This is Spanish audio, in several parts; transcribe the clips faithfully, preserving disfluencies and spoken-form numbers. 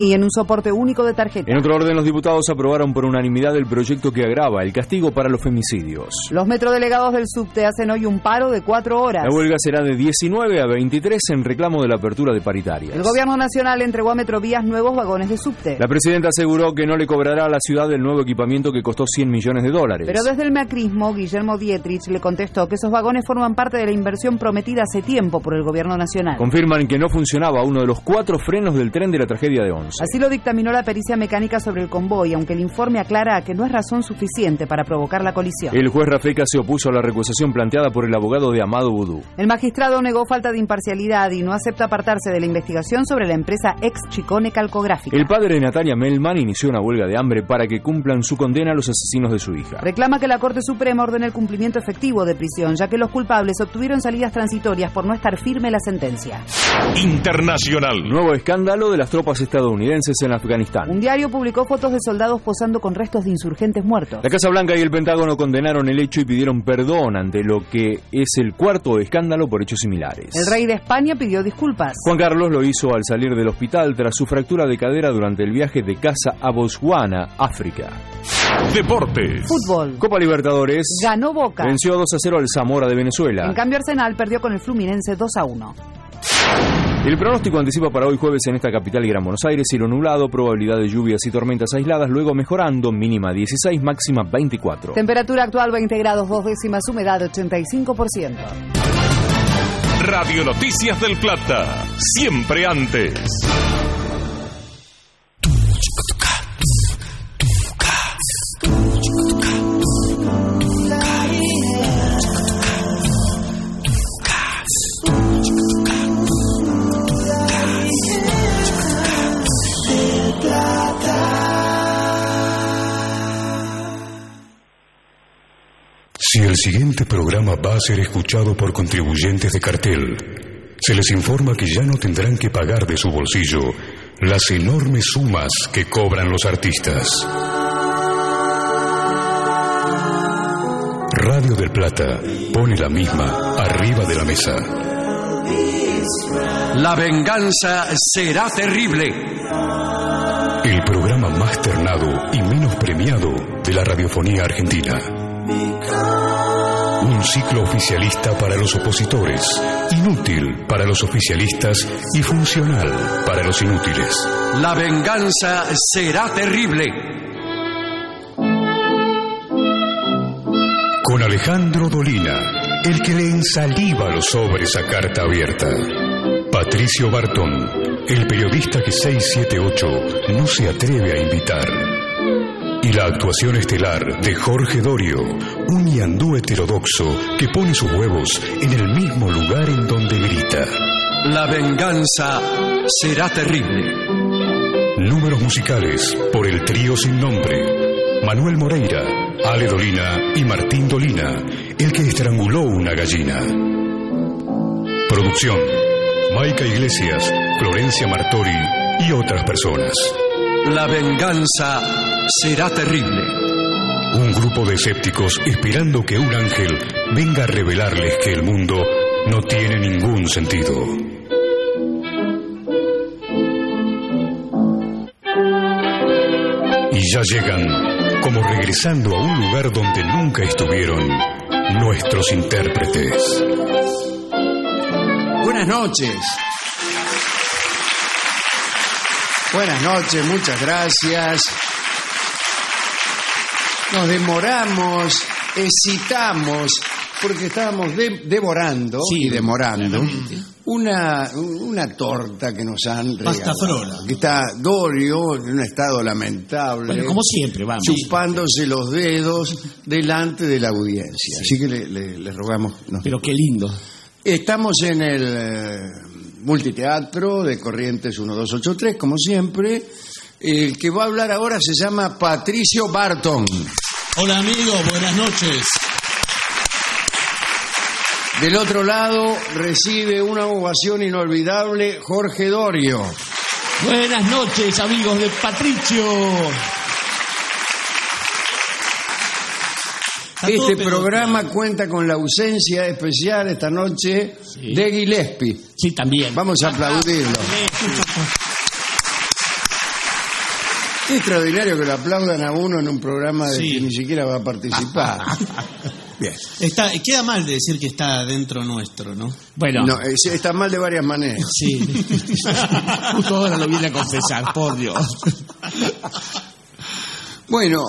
y en un soporte único de tarjeta. En otro orden, los diputados aprobaron por unanimidad el proyecto que agrava el castigo para los femicidios. Los metrodelegados del subte hacen hoy un paro de cuatro horas. La huelga será de diecinueve a veintitrés en reclamo de la apertura de paritarias. El gobierno nacional entregó a Metrovías nuevos vagones de subte. La presidenta aseguró que no le cobrará a la ciudad el nuevo equipamiento que costó cien millones de dólares. Pero desde el macrismo, Guillermo Dietrich le contestó que esos vagones forman parte de la inversión prometida hace tiempo por el gobierno nacional. Confirman que no funcionaba uno de los cuatro frenos del tren de la tragedia de Once. Así lo dictaminó la pericia mecánica sobre el convoy, aunque el informe aclara que no es razón suficiente para provocar la colisión. El juez Rafeca se opuso a la recusación planteada por el abogado de Amado Vudú. El magistrado negó falta de imparcialidad y no acepta apartarse de la investigación sobre la empresa ex Chicone Calcográfica. El padre de Natalia Melman inició una huelga de hambre para que cumplan su condena a los asesinos de su hija. Reclama que la Corte Suprema ordene el cumplimiento efectivo de prisión, ya que los culpables obtuvieron salidas transitorias por no estar firme la sentencia. Internacional. Nuevo escándalo de las tropas estadounidenses en Afganistán. Un diario publicó fotos de soldados posando con restos de insurgentes muertos. La Casa Blanca y el Pentágono condenaron el hecho y pidieron perdón ante lo que es el cuarto escándalo por hechos similares. El rey de España pidió disculpas. Juan Carlos lo hizo al salir del hospital tras su fractura de cadera durante el viaje de casa a Botswana, África. Deportes. Fútbol. Copa Libertadores. Ganó Boca. Venció dos a cero al Zamora de Venezuela. En cambio, Arsenal perdió con el Fluminense dos a uno. El pronóstico anticipa para hoy jueves en esta capital y Gran Buenos Aires cielo nublado, probabilidad de lluvias y tormentas aisladas, luego mejorando, mínima dieciséis, máxima veinticuatro. Temperatura actual veinte grados, dos décimas, humedad ochenta y cinco por ciento. Radio Noticias del Plata, siempre antes. Si el siguiente programa va a ser escuchado por contribuyentes de cartel, se les informa que ya no tendrán que pagar de su bolsillo las enormes sumas que cobran los artistas. Radio del Plata pone la misma arriba de la mesa. La venganza será terrible. El programa más ternado y menos premiado de la radiofonía argentina. Un ciclo oficialista para los opositores, inútil para los oficialistas y funcional para los inútiles. La venganza será terrible. Con Alejandro Dolina, el que le ensaliva los sobres a carta abierta. Patricio Bartón, el periodista que seiscientos setenta y ocho no se atreve a invitar. Y la actuación estelar de Jorge Dorio, un ñandú heterodoxo que pone sus huevos en el mismo lugar en donde grita. La venganza será terrible. Números musicales por el trío sin nombre. Manuel Moreira, Ale Dolina y Martín Dolina, el que estranguló una gallina. Producción: Maica Iglesias, Florencia Martori y otras personas. La venganza será terrible. Un grupo de escépticos esperando que un ángel venga a revelarles que el mundo no tiene ningún sentido. Y ya llegan, como regresando a un lugar donde nunca estuvieron, nuestros intérpretes. Buenas noches. Buenas noches, muchas gracias. Nos demoramos, excitamos, porque estábamos de, devorando sí, y demorando una, una torta que nos han regalado. Pastafrola. Que está Dorio en un estado lamentable. Bueno, como siempre, vamos. Chupándose los dedos delante de la audiencia. Sí. Así que le, le, le rogamos. No. Pero qué lindo. Estamos en el eh, multiteatro de Corrientes uno dos ocho tres, como siempre. El que va a hablar ahora se llama Patricio Bartón. Hola amigos, buenas noches. Del otro lado recibe una ovación inolvidable Jorge Dorio. Buenas noches amigos de Patricio. Este programa cuenta con la ausencia especial esta noche sí. de Gillespie. Sí, también. Vamos a aplaudirlo. Qué extraordinario que lo aplaudan a uno en un programa de Sí. que ni siquiera va a participar. Bien. Está, queda mal de decir que está dentro nuestro, ¿no? Bueno, No, es- está mal de varias maneras. sí. Justo ahora lo viene a confesar, por Dios. Bueno,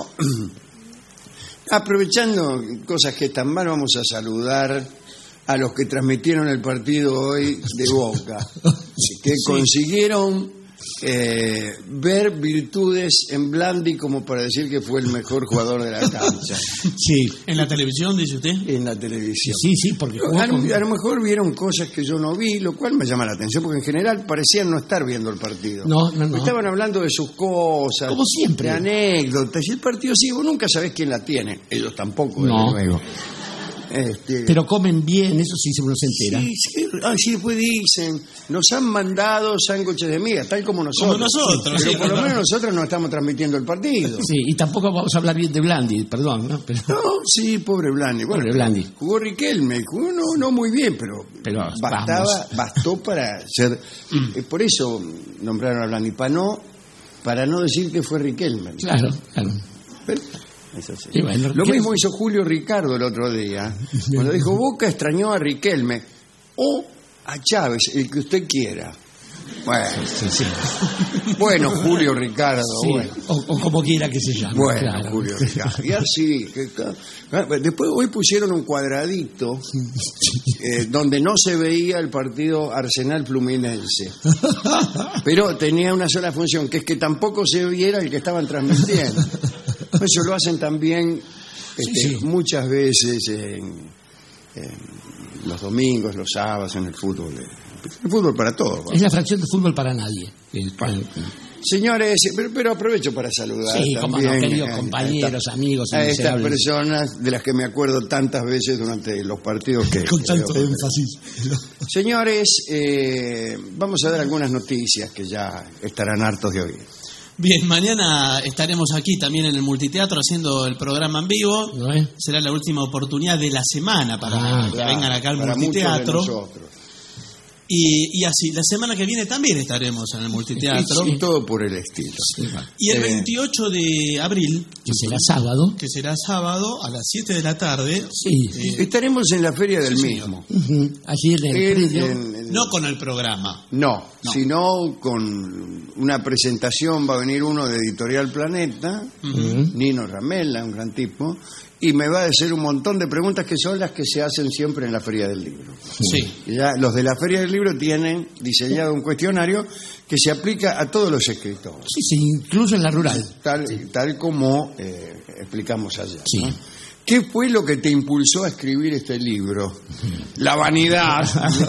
aprovechando cosas que están mal, vamos a saludar a los que transmitieron el partido hoy de Boca, que consiguieron eh, ver virtudes en Blandi como para decir que fue el mejor jugador de la cancha Sí, ¿En la televisión, dice usted? en la televisión. sí, sí, porque jugó A, con- a lo mejor vieron cosas que yo no vi, lo cual me llama la atención, porque en general parecían no estar viendo el partido. No, no, no. Estaban hablando de sus cosas, Como siempre. de anécdotas, y el partido sí, vos nunca sabés quién la tiene. Ellos tampoco, No. desde luego. Este, Pero comen bien, eso sí uno se entera. sí, sí, ah, sí, después dicen, nos han mandado sándwiches de miga, tal como nosotros. Como nosotros, Pero sí, por lo claro. menos nosotros no estamos transmitiendo el partido. Sí, y tampoco vamos a hablar bien de Blandi, perdón, ¿no? Pero, No, sí, pobre Blandi. Bueno, Pobre Blandi. Jugó Riquelme, jugó no, no muy bien, pero, Pero bastaba, vamos. bastó para ser. eh, Por eso nombraron a Blandi, para no, para no decir que fue Riquelme. claro, claro. Pero es así. Y bueno, Lo ¿qué- mismo hizo Julio Ricardo el otro día, cuando dijo Boca extrañó a Riquelme o a Chávez, el que usted quiera. Bueno, Sí, sí. bueno Julio Ricardo, Sí, bueno. o, o como quiera que se llame. Bueno, claro. Julio Ricardo. Y así. que- que- después, hoy pusieron un cuadradito eh, donde no se veía el partido Arsenal Fluminense. Pero tenía una sola función, que es que tampoco se viera el que estaban transmitiendo. Eso lo hacen también este, Sí, sí. muchas veces en, en los domingos, los sábados, en el fútbol. El fútbol para todos. Es la fracción de fútbol para nadie. Eh, Señores, pero, pero aprovecho para saludar Sí, cómo no, también queridos a- a compañeros, esta- amigos a estas inmiserables. personas de las que me acuerdo tantas veces durante los partidos que... Con tanto que- énfasis. Señores, eh, vamos a dar algunas noticias que ya estarán hartos de oír. Bien, mañana estaremos aquí también en el multiteatro haciendo el programa en vivo. ¿No es? Será la última oportunidad de la semana para Ah, que vengan acá al Para muchos de multiteatro. nosotros. Y, y así, la semana que viene también estaremos en el multiteatro. Y todo por el estilo. Y el Eh, veintiocho de abril, Que será sábado. que será sábado a las siete de la tarde, Sí. eh, Estaremos en la feria del Sí, señor. mismo. Ujú. Allí en el En- predio. en- en- no con el programa. No, No. sino con una presentación, va a venir uno de Editorial Planeta, Nino Ramela, un gran tipo, y me va a hacer un montón de preguntas que son las que se hacen siempre en la Feria del Libro. Sí. Y ya los de la Feria del Libro tienen diseñado un cuestionario que se aplica a todos los escritores, Sí, sí, incluso en la rural. tal, tal como eh, explicamos ayer. Sí. ¿no? ¿Qué fue lo que te impulsó a escribir este libro? La vanidad.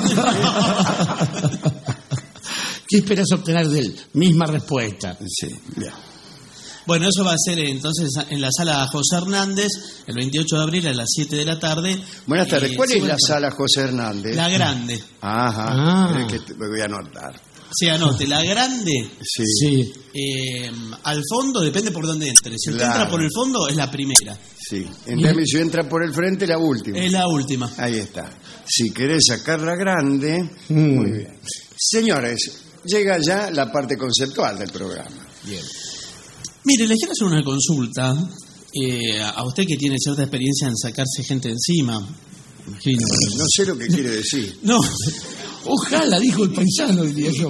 ¿Qué esperas obtener de él? Misma respuesta. Sí, ya. Bueno, eso va a ser entonces en la sala José Hernández, el veintiocho de abril a las siete de la tarde. Buenas tardes. Y- ¿Cuál sí, es bueno, la sala José Hernández? La Grande. Ajá. Ah. Es que te- me voy a anotar. Sí, anote, La Grande. Sí. Sí. eh, al fondo depende por dónde entre. Si usted Claro. entra por el fondo, es la primera. Sí. En cambio, si entra por el frente, la última. Es la última. Ahí está. Si querés sacar la grande, Mm. muy bien. Señores, llega ya la parte conceptual del programa. Bien. Mire, les quiero hacer una consulta eh, a usted que tiene cierta experiencia en sacarse gente encima. Imagino. No sé lo que quiere decir. No, Ojalá, dijo el paisano, diría yo.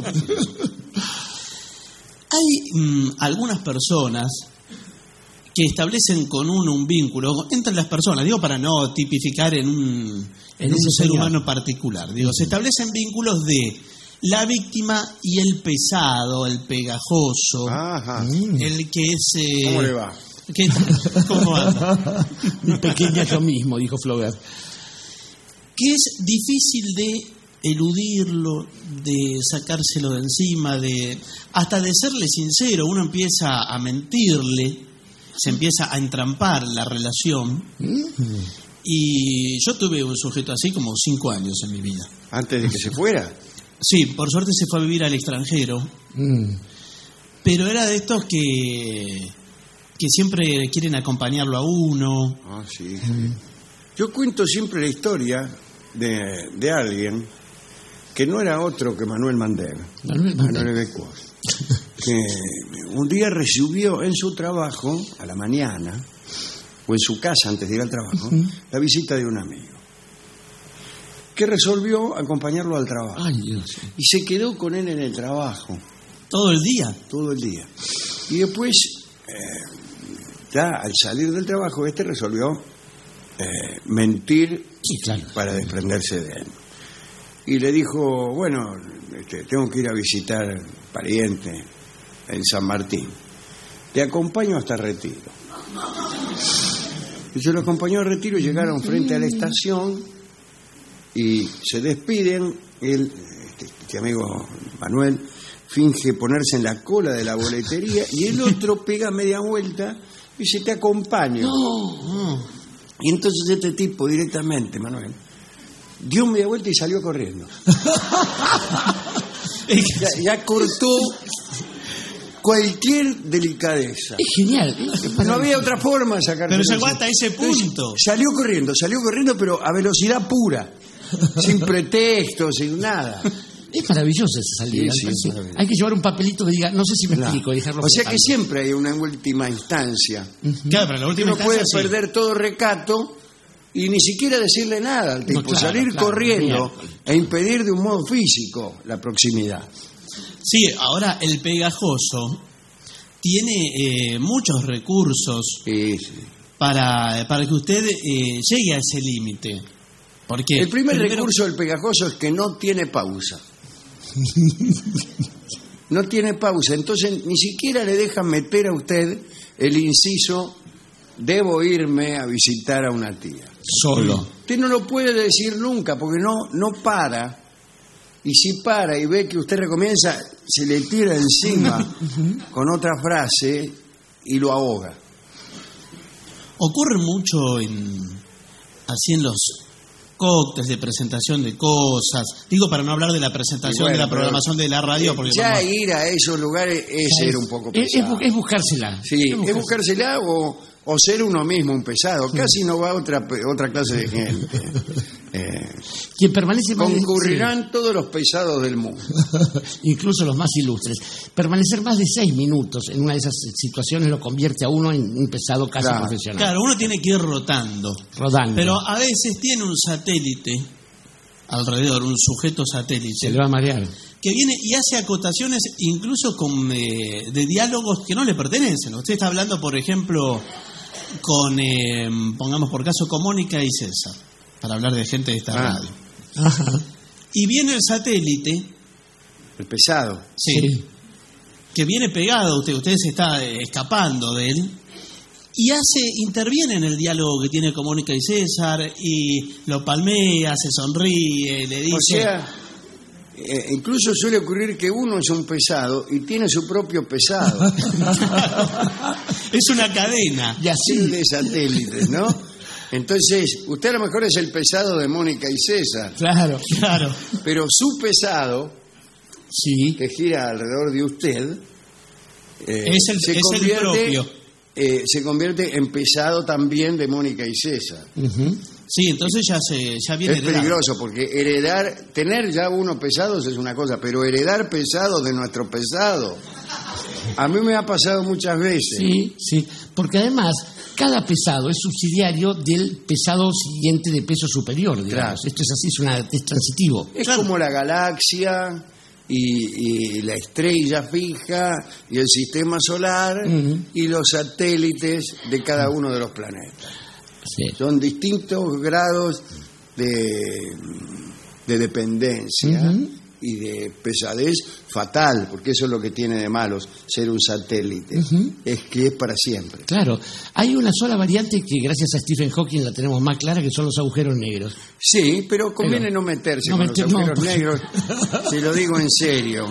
hay mm, algunas personas que establecen con uno un vínculo entre las personas, digo para no tipificar en un, en En un ese ser señor. humano particular, digo, se establecen vínculos de la víctima y el pesado, el pegajoso, Ajá. el que es... eh, ¿Cómo le va? ¿qué- ¿Cómo anda? Mi pequeña yo mismo, dijo Flaubert. Que es difícil de eludirlo, de sacárselo de encima, de hasta de serle sincero. Uno empieza a mentirle, se empieza a entrampar la relación. Y yo tuve un sujeto así como cinco años en mi vida. Antes de que se fuera. Sí, por suerte se fue a vivir al extranjero, Mm. pero era de estos que, que siempre quieren acompañarlo a uno. Ah, sí. Yo cuento siempre la historia de, de alguien que no era otro que Manuel Mander. Manuel Mander. Manuel Becuas. que un día recibió en su trabajo, a la mañana, o en su casa antes de ir al trabajo, uh-huh. la visita de un amigo, que resolvió acompañarlo al trabajo. Ay, Dios. Y se quedó con él en el trabajo. ¿Todo el día? Todo el día. Y después, eh, ya al salir del trabajo, este resolvió eh, mentir sí, claro. para desprenderse de él. Y le dijo, bueno, este, tengo que ir a visitar pariente en San Martín. Te acompaño hasta Retiro. Y se lo acompañó a Retiro y llegaron frente a la estación y se despiden. Él, este, este amigo Manuel, finge ponerse en la cola de la boletería y el otro pega media vuelta y dice, te acompaño. No, no. Y entonces este tipo directamente, Manuel, dio media vuelta y salió corriendo. ya, ya cortó cualquier delicadeza. Es genial. Es no había otra forma de sacar. Pero llegó hasta ese punto. Entonces, salió corriendo, salió corriendo, pero a velocidad pura, sin pretexto, sin nada. Es maravillosa esa salida. Sí, sí, hay que llevar un papelito que diga, no sé si me claro. explico. Dejarlo o sea flotando. que siempre hay una última instancia. Uh-huh. Claro, pero la última Uno instancia puede sí. perder todo recato y ni siquiera decirle nada al tipo, no, claro, salir claro, corriendo bien. e impedir de un modo físico la proximidad. Sí, ahora el pegajoso tiene eh, muchos recursos Sí, sí. para, para que usted eh, llegue a ese límite. Porque El primer primero... recurso del pegajoso es que no tiene pausa. No tiene pausa, entonces ni siquiera le dejan meter a usted el inciso, debo irme a visitar a una tía. Solo. Usted no lo puede decir nunca porque no, no para. Y si para y ve que usted recomienza, se le tira encima con otra frase y lo ahoga. Ocurre mucho en así en los cócteles de presentación de cosas. Digo, para no hablar de la presentación bueno, de la programación de la radio. Porque ya como... ir a esos lugares es ser un poco es, pesado. es, es buscársela. Sí, es buscársela, es buscársela o, o ser uno mismo un pesado. Sí. Casi no va otra otra clase de gente. Eh, Quien permanece más concurrirán de... todos los pesados del mundo. Incluso los más ilustres. Permanecer más de seis minutos en una de esas situaciones lo convierte a uno en un pesado casi claro. profesional. Claro, uno tiene que ir rotando. Rodando. Pero a veces tiene un satélite alrededor, un sujeto satélite. Se le va a marear. Que viene y hace acotaciones incluso con eh, de diálogos que no le pertenecen. Usted está hablando, por ejemplo, con, eh, pongamos por caso, con Mónica y César, para hablar de gente de esta ah. radio. Ajá. Y viene el satélite. El pesado. Sí. sí. Que viene pegado a usted, usted se está escapando de él. Y hace, interviene en el diálogo que tiene con Mónica y César, y lo palmea, se sonríe, le dice... O sea, eh, incluso suele ocurrir que uno es un pesado y tiene su propio pesado. Es una cadena. Y así de satélites, ¿no? Entonces, usted a lo mejor es el pesado de Mónica y César. Claro, claro. Pero su pesado, sí, que gira alrededor de usted, eh, es, el, se, es convierte, el propio. Eh, se convierte en pesado también de Mónica y César. Uh-huh. Sí, entonces ya se ya viene es heredado. Peligroso porque heredar, tener ya uno pesados es una cosa, pero heredar pesados de nuestro pesado, a mí me ha pasado muchas veces. Sí, sí, porque además cada pesado es subsidiario del pesado siguiente de peso superior, digamos. Claro. Esto es así, es, una, es transitivo. Es claro. como la galaxia y, y la estrella fija y el sistema solar uh-huh. y los satélites de cada uno de los planetas. Sí. Son distintos grados de, de dependencia uh-huh. y de pesadez fatal, porque eso es lo que tiene de malos ser un satélite, uh-huh. es que es para siempre. Claro, hay una sola variante que gracias a Stephen Hawking la tenemos más clara, que son los agujeros negros. Sí, pero conviene pero, no meterse no con meter, los agujeros no, negros, si lo digo en serio.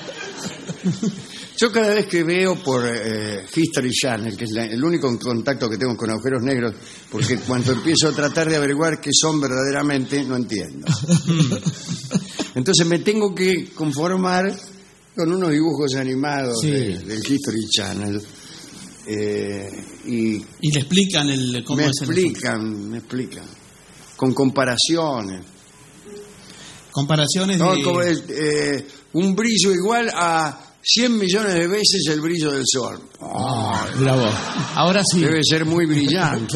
Yo cada vez que veo por eh, History Channel, que es la, el único contacto que tengo con agujeros negros, porque cuando empiezo a tratar de averiguar qué son verdaderamente, no entiendo. Entonces me tengo que conformar con unos dibujos animados sí. de, del History Channel. Eh, y, y le explican el cómo me es explican, el... me explican, con comparaciones. Comparaciones no, de... como el, eh, un brillo igual a cien millones de veces el brillo del sol. Oh, mira vos. Ahora sí. Debe ser muy brillante.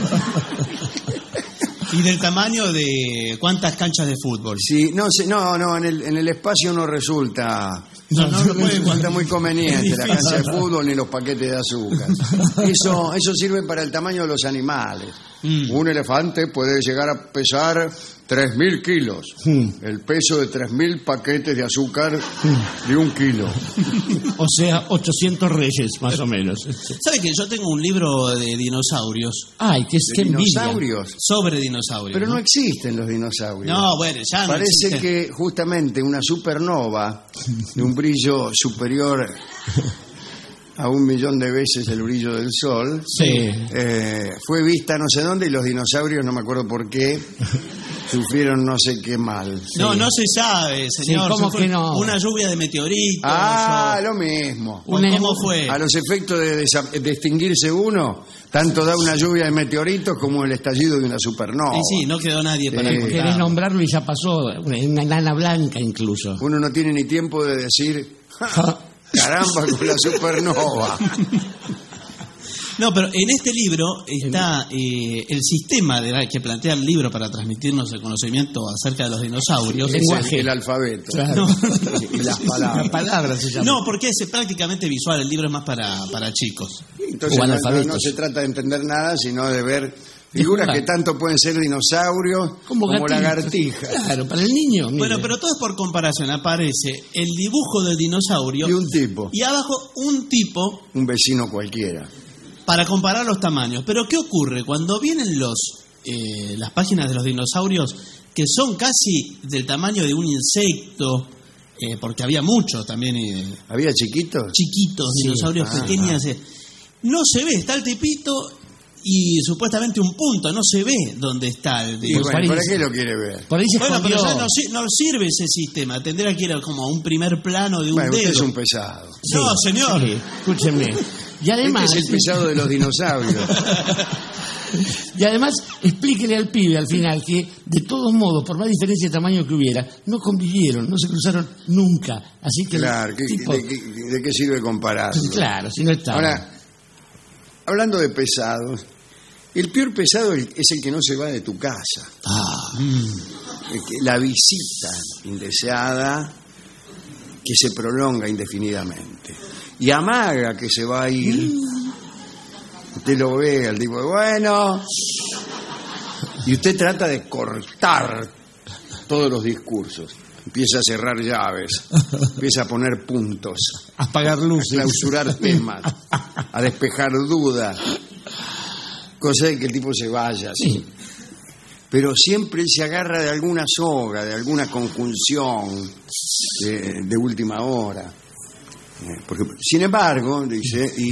¿Y del tamaño de cuántas canchas de fútbol? Sí, no, sé, no, no, en el, en el espacio no resulta, No, no lo no puede resulta muy conveniente la cancha de fútbol ni los paquetes de azúcar. Eso, eso sirve para el tamaño de los animales. Mm. Un elefante puede llegar a pesar tres mil kilos. Mm. El peso de tres mil paquetes de azúcar mm. de un kilo. O sea, ochocientos reyes, más o menos. ¿Sabe que yo tengo un libro de dinosaurios? Ay, que es que dinosaurios. Sobre dinosaurios. Pero no, ¿no? existen los dinosaurios. No, bueno, ya no Parece existen. que justamente una supernova de un brillo superior a un millón de veces el brillo del sol, sí. eh, fue vista no sé dónde y los dinosaurios, no me acuerdo por qué, sufrieron no sé qué mal. No, sí. no se sabe, señor. Sí, ¿cómo que no? Una lluvia de meteoritos. Ah, o... lo mismo. Una... ¿Cómo fue? A los efectos de, desa- de extinguirse uno, tanto da una lluvia de meteoritos como el estallido de una supernova. Sí, sí, no quedó nadie para Eh, Querés nombrarlo y ya pasó, una enana blanca incluso. Uno no tiene ni tiempo de decir, ¡ja! Caramba, con la supernova. No, pero en este libro está eh, el sistema de, que plantea el libro para transmitirnos el conocimiento acerca de los dinosaurios. El lenguaje, el alfabeto. Claro. No. Y las palabras. Las palabras se llaman. No, porque es prácticamente visual, el libro es más para, para chicos. Entonces no, no, no se trata de entender nada, sino de ver figuras que tanto pueden ser dinosaurios como, como lagartijas. Claro, para el niño. Mire. Bueno, pero todo es por comparación. Aparece el dibujo del dinosaurio y un tipo. Y abajo un tipo. Un vecino cualquiera. Para comparar los tamaños. Pero ¿qué ocurre? Cuando vienen los eh, las páginas de los dinosaurios, que son casi del tamaño de un insecto, eh, porque había muchos también. Eh, ¿Había chiquitos? Chiquitos, sí. Dinosaurios ah, pequeños. Ah. No se ve, está el tipito y supuestamente un punto, no se ve dónde está el dinosaurio. Bueno, ¿para qué lo quiere ver? Por ahí se bueno, pero ya no, no sirve ese sistema, tendrá que ir como a un primer plano de un bueno, dedo. Usted es un pesado. No, sí, señor. Sí, escúcheme. Y además, este es el pesado de los dinosaurios. Y además, explíquele al pibe al final que, de todos modos, por más diferencia de tamaño que hubiera, no convivieron, no se cruzaron nunca. Así que claro, ¿qué, tipo... de, de, ¿de qué sirve compararlo? Claro, si no está. Ahora, hablando de pesados, el peor pesado es el que no se va de tu casa. Ah. La visita indeseada que se prolonga indefinidamente. Y amaga que se va a ir. Usted lo ve al tipo, bueno. Y usted trata de cortar todos los discursos. Empieza a cerrar llaves, empieza a poner puntos, a apagar luces, a clausurar temas, a despejar dudas, cosa de que el tipo se vaya, ¿sí? Sí. Pero siempre se agarra de alguna soga, de alguna conjunción de, de última hora. Porque, sin embargo, dice, y...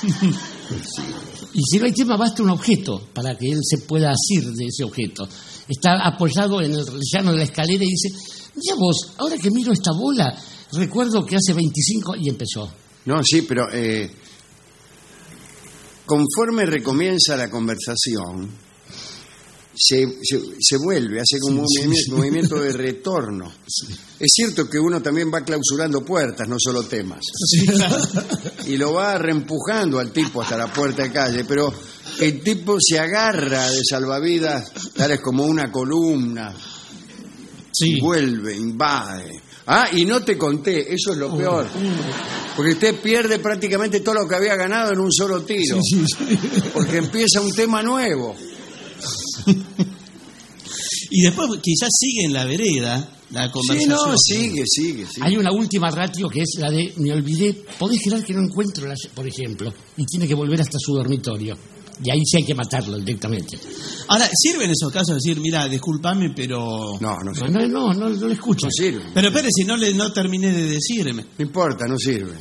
y si no hay tema, basta un objeto para que él se pueda asir de ese objeto. Está apoyado en el rellano de la escalera y dice, ya vos, ahora que miro esta bola, recuerdo que hace veinticinco y empezó. No, sí, pero eh, conforme recomienza la conversación, se, se, se vuelve, hace como sí, un movimiento, sí. movimiento de retorno. Sí. Es cierto que uno también va clausurando puertas, no solo temas. Sí. Y lo va reempujando al tipo hasta la puerta de calle, pero el tipo se agarra de salvavidas, tales como una columna, sí. Y vuelve, invade. Ah, y no te conté, eso es lo peor. Porque usted pierde prácticamente todo lo que había ganado en un solo tiro. Sí, sí, sí. Porque empieza un tema nuevo. Y después quizás sigue en la vereda la conversación. Sí, no, sigue, sigue, sigue. Hay una última ratio que es la de me olvidé, podés creer que no encuentro, la, por ejemplo, y tiene que volver hasta su dormitorio. Y ahí sí hay que matarlo directamente. Ahora, ¿sirve en esos casos decir, mira, discúlpame, pero... No, no sirve. No, no, no, no le escucho. No sirve. Pero espere, si no, le, no terminé de decirme. No importa, no sirve.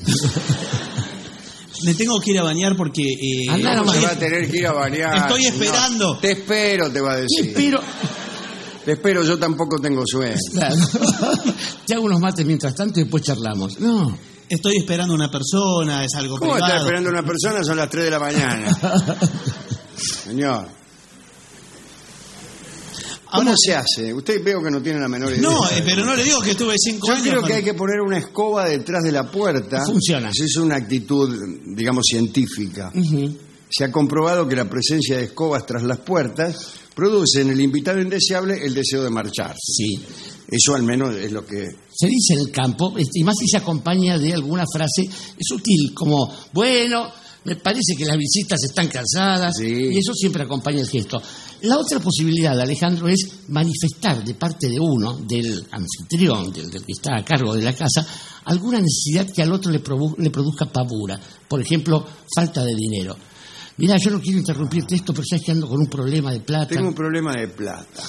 Me tengo que ir a bañar porque... Eh, no se va a tener que ir a bañar. Estoy esperando. No, te espero, te va a decir. Te espero. Te espero, yo tampoco tengo sueño. Claro. Te hago unos mates mientras tanto y después charlamos. No. Estoy esperando una persona, es algo ¿Cómo privado. está esperando una persona? Son las tres de la mañana. Señor. ¿Cómo se hace? Usted veo que no tiene la menor idea. No, eh, pero no le digo que estuve cinco Yo años. creo con- que hay que poner una escoba detrás de la puerta. Funciona. Esa es una actitud, digamos, científica. Ujú. Se ha comprobado que la presencia de escobas tras las puertas produce en el invitado indeseable el deseo de marcharse. Sí. Eso al menos es lo que... Se dice en el campo, este, y más si se acompaña de alguna frase sutil, como, bueno, me parece que las visitas están cansadas, Sí. y eso siempre acompaña el gesto. La otra posibilidad, Alejandro, es manifestar de parte de uno, del anfitrión, del, del que está a cargo de la casa, alguna necesidad que al otro le, produ- le produzca pavura. Por ejemplo, falta de dinero. Mirá, yo no quiero interrumpirte esto, pero sabes que ando con un problema de plata. Tengo un problema de plata.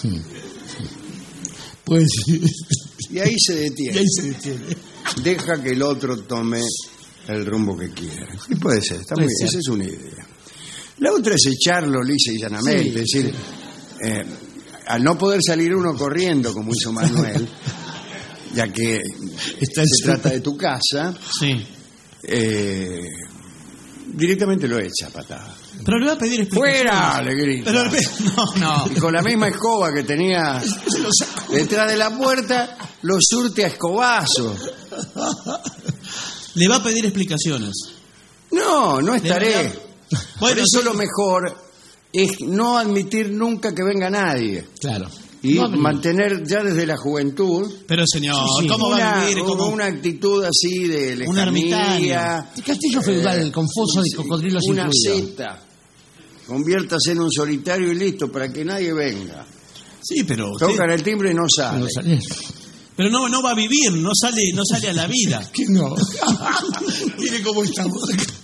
Pues, Y ahí se detiene. y ahí se detiene. Deja que el otro tome el rumbo que quiera. Y puede ser, está Puede muy, ser. esa es una idea. La otra es echarlo lisa y llanamente. Sí, es decir, eh, al no poder salir uno corriendo, como hizo Manuel, ya que Está en se su- trata de tu casa, Sí. eh, directamente lo echa a patada. Pero le voy a pedir explicaciones. ¡Fuera! Le grita. Pero le- no, no. Y con la misma escoba que tenía detrás de la puerta, lo surte a escobazo. Le va a pedir explicaciones. No, no De estaré. verdad. Por Bueno, eso sí. lo mejor es no admitir nunca que venga nadie. Claro. Y No, pero- mantener ya desde la juventud Pero señor, Sí, sí. ¿cómo va a una, vivir? ¿Cómo? una actitud así de Un ermitaño. lejanía. El castillo feudal con foso de cocodrilos Una incluido. seta. Conviértase en un solitario y listo, para que nadie venga. Sí, pero usted- Tocan el timbre y no sale. No sale. pero no, no va a vivir, no sale, no sale a la vida. ¿Qué no? Mire cómo estamos.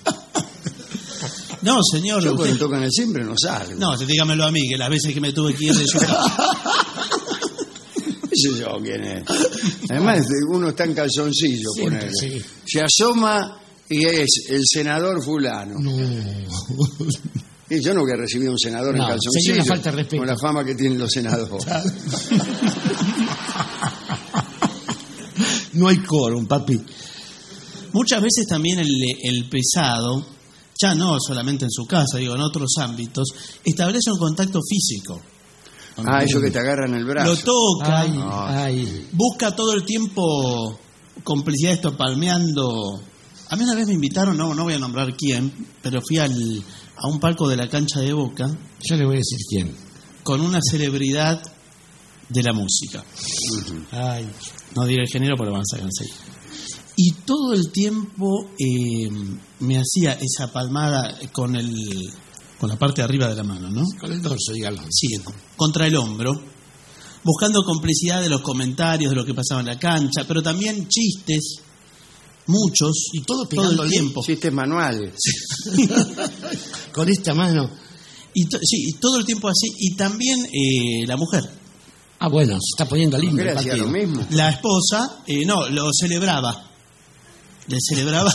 No, señor. Yo usted- cuando tocan el timbre no sale. No, dígamelo a mí, que las veces que me tuve que ir de su casa. ¿Qué sé yo quién es? Además, uno está en calzoncillo, Siempre, ponele. sí. Se asoma y es el senador fulano. Y yo no voy a recibir un senador No, en calzoncillo. sería una falta de respeto. Con la fama que tienen los senadores. No hay quórum, papi. Muchas veces también el, el pesado, ya no solamente en su casa, digo, en otros ámbitos, establece un contacto físico. Ah, eso que te agarran el brazo. Lo toca, Ay, ay. busca todo el tiempo complicidad, esto palmeando. A mí una vez me invitaron, no, no voy a nombrar quién, pero fui al, a un palco de la cancha de Boca Yo le voy a decir quién. con una celebridad de la música. Ay. No diré el género, pero van a sacar enseguida. Y todo el tiempo eh, me hacía esa palmada con el con la parte de arriba de la mano, ¿no? Con el dorso, dígalo. Sí, contra el hombro, buscando complicidad de los comentarios, de lo que pasaba en la cancha, pero también chistes, muchos, Y todo todo el pegándole. tiempo. Chistes manuales. Con esta mano. Y to- sí, y todo el tiempo así. Y también eh, la mujer, Ah, bueno, se está poniendo lindo ¿Qué el le hacía lo partido. mismo? la esposa, eh, no, lo celebraba. Le celebraba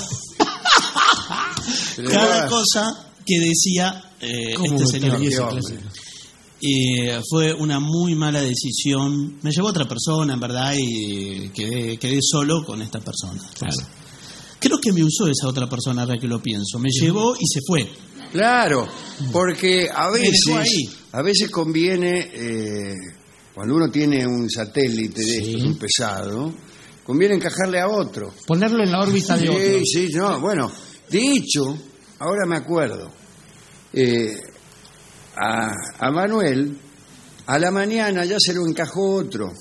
cada cosa que decía eh, ¿Cómo este me señor. perdí esa Qué clase? hombre. Eh, fue una muy mala decisión. Me llevó otra persona, en verdad, y quedé, quedé solo con esta persona. Claro. Creo que me usó esa otra persona, ahora que lo pienso. Me llevó y se fue. Claro, porque a Me dejó veces, ahí. a veces conviene, eh, cuando uno tiene un satélite de Sí. estos, un pesado, conviene encajarle a otro. Ponerlo en la órbita de otro. Sí, sí, no, bueno, de hecho, ahora me acuerdo, eh, a, a Manuel, a la mañana ya se lo encajó otro.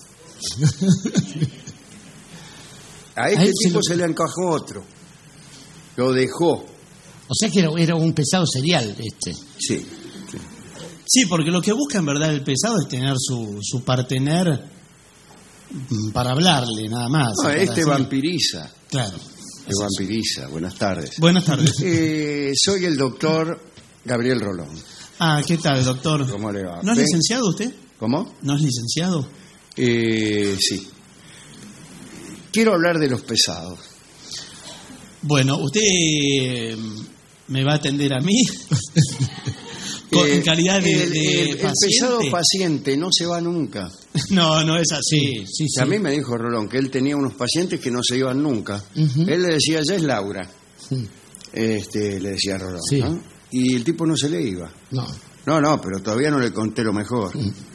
A A este él se tipo lo- se le encajó otro. Lo dejó. O sea que era, era un pesado serial este. Sí. Sí, porque lo que busca en verdad el pesado es tener su, su partener mm, para hablarle, nada más. No, para este decir- vampiriza. Claro. Este vampiriza. Buenas tardes. Buenas tardes. Eh, soy el doctor Gabriel Rolón. Ah, ¿qué tal, doctor? ¿Cómo le va? ¿No es Ven- licenciado usted? ¿Cómo? ¿No es licenciado? Eh, sí. Quiero hablar de los pesados. Bueno, usted eh, me va a atender a mí con, Eh, en calidad de, el, de el- el paciente. pesado paciente no se va nunca. No, no es así. Sí, sí, sí. A mí me dijo Rolón que él tenía unos pacientes que no se iban nunca. Ujú. Él le decía, ya es Laura. Sí. Este, le decía Rolón. Sí. ¿no? Y el tipo no se le iba. No. No, no, pero todavía no le conté lo mejor.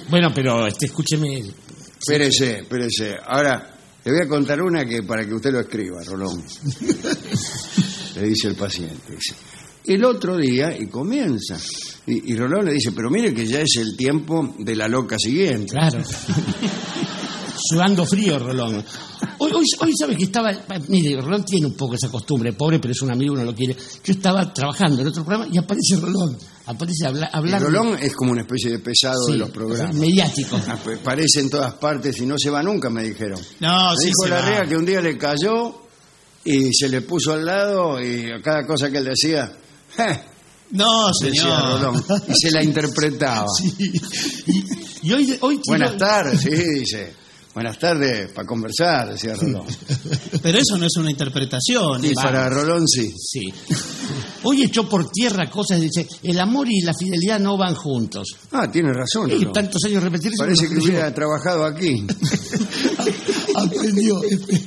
Bueno, pero este, escúcheme. Espérese, espérese. Ahora, le voy a contar una que para que usted lo escriba, Rolón. Le dice el paciente. Dice, el otro día, y comienza. Y, y Rolón le dice, pero mire que ya es el tiempo de la loca siguiente. Claro. Sudando frío, Rolón. Hoy, hoy, hoy sabe que estaba... Mire, Rolón tiene un poco esa costumbre, pobre, pero es un amigo, uno lo quiere. Yo estaba trabajando en otro programa y aparece Rolón. Aparece a hablar... hablar Rolón es como una especie de pesado sí, de los programas. Mediático. Aparece en todas partes y no se va nunca, me dijeron. No, me sí dijo se la va. Rea que un día le cayó y se le puso al lado y a cada cosa que él decía... ¡eh! No, Decía señor. Rolón, y se la interpretaba. Sí. Y, y hoy... hoy Buenas quiero... tardes, sí, dice... Buenas tardes, para conversar, decía Rolón. Pero eso no es una interpretación. Y es- para Rolón sí. Sí. Hoy echó por tierra cosas, dice, el amor y la fidelidad no van juntos. Ah, tiene razón. Y Rolón. tantos años repetir eso. Parece no que lo hubiera trabajado aquí. aprendió.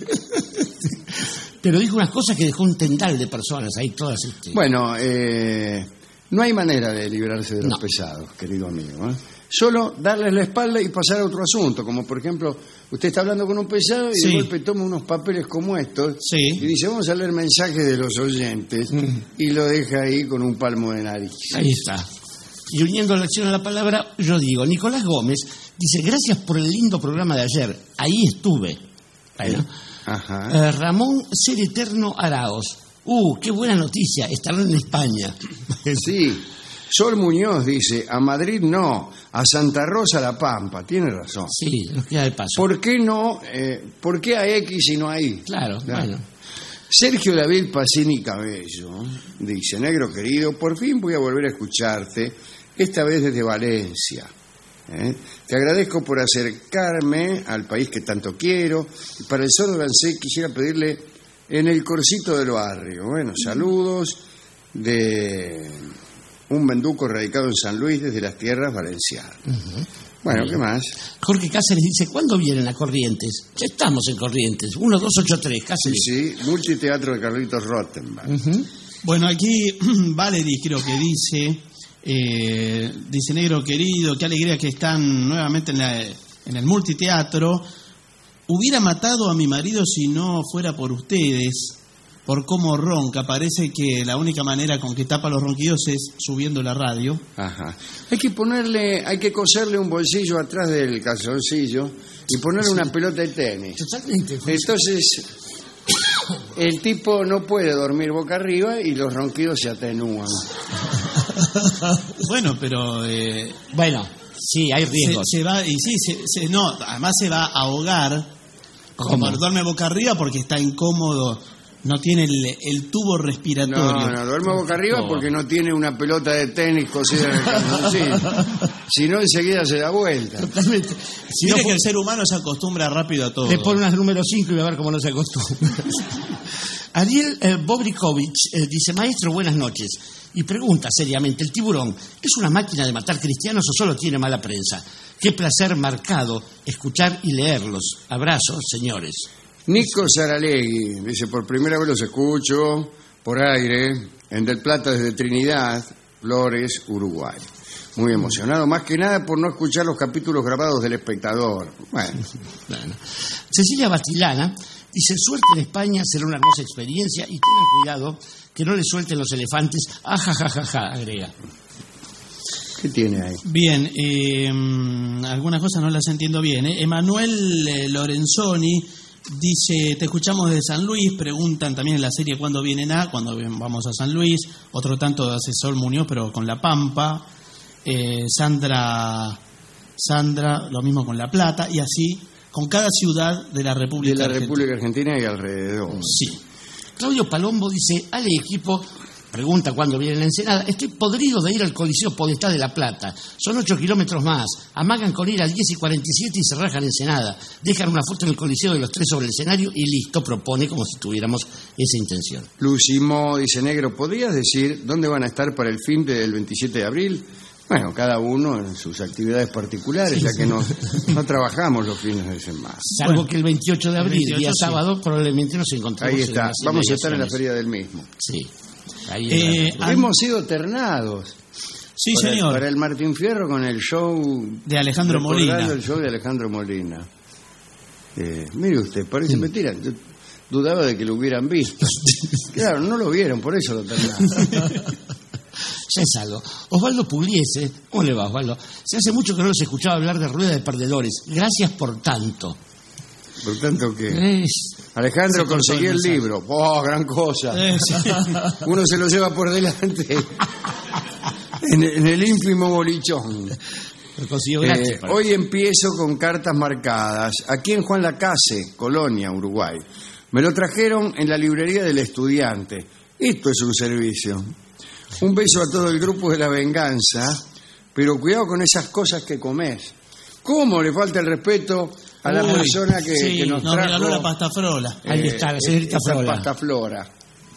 Pero dijo unas cosas que dejó un tendal de personas ahí todas. Este... Bueno, eh, no hay manera de librarse de los No. pesados, querido amigo. ¿eh? Solo darles la espalda y pasar a otro asunto, como por ejemplo, usted está hablando con un pesado y Sí. de golpe toma unos papeles como estos Sí. y dice, vamos a leer mensajes de los oyentes y lo deja ahí con un palmo de nariz. Ahí está. Y uniendo la acción a la palabra, yo digo, Nicolás Gómez dice, gracias por el lindo programa de ayer. Ahí estuve. Bueno. Ajá. Eh, Ramón Ser Eterno Araos. Uh, qué buena noticia. Estarán en España. Sí. Sol Muñoz dice, a Madrid no, a Santa Rosa La Pampa. Tiene razón. Sí, nos queda de paso. ¿Por qué no? Eh, ¿Por qué a X y no a Y? Claro, bueno. Sergio David Pacini Cabello dice, negro querido, por fin voy a volver a escucharte, esta vez desde Valencia. ¿eh? Te agradezco por acercarme al país que tanto quiero. Y para el sordo Lancé quisiera pedirle en el corsito del barrio. Bueno, saludos de un menduco radicado en San Luis desde las tierras valencianas. Uh-huh. Bueno, Bien. ¿qué más? Jorge Cáceres dice, ¿cuándo vienen a Corrientes? Ya estamos en Corrientes. uno dos ocho tres, Sí, Cáceres. sí, multiteatro de Carlitos Rottenberg. Uh-huh. Bueno, aquí Valerie creo que dice, eh, dice, negro querido, qué alegría que están nuevamente en, la, en el multiteatro. Hubiera matado a mi marido si no fuera por ustedes, por cómo ronca. Parece que la única manera con que tapa los ronquidos es subiendo la radio. Ajá. Hay que ponerle, hay que coserle un bolsillo atrás del calzoncillo y ponerle una pelota de tenis. Totalmente. Entonces, el tipo no puede dormir boca arriba y los ronquidos se atenúan. Bueno, pero eh, Bueno, sí, hay se, riesgos. se va, y sí, se, se- no, además se va a ahogar. ¿Cómo? Como duerme boca arriba porque está incómodo, no tiene el, el tubo respiratorio. No, no, duerme boca arriba No. porque no tiene una pelota de tenis cosida en el calzoncillo. Si no, enseguida se da vuelta. Totalmente. Si Mire no, que el ser humano se acostumbra rápido a todo. le pone unas número cinco y va a ver cómo no se acostumbra. Ariel eh, Bobrikovich eh, dice, maestro, buenas noches. Y pregunta seriamente, ¿el tiburón es una máquina de matar cristianos o solo tiene mala prensa? Qué placer marcado escuchar y leerlos. Abrazos, señores. Nico Saralegui dice, por primera vez los escucho por aire en Del Plata desde Trinidad, Flores, Uruguay. Muy emocionado, más que nada por no escuchar los capítulos grabados del Espectador. Bueno, Bueno. Cecilia Batilana dice, suerte en España será una hermosa experiencia y tengan cuidado que no le suelten los elefantes. Ajajajaja, agrega. ¿qué tiene ahí? Bien, eh, algunas cosas no las entiendo bien. ¿eh? Emanuel eh, Lorenzoni dice, te escuchamos de San Luis, preguntan también en la serie cuándo vienen a, cuando vamos a San Luis, otro tanto de asesor Muñoz, pero con La Pampa, eh, Sandra, Sandra, lo mismo con La Plata, y así con cada ciudad de la De República la Argentina. República Argentina y alrededor. Sí. Claudio Palombo dice, Ale equipo, pregunta cuándo viene la Ensenada, estoy podrido de ir al Coliseo Podestá de La Plata, son ocho kilómetros más, amagan con ir a diez y cuarenta y siete y se rajan Ensenada, dejan una foto en el Coliseo de los tres sobre el escenario y listo, propone como si tuviéramos esa intención. Lucimo dice, negro, ¿podrías decir dónde van a estar para el fin del veintisiete de abril? Bueno, cada uno en sus actividades particulares, Sí, ya sí. que no, no trabajamos los fines de semana. Salvo Bueno, que el veintiocho de abril, veintiocho, día sí. sábado, probablemente nos encontremos Ahí en está, las vamos a estar en la inmediaciones. feria del mismo. Sí, ahí Eh, está. Ah. Hemos sido ternados. Sí, para señor. El, para el Martín Fierro con el show de Alejandro Molina. El show de Alejandro Molina. Eh, mire usted, parece mm. mentira. Yo dudaba de que lo hubieran visto. Claro, no lo vieron, por eso lo terminaron. Ya es algo. Osvaldo Pugliese, ¿cómo le va, Osvaldo? Se hace mucho que no los escuchaba hablar de Rueda de Perdedores. Gracias por tanto. Por tanto que... Es... Alejandro consiguió el libro. ¡Oh, gran cosa! Eh, sí. Uno se lo lleva por delante en, en el ínfimo bolichón. Lo consiguió gratis, eh, hoy empiezo con cartas marcadas. Aquí en Juan Lacase, Colonia, Uruguay. Me lo trajeron en la librería del Estudiante. Esto es un servicio. Un beso a todo el grupo de La Venganza, pero cuidado con esas cosas que comes. ¿Cómo le falta el respeto a la Uy, persona que, sí, que nos, nos trajo regaló la pasta Frola? Ahí está, la señorita esa Frola. Pasta Flora.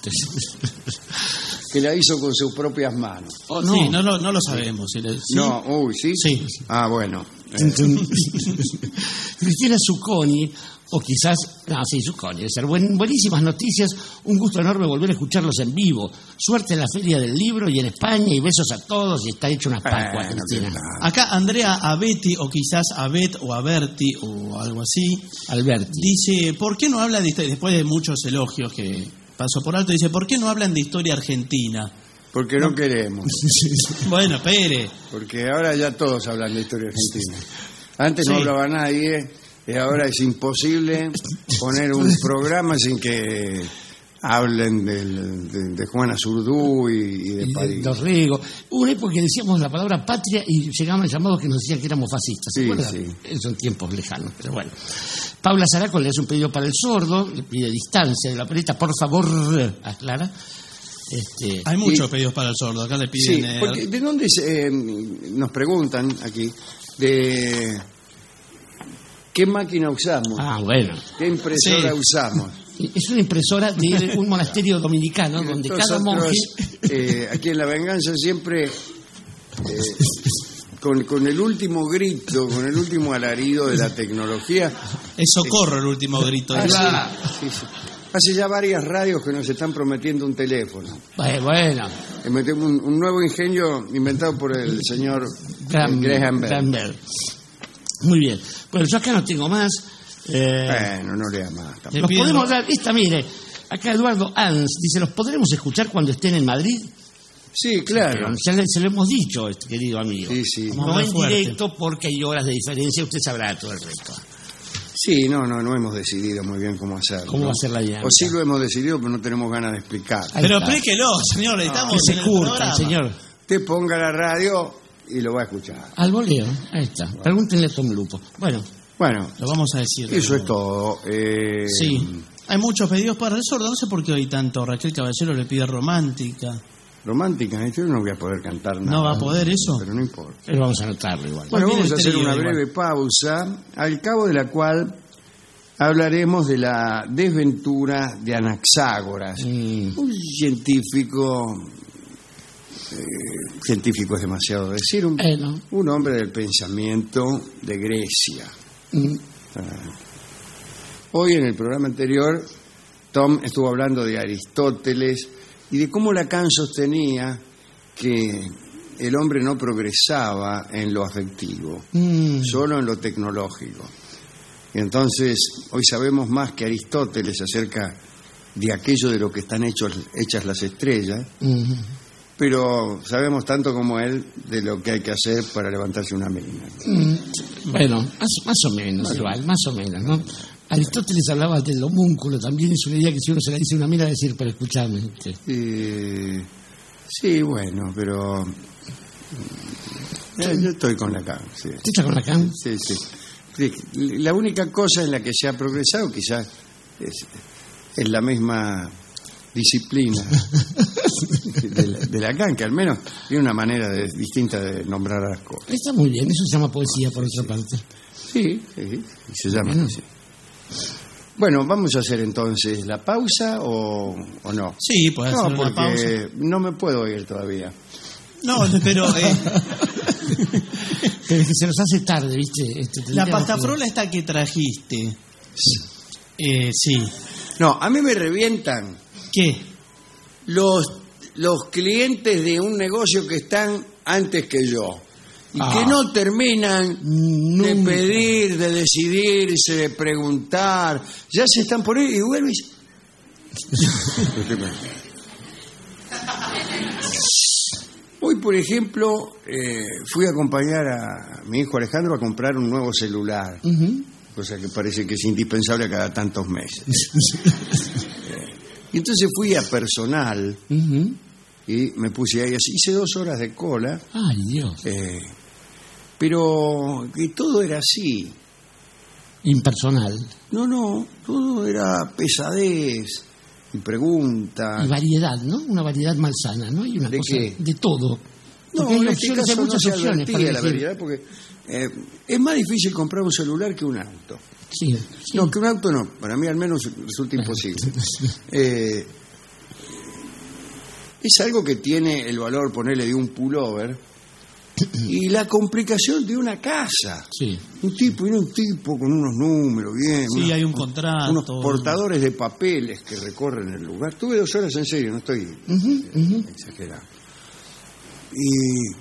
Que la hizo con sus propias manos. Oh, no. Sí, no lo, no lo sabemos. ¿Sí? No, uy, ¿sí? Sí. Ah, bueno. Cristina Zucconi, o quizás, no, sí, Zucconi, debe ser buen, buenísimas noticias, un gusto enorme volver a escucharlos en vivo. Suerte en la Feria del Libro y en España, y besos a todos, y está hecho unas pascuas, eh, Cristina. No, acá Andrea Abetti, o quizás Abet o Aberti, o algo así, Alberti, dice, ¿por qué no hablan de historia? Después de muchos elogios que pasó por alto, dice, ¿por qué no hablan de historia argentina? Porque no, no queremos. Bueno, Pere. Porque ahora ya todos hablan de historia argentina. Antes no sí. hablaba nadie, y ahora es imposible poner un programa sin que hablen del, de, de Juana Zurdú y, y de y París. De Dorrego. Una época que decíamos la palabra patria y llegaban llamados que nos decían que éramos fascistas. ¿Se sí, acuerdan? Sí. Son tiempos lejanos, pero bueno. Paula Zaraco le hace un pedido para el sordo, le pide distancia de la pelota, por favor, aclara. Este, Hay muchos y, pedidos para el sordo, acá le piden... Sí, porque ¿de dónde se, eh, nos preguntan aquí? De ¿qué máquina usamos? Ah, bueno. ¿Qué impresora sí. usamos? Es una impresora de un monasterio dominicano donde Nosotros, cada monje... Eh, aquí en La Venganza siempre... Eh, con, con el último grito, con el último alarido de la tecnología... Es socorro eh, el último grito. Hace, sí, sí. hace ya varias radios que nos están prometiendo un teléfono. Bueno, bueno. Un, un nuevo ingenio inventado por el señor Graham, Graham Bell. Graham Bell. Muy bien. Bueno, yo acá no tengo más. Eh, bueno, no lea más. Tampoco. Los podemos dar... Esta, mire, acá Eduardo Ans dice, ¿los podremos escuchar cuando estén en Madrid? Sí, claro. Ya le, se lo hemos dicho, este querido amigo. Sí, sí. No en fuerte. Directo porque hay horas de diferencia, usted sabrá todo el resto. Sí, no, no, no hemos decidido muy bien cómo hacerlo. ¿Cómo va a ser la dinámica? O sí lo hemos decidido, pero no tenemos ganas de explicar. Ahí pero explíquelo, señor, le estamos no, en se curta, señor. Usted ponga la radio y lo va a escuchar. Al voleo, ahí está. Bueno. Pregúntenle a Tom Lupo. Bueno, bueno, lo vamos a decir. Eso es todo. Eh... Sí, hay muchos pedidos para el sordo. No sé por qué hoy tanto. Raquel Caballero le pide romántica. Romántica, yo no voy a poder cantar nada. ¿No va a poder eso? Pero no importa. Pero vamos a anotarlo igual. Bueno, vamos a hacer una breve pausa, al cabo de la cual hablaremos de la desventura de Anaxágoras, mm. un científico, eh, científico es demasiado decir, un, eh, no. un hombre del pensamiento de Grecia. Mm. Ah. Hoy en el programa anterior, Tom estuvo hablando de Aristóteles y de cómo Lacan sostenía que el hombre no progresaba en lo afectivo, mm. solo en lo tecnológico. Y entonces, hoy sabemos más que Aristóteles acerca de aquello de lo que están hechos, hechas las estrellas, mm. pero sabemos tanto como él de lo que hay que hacer para levantarse una mina. Mm. Bueno, más, más o menos, bueno. igual, más o menos, ¿no? Aristóteles hablaba del homúnculo, también es una idea que si uno se la dice una mira, decir, pero escuchame. Sí, eh, sí bueno, pero... Eh, yo estoy con Lacan. Sí. ¿Usted está con Lacan? Sí, sí. La única cosa en la que se ha progresado quizás es, es la misma disciplina de, de Lacan, que al menos tiene una manera de, distinta de nombrar las cosas. Está muy bien, eso se llama poesía por otra parte. Sí, sí, se llama bueno. así. Bueno, vamos a hacer entonces la pausa o, o no. Sí, puede no, hacer una pausa. Porque no me puedo ir todavía. No, pero... Eh... pero es que se nos hace tarde, ¿viste? Este, la pasta frola esta que trajiste. Sí. Eh, sí. No, a mí me revientan. ¿Qué? Los, los clientes de un negocio que están antes que yo. Y Ah. que no terminan de Nunca. pedir, de decidirse, de preguntar. Ya se están por ahí y vuelven y... Hoy, por ejemplo, eh, fui a acompañar a mi hijo Alejandro a comprar un nuevo celular, Ujú. cosa que parece que es indispensable a cada tantos meses. Eh, y entonces fui a personal Ujú. y me puse ahí, así, hice dos horas de cola, Ay, Dios. eh, pero que todo era así. Impersonal. No, no, todo era pesadez y preguntas. Y variedad, ¿no? Una variedad malsana, ¿no? Y una ¿De cosa qué? de todo. No, Porque hay en este opciones, hay caso no muchas se opciones para advertía la elegir. variedad, porque eh, es más difícil comprar un celular que un auto. Sí, sí. No, que un auto no, para mí al menos resulta imposible. Eh, es algo que tiene el valor, ponerle de un pullover, y la complicación de una casa. Sí. Un tipo, y no un tipo con unos números, bien. Sí, unos- hay un contrato. Unos portadores de papeles que recorren el lugar. Tuve dos horas en serio, no estoy Ujú, ujú. exagerando. Y,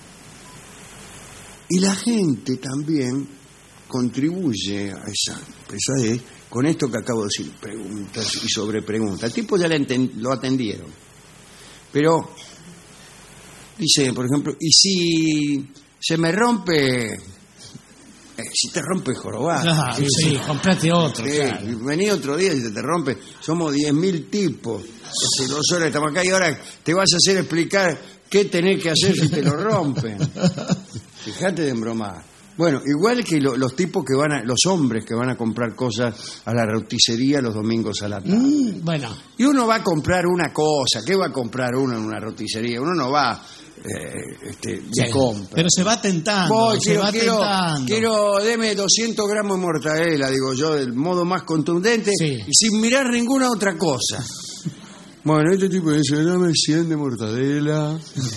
y la gente también contribuye a esa pesadez con esto que acabo de decir, preguntas y sobre preguntas. El tipo ya le enten- lo atendieron. Pero dice, por ejemplo, ¿y si se me rompe? Eh, si te rompe jorobado. Ah, Sí, sí, comprate otro, Sí, claro. y vení otro día y se te rompe. Somos diez mil tipos. Hace dos horas estamos acá y ahora te vas a hacer explicar qué tenés que hacer si te lo rompen. Fíjate de embromar. Bueno, igual que lo- los tipos que van a, los hombres que van a comprar cosas a la roticería los domingos a la tarde. Mm, bueno, Y uno va a comprar una cosa. ¿Qué va a comprar uno en una roticería? Uno no va eh, este, de Sí. compra. Pero se va tentando, Voy, se quiero, va quiero, tentando. quiero, deme doscientos gramos de mortadela, digo yo, del modo más contundente, Sí. y sin mirar ninguna otra cosa. Bueno, este tipo dice, dame cien de mortadela.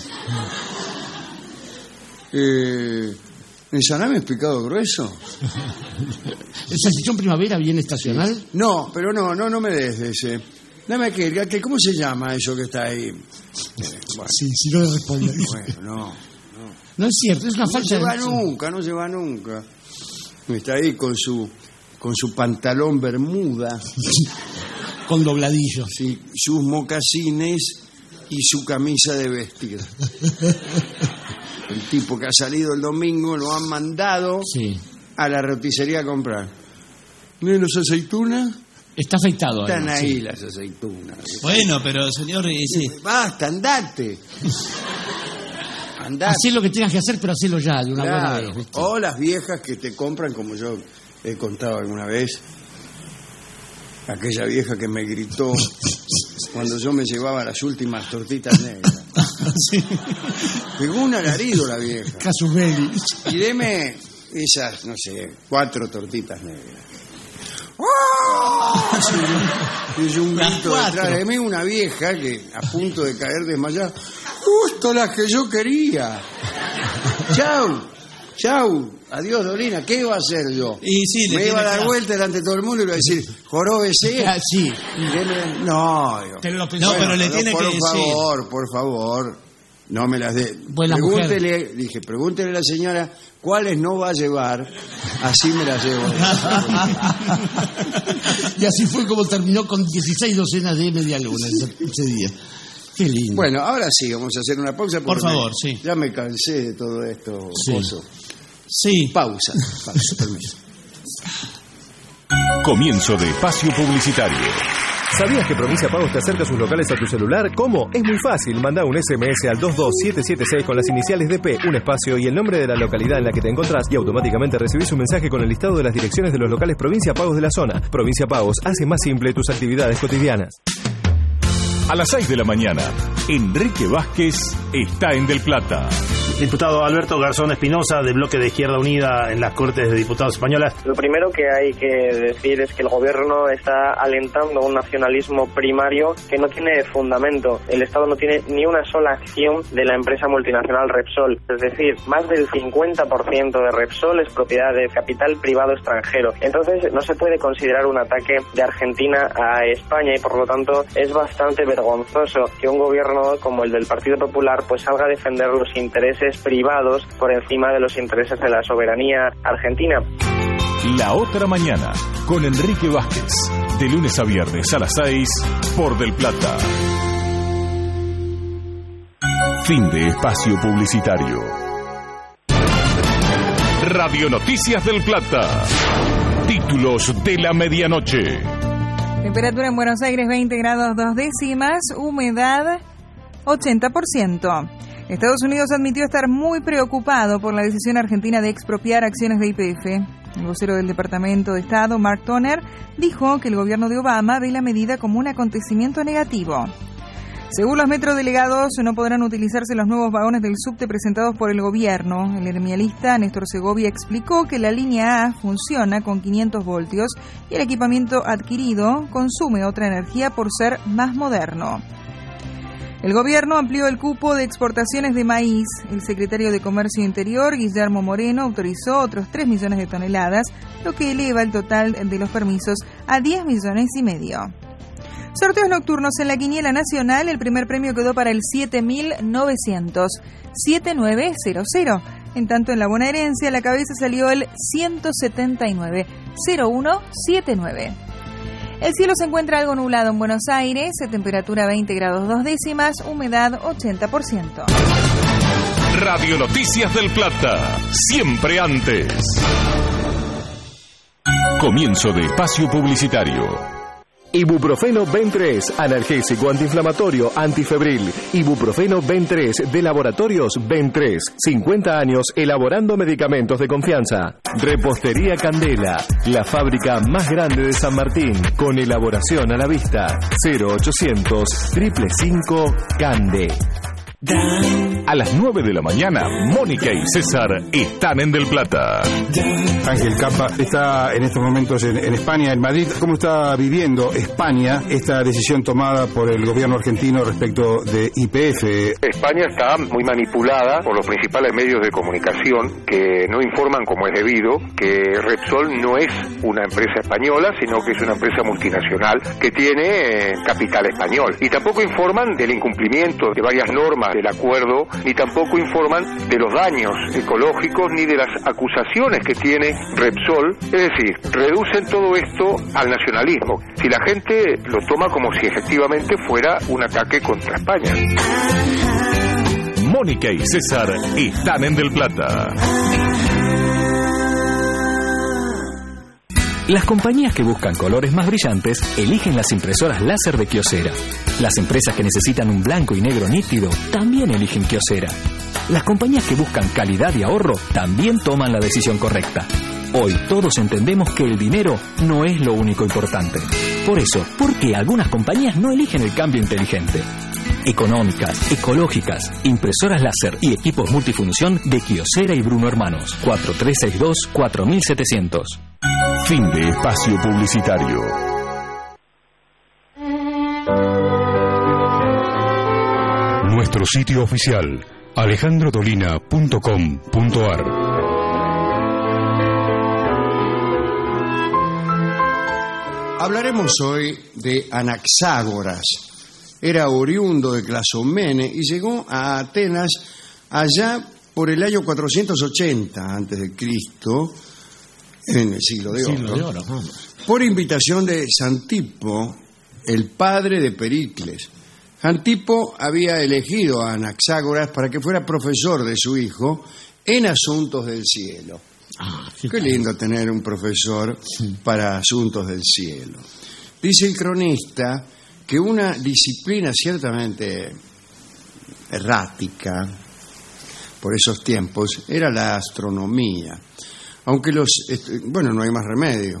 eh, ¿Ensalame picado grueso? ¿el salchichón primavera bien estacional? No, pero no, no, no me des de ese. Dame aquel, aquel, ¿cómo se llama eso que está ahí? Eh, bueno, Sí, sí, no le respondo. bueno, no. No es cierto, es una No falsa... se va nunca, no se va nunca. Está ahí con su con su pantalón bermuda, Con dobladillo. sí, sus mocasines y su camisa de vestir. El tipo que ha salido el domingo lo han mandado Sí. a la roticería a comprar. ¿Menos aceitunas? Está afeitado. Están además, ahí sí. las aceitunas. Bueno, pero señor, ese, Basta, andate. Andate. Hacé lo que tengas que hacer, pero hacelo ya, de una buena Claro. vez. ¿viste? O las viejas que te compran, como yo he contado alguna vez, aquella vieja que me gritó cuando yo me llevaba las últimas tortitas negras. sí. Pegó un alarido la vieja. Casus belli. Y deme esas, no sé, cuatro tortitas negras. ¡Oh! Y yo un Las grito cuatro. detrás de mí, una vieja que a punto de caer desmayada. Justo las que yo quería. Chau, chau, adiós Dolina, ¿qué iba a hacer yo? Y sí, le Me iba a tiene dar que- vuelta delante de todo el mundo y le iba a decir, joróbese. Ah, sí. Deme- No, digo. Te lo pensé. No, pero le no, tiene por que decir. favor, por favor, no me las dé. Buena Pregúntele, dije, pregúntele a la señora cuáles no va a llevar, así me las llevo. Y así fue como terminó con dieciséis docenas de media luna ese, ese día. Qué lindo. Bueno, ahora sí, vamos a hacer una pausa. Por porque favor, me- sí. Ya me cansé de todo esto. Sí. Oso. Sí. Pausa, pausa, permiso. Comienzo de espacio publicitario. ¿Sabías que Provincia Pagos te acerca sus locales a tu celular? ¿Cómo? Es muy fácil. Manda un S M S al dos dos siete siete seis con las iniciales D P, un espacio y el nombre de la localidad en la que te encontrás y automáticamente recibís un mensaje con el listado de las direcciones de los locales Provincia Pagos de la zona. Provincia Pagos hace más simple tus actividades cotidianas. A las seis de la mañana, Enrique Vázquez está en Del Plata. Diputado Alberto Garzón Espinosa, de Bloque de Izquierda Unida en las Cortes de Diputados Españolas. Lo primero que hay que decir es que el gobierno está alentando un nacionalismo primario que no tiene fundamento. El Estado no tiene ni una sola acción de la empresa multinacional Repsol. Es decir, más del cincuenta por ciento de Repsol es propiedad de capital privado extranjero. Entonces no se puede considerar un ataque de Argentina a España y por lo tanto es bastante vergonzoso que un gobierno como el del Partido Popular pues salga a defender los intereses intereses privados por encima de los intereses de la soberanía argentina. La otra mañana, con Enrique Vázquez, de lunes a viernes a las seis, por Del Plata. Fin de espacio publicitario. Radio Noticias del Plata. Títulos de la medianoche. Temperatura en Buenos Aires veinte grados dos décimas, humedad ochenta por ciento. Estados Unidos admitió estar muy preocupado por la decisión argentina de expropiar acciones de Y P F. El vocero del Departamento de Estado, Mark Toner, dijo que el gobierno de Obama ve la medida como un acontecimiento negativo. Según los metrodelegados, no podrán utilizarse los nuevos vagones del subte presentados por el gobierno. El gremialista Néstor Segovia explicó que la línea A funciona con quinientos voltios y el equipamiento adquirido consume otra energía por ser más moderno. El gobierno amplió el cupo de exportaciones de maíz. El secretario de Comercio Interior, Guillermo Moreno, autorizó otros tres millones de toneladas, lo que eleva el total de los permisos a diez millones y medio. Sorteos nocturnos en la quiniela nacional. El primer premio quedó para el siete mil novecientos, siete nueve cero cero. En tanto, en la bonaerense a la cabeza salió el ciento setenta y nueve, cero uno siete nueve. El cielo se encuentra algo nublado en Buenos Aires, temperatura veinte grados dos décimas, humedad ochenta por ciento. Radio Noticias del Plata, siempre antes. Comienzo de espacio publicitario. Ibuprofeno Ben tres, analgésico, antiinflamatorio, antifebril. Ibuprofeno Ben tres, de Laboratorios Ben tres. cincuenta años elaborando medicamentos de confianza. Repostería Candela, la fábrica más grande de San Martín, con elaboración a la vista. cero ochocientos, cinco cinco cinco, Cande. A las nueve de la mañana, Mónica y César están en Del Plata. Ángel Capa está en estos momentos en, en España, en Madrid. ¿Cómo está viviendo España esta decisión tomada por el gobierno argentino respecto de Y P F? España está muy manipulada por los principales medios de comunicación que no informan como es debido, que Repsol no es una empresa española, sino que es una empresa multinacional que tiene eh, capital español. Y tampoco informan del incumplimiento de varias normas del acuerdo, ni tampoco informan de los daños ecológicos ni de las acusaciones que tiene Repsol. Es decir, reducen todo esto al nacionalismo. Si la gente lo toma como si efectivamente fuera un ataque contra España. Mónica y César están en Del Plata. Las compañías que buscan colores más brillantes eligen las impresoras láser de Kyocera. Las empresas que necesitan un blanco y negro nítido también eligen Kyocera. Las compañías que buscan calidad y ahorro también toman la decisión correcta. Hoy todos entendemos que el dinero no es lo único importante. Por eso, ¿por qué algunas compañías no eligen el cambio inteligente? Económicas, ecológicas, impresoras láser y equipos multifunción de Kyocera y Bruno Hermanos. cuatro tres seis dos, cuatro mil setecientos. Fin de espacio publicitario. Nuestro sitio oficial, alejandro dolina punto com punto ar. Hablaremos hoy de Anaxágoras. Era oriundo de Clazomene y llegó a Atenas allá por el año cuatrocientos ochenta antes de Cristo, en el siglo de oro, siglo de oro por invitación de Xantipo, el padre de Pericles. Xantipo había elegido a Anaxágoras para que fuera profesor de su hijo en asuntos del cielo. Ah, qué, qué lindo tener un profesor sí. para asuntos del cielo. Dice el cronista que una disciplina ciertamente errática por esos tiempos era la astronomía. Aunque los... Bueno, no hay más remedio.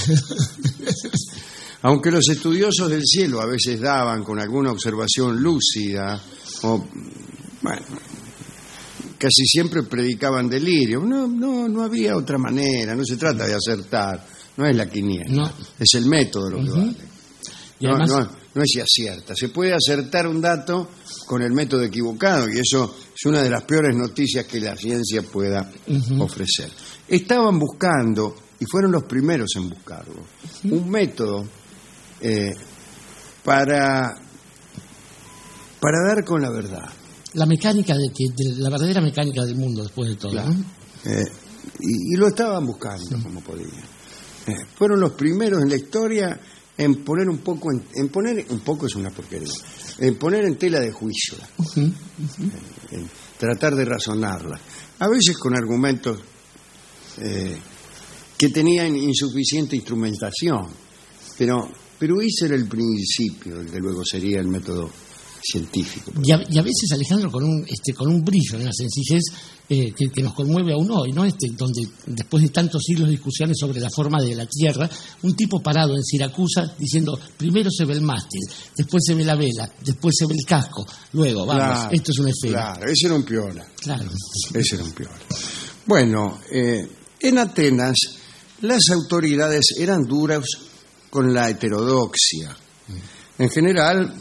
Aunque los estudiosos del cielo a veces daban con alguna observación lúcida, o, bueno, casi siempre predicaban delirio. No, no, no había otra manera, no se trata de acertar, no es la quiniela, no. Es el método lo que uh-huh. vale. Y no, además... no, no es si acierta, se puede acertar un dato con el método equivocado y eso es una de las peores noticias que la ciencia pueda uh-huh. ofrecer. Estaban buscando, y fueron los primeros en buscarlo, uh-huh. un método eh, para, para dar con la verdad. La mecánica, de que de la verdadera mecánica del mundo, después de todo. Claro. ¿no? Eh, y, y lo estaban buscando sí. como podían. Eh, fueron los primeros en la historia en poner un poco, en, en poner un poco es una porquería, en poner en tela de juicio, uh-huh, uh-huh. En, en tratar de razonarla, a veces con argumentos eh, que tenían insuficiente instrumentación, pero, pero ese era el principio, el que luego sería el método científico. Y a, y a veces, Alejandro, con un este con un brillo, una sencillez eh, que, que nos conmueve aún hoy, ¿no? Este, donde después de tantos siglos de discusiones sobre la forma de la Tierra, un tipo parado en Siracusa diciendo, primero se ve el mástil, después se ve la vela, después se ve el casco, luego, vamos, claro, esto es una esfera. Claro, ese era un piola. Claro. Ese era un piola. Bueno, eh, en Atenas las autoridades eran duras con la heterodoxia. En general,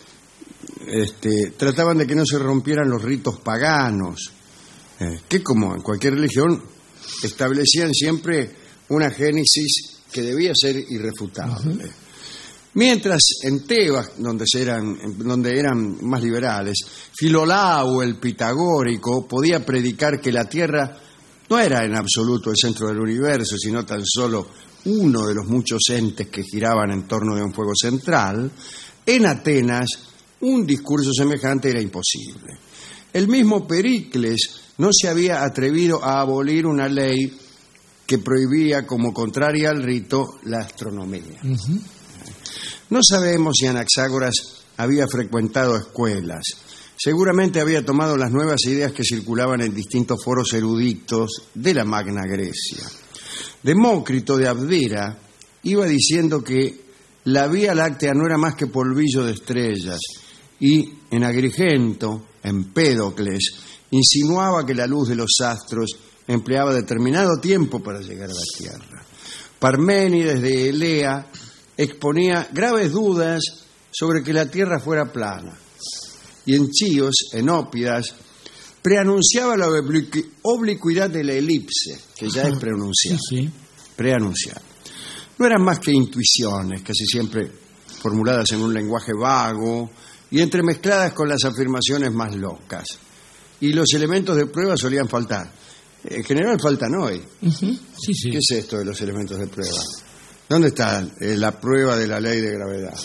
Este, trataban de que no se rompieran los ritos paganos, eh, que como en cualquier religión establecían siempre una génesis que debía ser irrefutable. Uh-huh. Mientras en Tebas, donde eran, donde eran más liberales, Filolao, el pitagórico, podía predicar que la Tierra no era en absoluto el centro del universo, sino tan solo uno de los muchos entes que giraban en torno de un fuego central. En Atenas un discurso semejante era imposible. El mismo Pericles no se había atrevido a abolir una ley que prohibía como contraria al rito la astronomía. Uh-huh. No sabemos si Anaxágoras había frecuentado escuelas. Seguramente había tomado las nuevas ideas que circulaban en distintos foros eruditos de la Magna Grecia. Demócrito de Abdera iba diciendo que la Vía Láctea no era más que polvillo de estrellas, y en Agrigento, Empédocles, insinuaba que la luz de los astros empleaba determinado tiempo para llegar a la Tierra. Parménides de Elea exponía graves dudas sobre que la Tierra fuera plana. Y en Chíos, Enópidas, preanunciaba la obliqu- oblicuidad de la elipse, que ya es preanunciada. Sí, sí. Preanunciada. No eran más que intuiciones, casi siempre formuladas en un lenguaje vago y entremezcladas con las afirmaciones más locas. Y los elementos de prueba solían faltar. En general faltan hoy. Uh-huh. Sí, sí. ¿Qué es esto de los elementos de prueba? ¿Dónde está eh, la prueba de la ley de gravedad?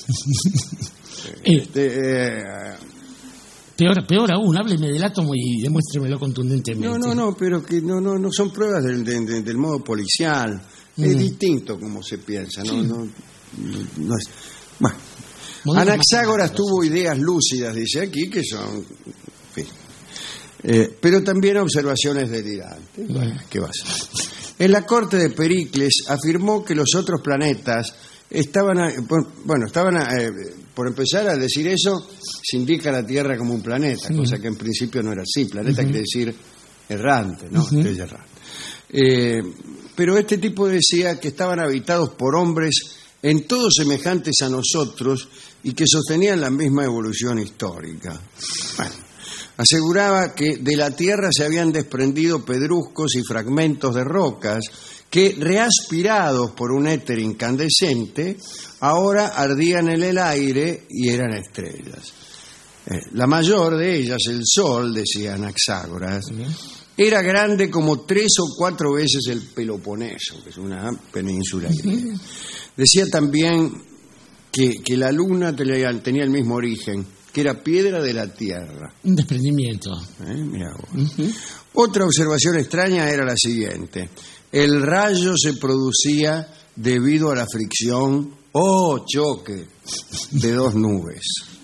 eh, este, eh, peor, peor aún, hábleme del átomo y demuéstremelo contundentemente. No, no, no, pero que no, no, no son pruebas del, de, de, del modo policial. Uh-huh. Es distinto como se piensa, ¿no? Sí. no, no, no es... Bueno. Anaxágoras tuvo ideas lúcidas, dice aquí, que son... Eh, pero también observaciones delirantes. Bueno, ¿qué va a ser? En la corte de Pericles afirmó que los otros planetas estaban... A, bueno, estaban... A, eh, por empezar a decir eso, se indica la Tierra como un planeta, sí. Cosa que en principio no era así. Planeta uh-huh. quiere decir errante, ¿no? Uh-huh. Es errante. Eh, pero este tipo decía que estaban habitados por hombres en todo semejantes a nosotros y que sostenían la misma evolución histórica. Bueno, aseguraba que de la Tierra se habían desprendido pedruscos y fragmentos de rocas que, reaspirados por un éter incandescente, ahora ardían en el aire y eran estrellas. Eh, la mayor de ellas, el Sol, decía Anaxágoras, era grande como tres o cuatro veces el Peloponeso, que es una península griega. Decía también que, que la luna tenía, tenía el mismo origen, que era piedra de la Tierra. Un desprendimiento. ¿Eh? Mirá vos. Uh-huh. Otra observación extraña era la siguiente. El rayo se producía debido a la fricción o choque de dos nubes.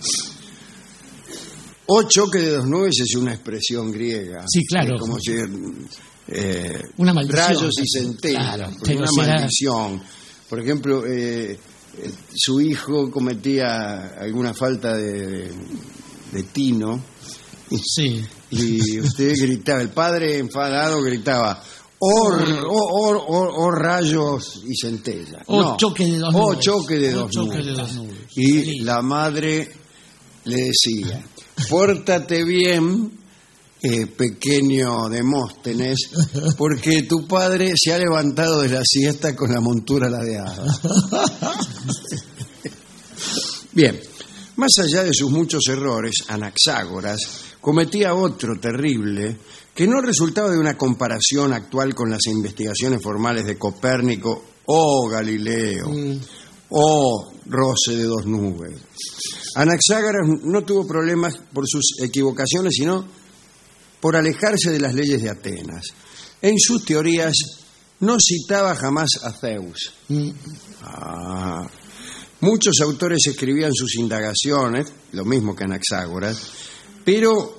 O choque de dos nubes es una expresión griega. Sí, claro. Es como si... Eh, una maldición. Rayos y centellas. Claro, una será... maldición. Por ejemplo, eh, su hijo cometía alguna falta de, de, de tino. Sí. Y usted gritaba, el padre enfadado gritaba, o oh, oh, oh, oh, rayos y centellas. O no, choque de dos o nubes. Choque de o dos choque nubes. De dos nubes. Y sí. La madre le decía, pórtate bien, eh, pequeño Demóstenes, porque tu padre se ha levantado de la siesta con la montura ladeada. Bien, más allá de sus muchos errores, Anaxágoras cometía otro terrible, que no resultaba de una comparación actual con las investigaciones formales de Copérnico o Galileo mm. o roce de dos nubes. Anaxágoras no tuvo problemas por sus equivocaciones, sino por alejarse de las leyes de Atenas. En sus teorías no citaba jamás a Zeus. Mm. Ah. Muchos autores escribían sus indagaciones, lo mismo que Anaxágoras, pero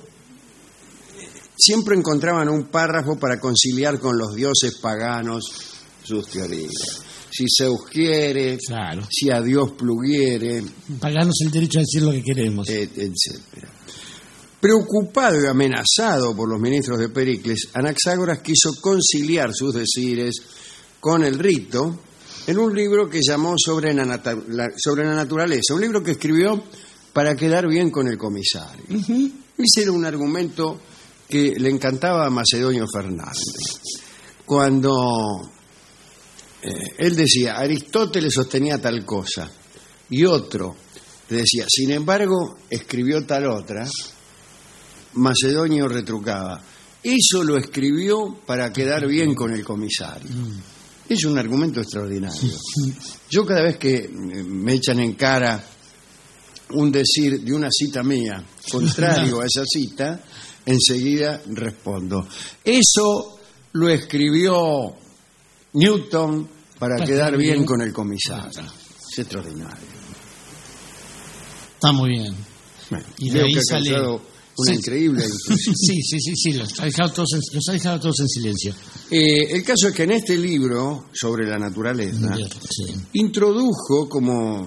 siempre encontraban un párrafo para conciliar con los dioses paganos sus teorías. Si Zeus quiere, claro. Si a Dios pluguiere. Paganos el derecho a decir lo que queremos. Et, etcétera. Preocupado y amenazado por los ministros de Pericles, Anaxágoras quiso conciliar sus decires con el rito en un libro que llamó sobre la, nat- la, sobre la naturaleza, un libro que escribió para quedar bien con el comisario. Uh-huh. Ese era un argumento que le encantaba a Macedonio Fernández. Cuando eh, él decía, Aristóteles sostenía tal cosa, y otro le decía, sin embargo, escribió tal otra, Macedonio retrucaba, eso lo escribió para quedar bien con el comisario. Es un argumento extraordinario. Yo cada vez que me echan en cara un decir de una cita mía contrario a esa cita, enseguida respondo, eso lo escribió Newton para quedar bien con el comisario. Es extraordinario. Está muy bien. Bueno, y de ahí que sale una sí. increíble sí, sí, sí, sí, los ha dejado todos en, los ha dejado todos en silencio. Eh, el caso es que en este libro sobre la naturaleza sí. introdujo como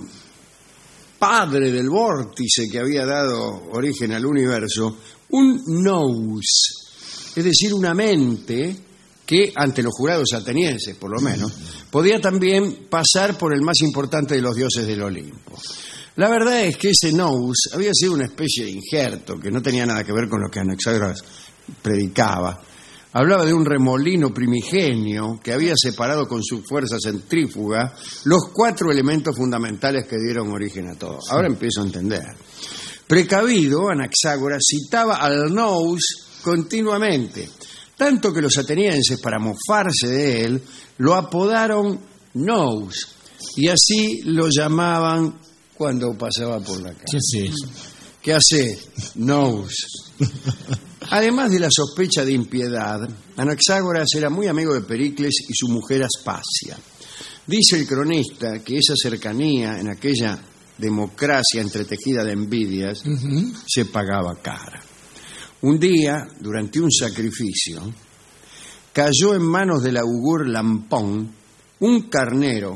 padre del vórtice que había dado origen al universo un nous, es decir, una mente que ante los jurados atenienses, por lo menos, podía también pasar por el más importante de los dioses del Olimpo. La verdad es que ese nous había sido una especie de injerto que no tenía nada que ver con lo que Anaxágoras predicaba. Hablaba de un remolino primigenio que había separado con su fuerza centrífuga los cuatro elementos fundamentales que dieron origen a todo. Ahora empiezo a entender. Precavido, Anaxágoras citaba al nous continuamente, tanto que los atenienses, para mofarse de él, lo apodaron nous, y así lo llamaban cuando pasaba por la calle. ¿Qué hace? ¿Qué hace? Nous. Además de la sospecha de impiedad, Anaxágoras era muy amigo de Pericles y su mujer Aspasia. Dice el cronista que esa cercanía en aquella democracia entretejida de envidias uh-huh. se pagaba cara. Un día, durante un sacrificio, cayó en manos del augur Lampón un carnero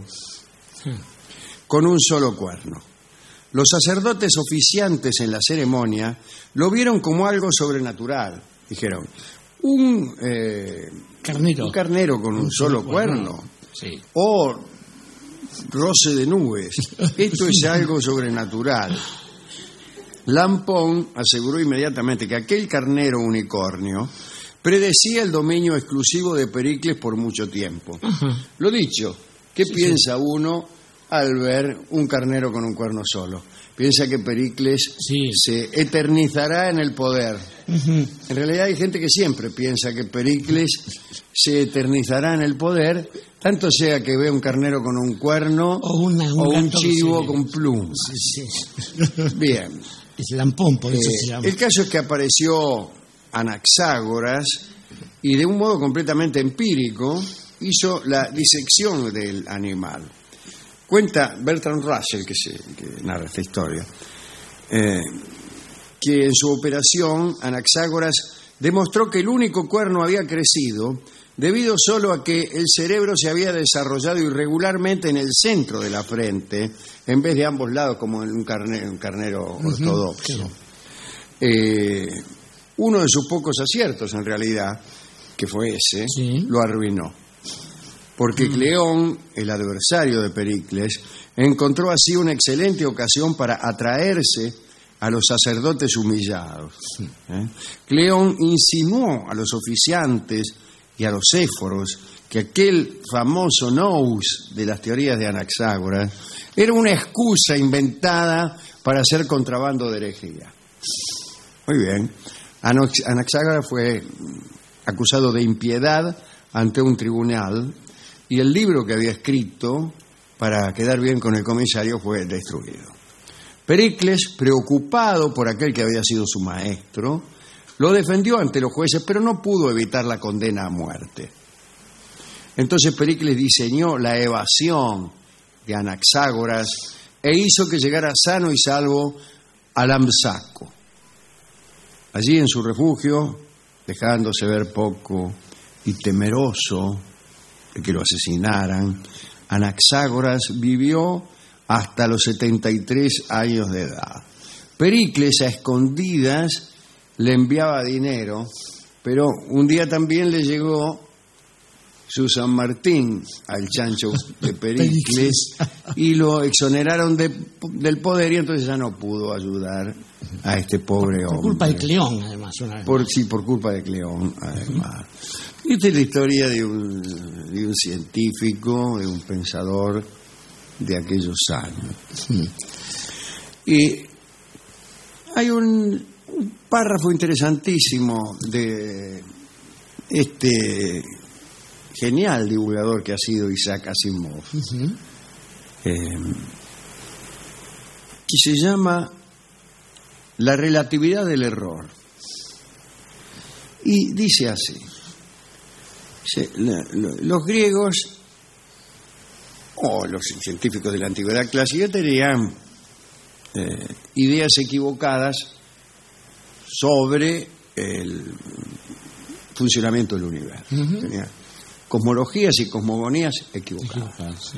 con un solo cuerno. Los sacerdotes oficiantes en la ceremonia lo vieron como algo sobrenatural. Dijeron, un, eh, carnero. un carnero con un, un solo cuerno, cuerno. Sí. O roce de nubes. Esto es algo sobrenatural. Lampón aseguró inmediatamente que aquel carnero unicornio predecía el dominio exclusivo de Pericles por mucho tiempo. Uh-huh. Lo dicho, ¿qué sí, piensa sí. uno al ver un carnero con un cuerno solo? Piensa que Pericles sí. se eternizará en el poder. Uh-huh. En realidad hay gente que siempre piensa que Pericles se eternizará en el poder, tanto sea que vea un carnero con un cuerno o, una, un, o un chivo sí. con plumas. Sí, sí. Bien. Es Lampón, por eso eh, se llama. El caso es que apareció Anaxágoras y de un modo completamente empírico hizo la disección del animal. Cuenta Bertrand Russell, que, se, que narra esta historia, eh, que en su operación Anaxágoras demostró que el único cuerno había crecido debido solo a que el cerebro se había desarrollado irregularmente en el centro de la frente, en vez de ambos lados, como en un carnero, un carnero uh-huh. ortodoxo. Eh, uno de sus pocos aciertos, en realidad, que fue ese, sí. lo arruinó. Porque Cleón, el adversario de Pericles, encontró así una excelente ocasión para atraerse a los sacerdotes humillados. ¿Eh? Cleón insinuó a los oficiantes y a los éforos que aquel famoso nous de las teorías de Anaxágoras era una excusa inventada para hacer contrabando de herejía. Muy bien. Anaxágoras fue acusado de impiedad ante un tribunal y el libro que había escrito para quedar bien con el comisario fue destruido. Pericles, preocupado por aquel que había sido su maestro, lo defendió ante los jueces, pero no pudo evitar la condena a muerte. Entonces Pericles diseñó la evasión de Anaxágoras e hizo que llegara sano y salvo a Lampsaco. Allí en su refugio, dejándose ver poco y temeroso de que lo asesinaran, Anaxágoras vivió hasta los setenta y tres años de edad. Pericles, a escondidas, le enviaba dinero, pero un día también le llegó su San Martín al chancho de Pericles y lo exoneraron de, del poder, y entonces ya no pudo ayudar a este pobre hombre. Por culpa de Cleón, además. Una vez por, más. sí, por culpa de Cleón, además. Uh-huh. Esta es la historia de un, de un científico, de un pensador de aquellos años. Uh-huh. Y hay un, un párrafo interesantísimo de este genial divulgador que ha sido Isaac Asimov, uh-huh. eh, que se llama La relatividad del error. Y dice así: se, la, lo, los griegos o los científicos de la antigüedad clásica tenían eh, ideas equivocadas sobre el funcionamiento del universo. Uh-huh. Tenían cosmologías y cosmogonías equivocadas. Sí.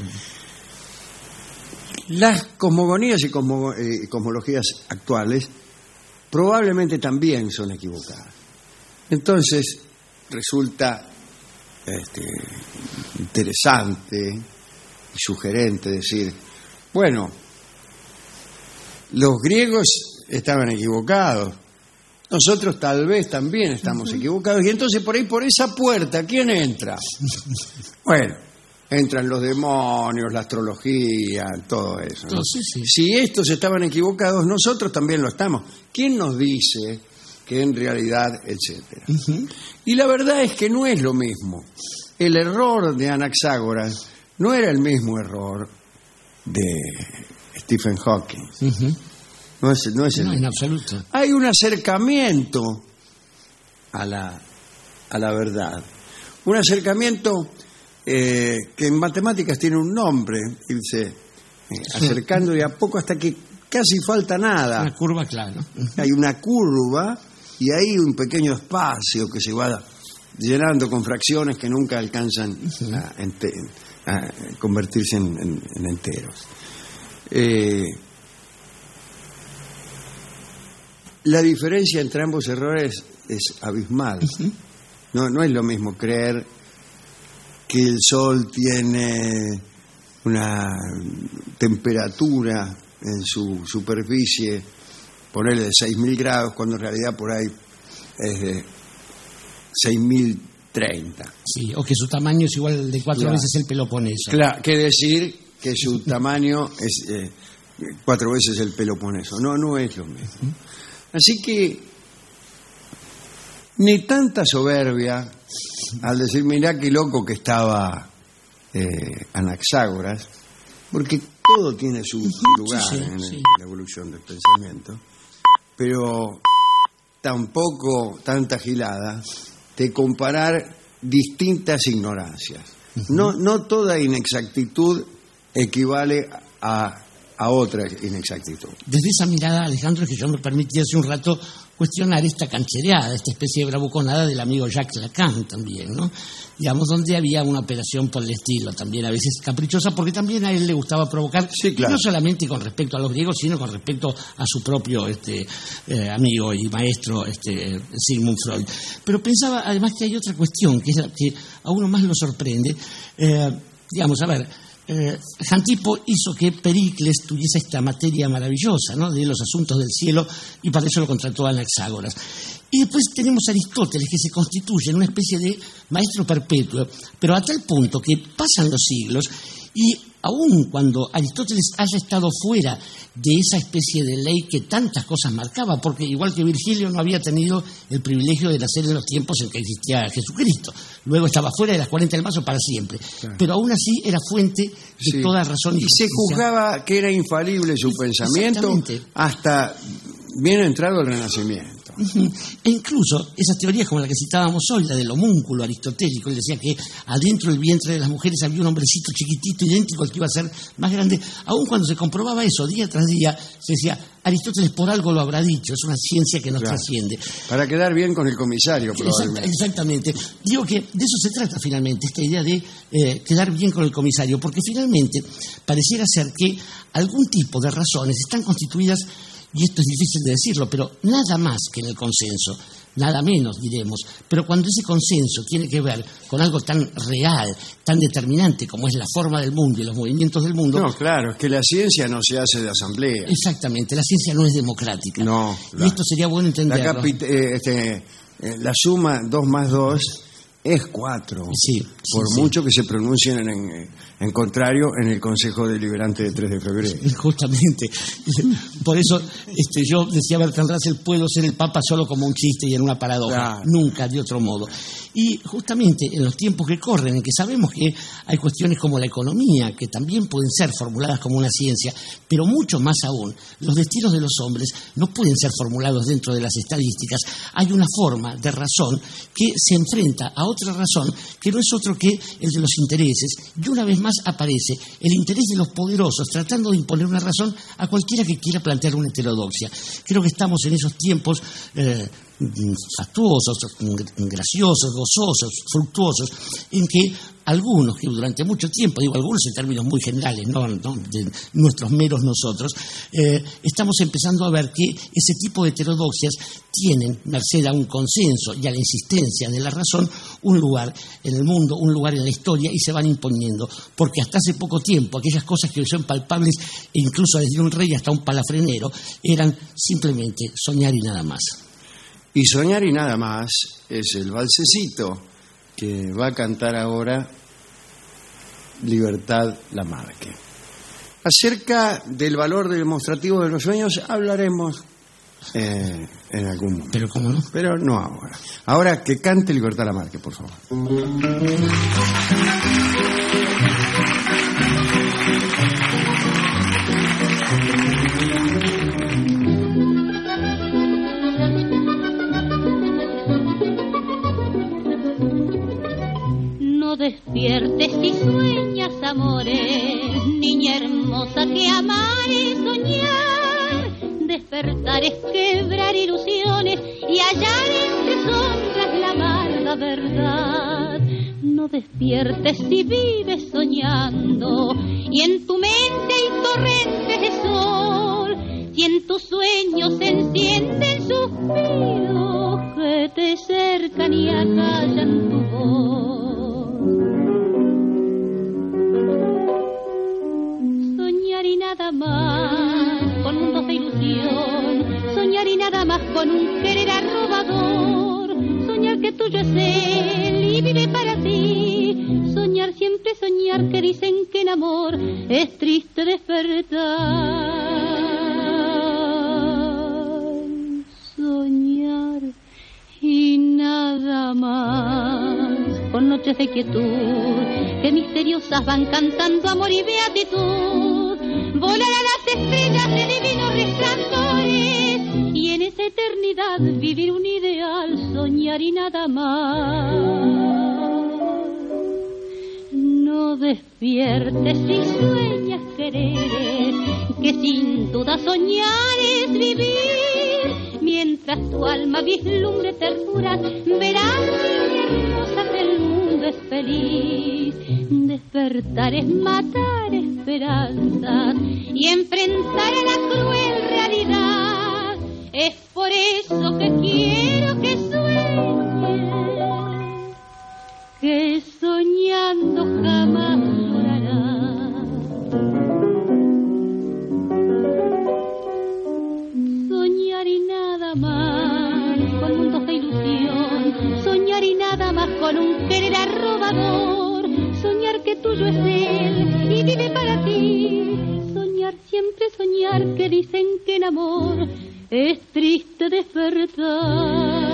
Las cosmogonías y cosmo, eh, cosmologías actuales probablemente también son equivocadas. Entonces resulta este, interesante y sugerente decir, bueno, los griegos estaban equivocados, nosotros tal vez también estamos uh-huh. equivocados, y entonces por ahí, por esa puerta, ¿quién entra? Bueno, entran los demonios, la astrología, todo eso, ¿no? Sí, sí. Si estos estaban equivocados, nosotros también lo estamos. ¿Quién nos dice que en realidad, etcétera? Uh-huh. Y la verdad es que no es lo mismo. El error de Anaxágoras no era el mismo error de Stephen Hawking. Uh-huh. No es, no es el no, en absoluto. Hay un acercamiento a la, a la verdad. Un acercamiento eh, que en matemáticas tiene un nombre, dice, eh, acercando de a poco hasta que casi falta nada. Una curva, claro. Uh-huh. Hay una curva y hay un pequeño espacio que se va llenando con fracciones que nunca alcanzan uh-huh. a, ente- a convertirse en, en, en enteros. Eh, La diferencia entre ambos errores es abismal. Uh-huh. No, no es lo mismo creer que el Sol tiene una temperatura en su superficie, ponerle de seis mil grados, cuando en realidad por ahí es de seis mil treinta. Sí, o que su tamaño es igual de cuatro claro. veces el Peloponeso. Claro, que decir que su tamaño es eh, cuatro veces el Peloponeso. No, no es lo mismo. Uh-huh. Así que ni tanta soberbia al decir, mirá qué loco que estaba eh, Anaxágoras, porque todo tiene su lugar sí, sí, en sí. la evolución del pensamiento, pero tampoco tanta gilada de comparar distintas ignorancias. Uh-huh. No, no toda inexactitud equivale a a otra inexactitud. Desde esa mirada, Alejandro, es que yo me permití hace un rato cuestionar esta canchereada, esta especie de bravuconada del amigo Jacques Lacan también, ¿no? Digamos, donde había una operación por el estilo, también a veces caprichosa, porque también a él le gustaba provocar, sí, claro. no solamente con respecto a los griegos, sino con respecto a su propio este, eh, amigo y maestro este, Sigmund Freud. Pero pensaba además que hay otra cuestión, que es la que a uno más lo sorprende. Eh, digamos, a ver, Eh, Jantipo hizo que Pericles tuviese esta materia maravillosa, ¿no?, de los asuntos del cielo, y para eso lo contrató a Anaxágoras. Y después tenemos a Aristóteles, que se constituye en una especie de maestro perpetuo, pero a tal punto que pasan los siglos y aun cuando Aristóteles haya estado fuera de esa especie de ley que tantas cosas marcaba, porque igual que Virgilio no había tenido el privilegio de nacer en los tiempos en que existía Jesucristo, luego estaba fuera de las cuarenta del marzo para siempre, claro. Pero aún así era fuente de sí. toda razón. Y, y se juzgaba que era infalible su pensamiento hasta bien entrado el Renacimiento. Uh-huh. E incluso esas teorías como la que citábamos hoy, la del homúnculo aristotélico, él decía que adentro del vientre de las mujeres había un hombrecito chiquitito, idéntico al que iba a ser más grande. Aun cuando se comprobaba eso día tras día, se decía, Aristóteles por algo lo habrá dicho, es una ciencia que nos claro. trasciende. Para quedar bien con el comisario, probablemente. Exactamente. Digo que de eso se trata finalmente, esta idea de eh, quedar bien con el comisario, porque finalmente pareciera ser que algún tipo de razones están constituidas, y esto es difícil de decirlo, pero nada más que en el consenso, nada menos diremos, pero cuando ese consenso tiene que ver con algo tan real, tan determinante como es la forma del mundo y los movimientos del mundo... No, claro, es que la ciencia no se hace de asamblea. Exactamente, la ciencia no es democrática. No. La, y esto sería bueno entenderlo. La, capi- eh, este, eh, la suma dos más dos es cuatro, sí, por sí, mucho sí. que se pronuncien en, en contrario en el Consejo Deliberante de tres de febrero. Justamente. Por eso este, yo decía Bertrand Russell, puedo ser el Papa solo como un chiste y en una paradoja, claro. Nunca de otro modo. Y justamente en los tiempos que corren, en que sabemos que hay cuestiones como la economía, que también pueden ser formuladas como una ciencia, pero mucho más aún, los destinos de los hombres no pueden ser formulados dentro de las estadísticas. Hay una forma de razón que se enfrenta a otra razón que no es otro que el de los intereses, y una vez más aparece el interés de los poderosos tratando de imponer una razón a cualquiera que quiera plantear una heterodoxia. Creo que estamos en esos tiempos eh, fastuosos, graciosos, gozosos, fructuosos, en que algunos que durante mucho tiempo, digo algunos en términos muy generales, no, no de nuestros meros nosotros, eh, estamos empezando a ver que ese tipo de heterodoxias tienen, merced a un consenso y a la insistencia de la razón, un lugar en el mundo, un lugar en la historia, y se van imponiendo, porque hasta hace poco tiempo aquellas cosas que son palpables, e incluso desde un rey hasta un palafrenero, eran simplemente soñar y nada más. Y soñar y nada más es el valsecito que va a cantar ahora Libertad Lamarque. Acerca del valor demostrativo de los sueños hablaremos eh, en algún momento. ¿Pero cómo no? Pero no ahora. Ahora que cante Libertad Lamarque, por favor. Despiertes y sueñas amores, niña hermosa, que amar y soñar. Despertar es quebrar ilusiones y hallar entre sombras la amarga verdad. No despiertes si vives soñando, y en tu mente hay torrentes de sol, y en tus sueños se encienden suspiros que te cercan y acallan tu voz. Y nada más con mundos de ilusión, soñar y nada más con un querer arrobador, soñar que tuyo es él y vive para ti, soñar siempre soñar que dicen que el amor es triste despertar, soñar y nada más con noches de quietud que misteriosas van cantando amor y beatitud. Volar a las estrellas de divinos resplandores y en esa eternidad vivir un ideal, soñar y nada más. No despiertes si sueñas querer, que sin duda soñar es vivir. Mientras tu alma vislumbre ternuras, verás niña hermosa que el mundo es feliz. Despertar es matar esperanzas y enfrentar a la cruel realidad. Es por eso que quiero que sueñes, que soñando jamás llorarás. Soñar y nada más con mundos de ilusión, soñar y nada más con un querer arrobador, soñar que tuyo es él y vive para soñar que dicen que en amor es triste despertar.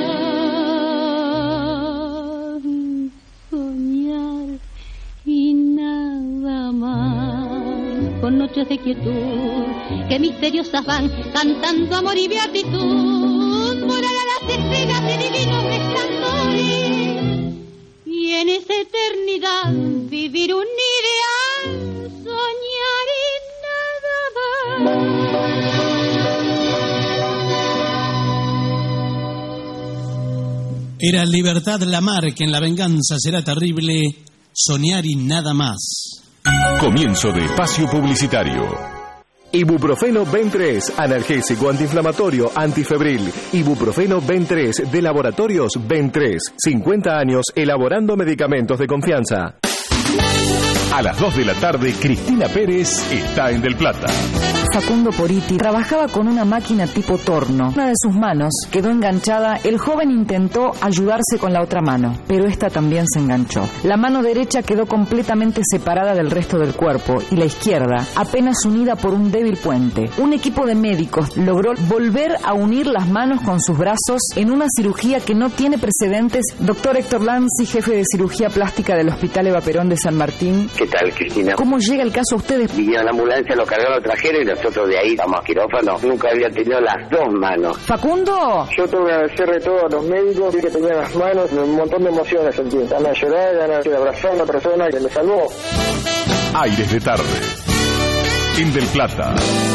Soñar y nada más, con noches de quietud que misteriosas van cantando amor y beatitud, morar a las escenas de divinos resplandores y en esa eternidad vivir un ideal, soñar y nada más. Era Libertad Lamarque, que en La venganza será terrible, soñar y nada más. Comienzo de espacio publicitario. Ibuprofeno Ben tres, analgésico, antiinflamatorio, antifebril. Ibuprofeno Ben tres, de Laboratorios Ben tres. cincuenta años elaborando medicamentos de confianza. A las dos de la tarde, Cristina Pérez está en Del Plata. Facundo Poriti trabajaba con una máquina tipo torno. Una de sus manos quedó enganchada. El joven intentó ayudarse con la otra mano, pero esta también se enganchó. La mano derecha quedó completamente separada del resto del cuerpo y la izquierda apenas unida por un débil puente. Un equipo de médicos logró volver a unir las manos con sus brazos en una cirugía que no tiene precedentes. Doctor Héctor Lanzi, jefe de cirugía plástica del Hospital Eva Perón de San Martín. ¿Qué tal, Cristina? ¿Cómo llega el caso a ustedes? Vinieron la ambulancia, lo cargaron, lo trajeron y nosotros de ahí vamos a quirófano. Nunca había tenido las dos manos. ¿Facundo? Yo tuve que agradecerle todo a los médicos, vi que tenían las manos, un montón de emociones sentí. Ganas de llorar, ganas de abrazar a una persona que me salvó. Aires de tarde. En Del Plata.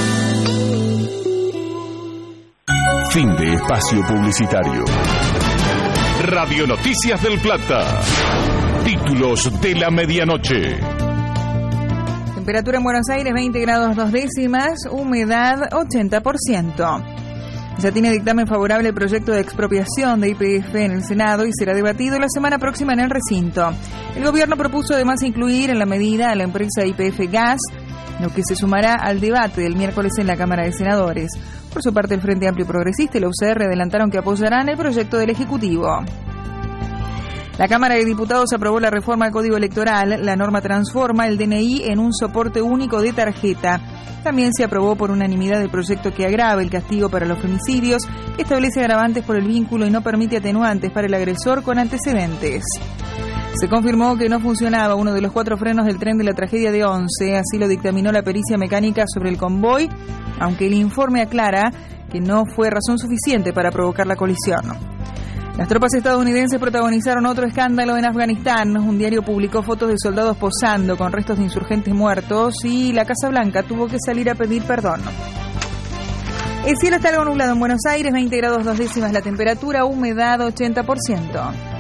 Fin de espacio publicitario. Radio Noticias del Plata. Títulos de la medianoche. Temperatura en Buenos Aires veinte grados dos décimas, humedad ochenta por ciento. Ya tiene dictamen favorable el proyecto de expropiación de Y P F en el Senado y será debatido la semana próxima en el recinto. El gobierno propuso además incluir en la medida a la empresa Y P F Gas, lo que se sumará al debate del miércoles en la Cámara de Senadores. Por su parte, el Frente Amplio y Progresista y la U C R adelantaron que apoyarán el proyecto del Ejecutivo. La Cámara de Diputados aprobó la reforma al Código Electoral. La norma transforma el D N I en un soporte único de tarjeta. También se aprobó por unanimidad el proyecto que agrava el castigo para los femicidios, que establece agravantes por el vínculo y no permite atenuantes para el agresor con antecedentes. Se confirmó que no funcionaba uno de los cuatro frenos del tren de la tragedia de Once, así lo dictaminó la pericia mecánica sobre el convoy, aunque el informe aclara que no fue razón suficiente para provocar la colisión. Las tropas estadounidenses protagonizaron otro escándalo en Afganistán. Un diario publicó fotos de soldados posando con restos de insurgentes muertos y la Casa Blanca tuvo que salir a pedir perdón. El cielo está algo nublado en Buenos Aires, veinte grados dos décimas la temperatura, humedad ochenta por ciento.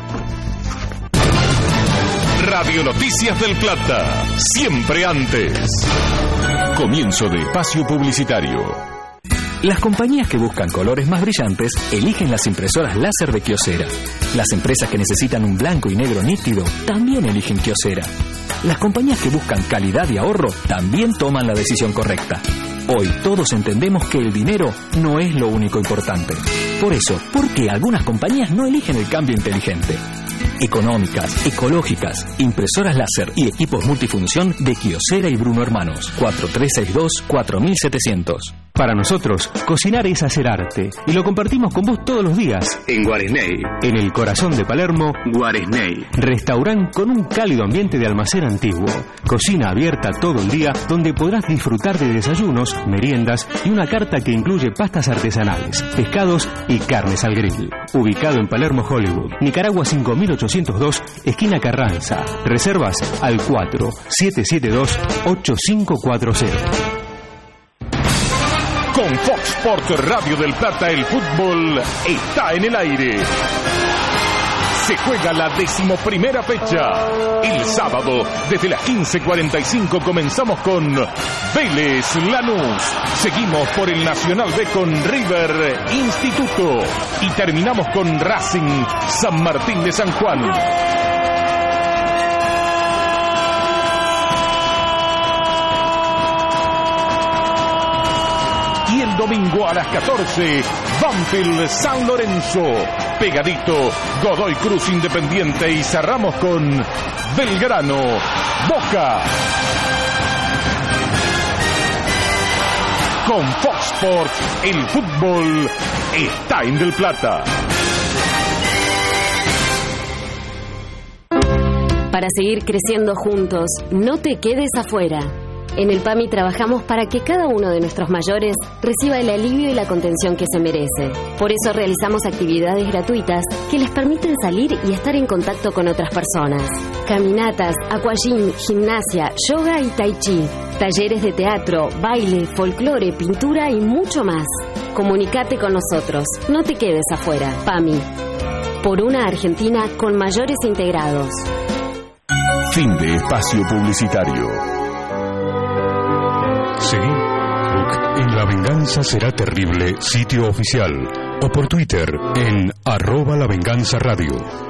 Radio Noticias del Plata, siempre antes. Comienzo de espacio publicitario. Las compañías que buscan colores más brillantes eligen las impresoras láser de Kyocera. Las empresas que necesitan un blanco y negro nítido también eligen Kyocera. Las compañías que buscan calidad y ahorro también toman la decisión correcta. Hoy todos entendemos que el dinero no es lo único importante. Por eso, ¿por qué algunas compañías no eligen el cambio inteligente? Económicas, ecológicas, impresoras láser y equipos multifunción de Kyocera y Bruno Hermanos. cuatro tres seis dos cuatro siete cero cero. Para nosotros, cocinar es hacer arte, y lo compartimos con vos todos los días. En Guaresney. En el corazón de Palermo, Guaresney. Restaurant con un cálido ambiente de almacén antiguo. Cocina abierta todo el día, donde podrás disfrutar de desayunos, meriendas y una carta que incluye pastas artesanales, pescados y carnes al grill. Ubicado en Palermo, Hollywood, Nicaragua cinco mil ochocientos dos, esquina Carranza. Reservas al cuatro siete siete dos ocho cinco cuatro cero. Con Fox Sports Radio del Plata, el fútbol está en el aire. Se juega la decimoprimera fecha. El sábado, desde las quince cuarenta y cinco, comenzamos con Vélez Lanús. Seguimos por el Nacional B con River Instituto. Y terminamos con Racing San Martín de San Juan. Y el domingo a las catorce, Banfield San Lorenzo. Pegadito, Godoy Cruz Independiente. Y cerramos con Belgrano Boca. Con Fox Sports, el fútbol está en Del Plata. Para seguir creciendo juntos, no te quedes afuera. En el PAMI trabajamos para que cada uno de nuestros mayores reciba el alivio y la contención que se merece. Por eso realizamos actividades gratuitas que les permiten salir y estar en contacto con otras personas. Caminatas, aquagym, gimnasia, yoga y tai chi. Talleres de teatro, baile, folclore, pintura y mucho más. Comunicate con nosotros. No te quedes afuera. PAMI. Por una Argentina con mayores integrados. Fin de espacio publicitario. Seguí en La Venganza Será Terrible, sitio oficial, o por Twitter en arroba La Venganza Radio.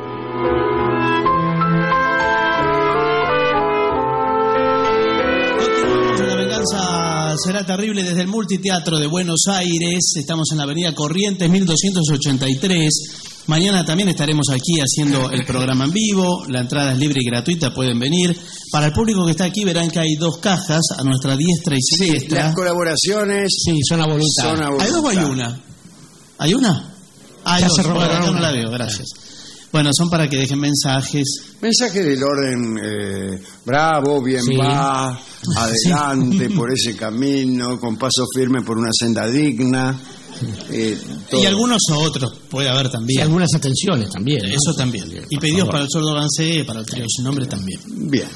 La Venganza Será Terrible desde el Multiteatro de Buenos Aires. Estamos en la avenida Corrientes, mil doscientos ochenta y tres. Mañana también estaremos aquí haciendo el programa en vivo. La entrada es libre y gratuita, pueden venir. Para el público que está aquí verán que hay dos cajas a nuestra diestra y siniestra. Sí, las colaboraciones sí, son a voluntad. Son a voluntad. ¿Hay dos o hay una? ¿Hay una? Hay ya dos. Se robaron Bueno, una. no la veo, gracias. Bueno, son para que dejen mensajes. Mensajes del orden eh, bravo, bien Sí. va, adelante por ese camino, con paso firme por una senda digna. Eh, todo. Y algunos otros puede haber también. Y algunas atenciones también. ¿no? Eso también. Bien, Y por pedidos favor. para el sordo Gansé, para el trío sin nombre también. Bien.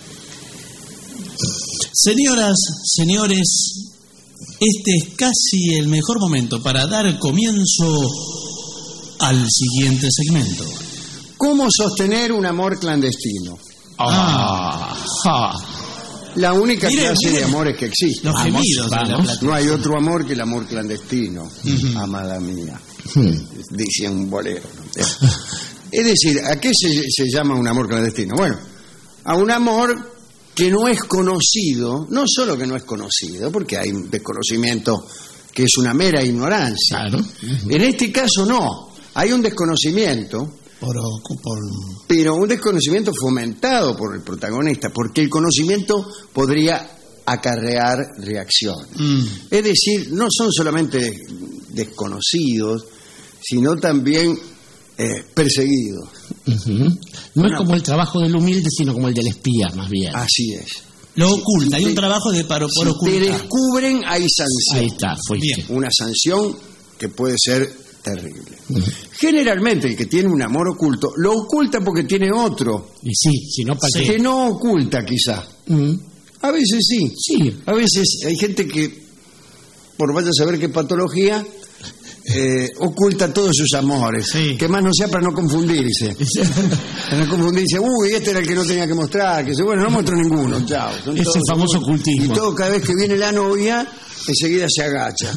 Señoras, señores, este es casi el mejor momento para dar comienzo al siguiente segmento. ¿Cómo sostener un amor clandestino? Ah, Ah, La única Miren, clase miren. de amores que existe. los gemidos de la vamos. plata. No hay otro amor que el amor clandestino, Ujú. amada mía. Dice un bolero. ¿no? Es decir, ¿a qué se, se llama un amor clandestino? Bueno, a un amor que no es conocido, no solo que no es conocido, porque hay un desconocimiento que es una mera ignorancia. Claro. En este caso no, hay un desconocimiento, Por, por... pero un desconocimiento fomentado por el protagonista, porque el conocimiento podría acarrear reacciones. Mm. Es decir, no son solamente desconocidos, sino también eh, perseguidos. Ujú. No Una- es como el trabajo del humilde, sino como el del espía, más bien. Así es. Lo oculta, hay Si un te- trabajo de para, por Si te ocultar. descubren, hay sanción. Ahí está, fuiste. Bien. Una sanción que puede ser terrible. Generalmente el que tiene un amor oculto, lo oculta porque tiene otro, Y sí, si no, ¿para que qué? no oculta quizá. Mm. A veces sí. Sí. A veces hay gente que, por vaya a saber qué patología, eh, oculta todos sus amores. Sí. Que más no sea para no confundirse. Para no confundirse, uy, este era el que no tenía que mostrar. Que se, bueno, no muestro ninguno, chao. Son Es todos el famoso ocultos. ocultismo. Y todo, cada vez que viene la novia, enseguida se agacha.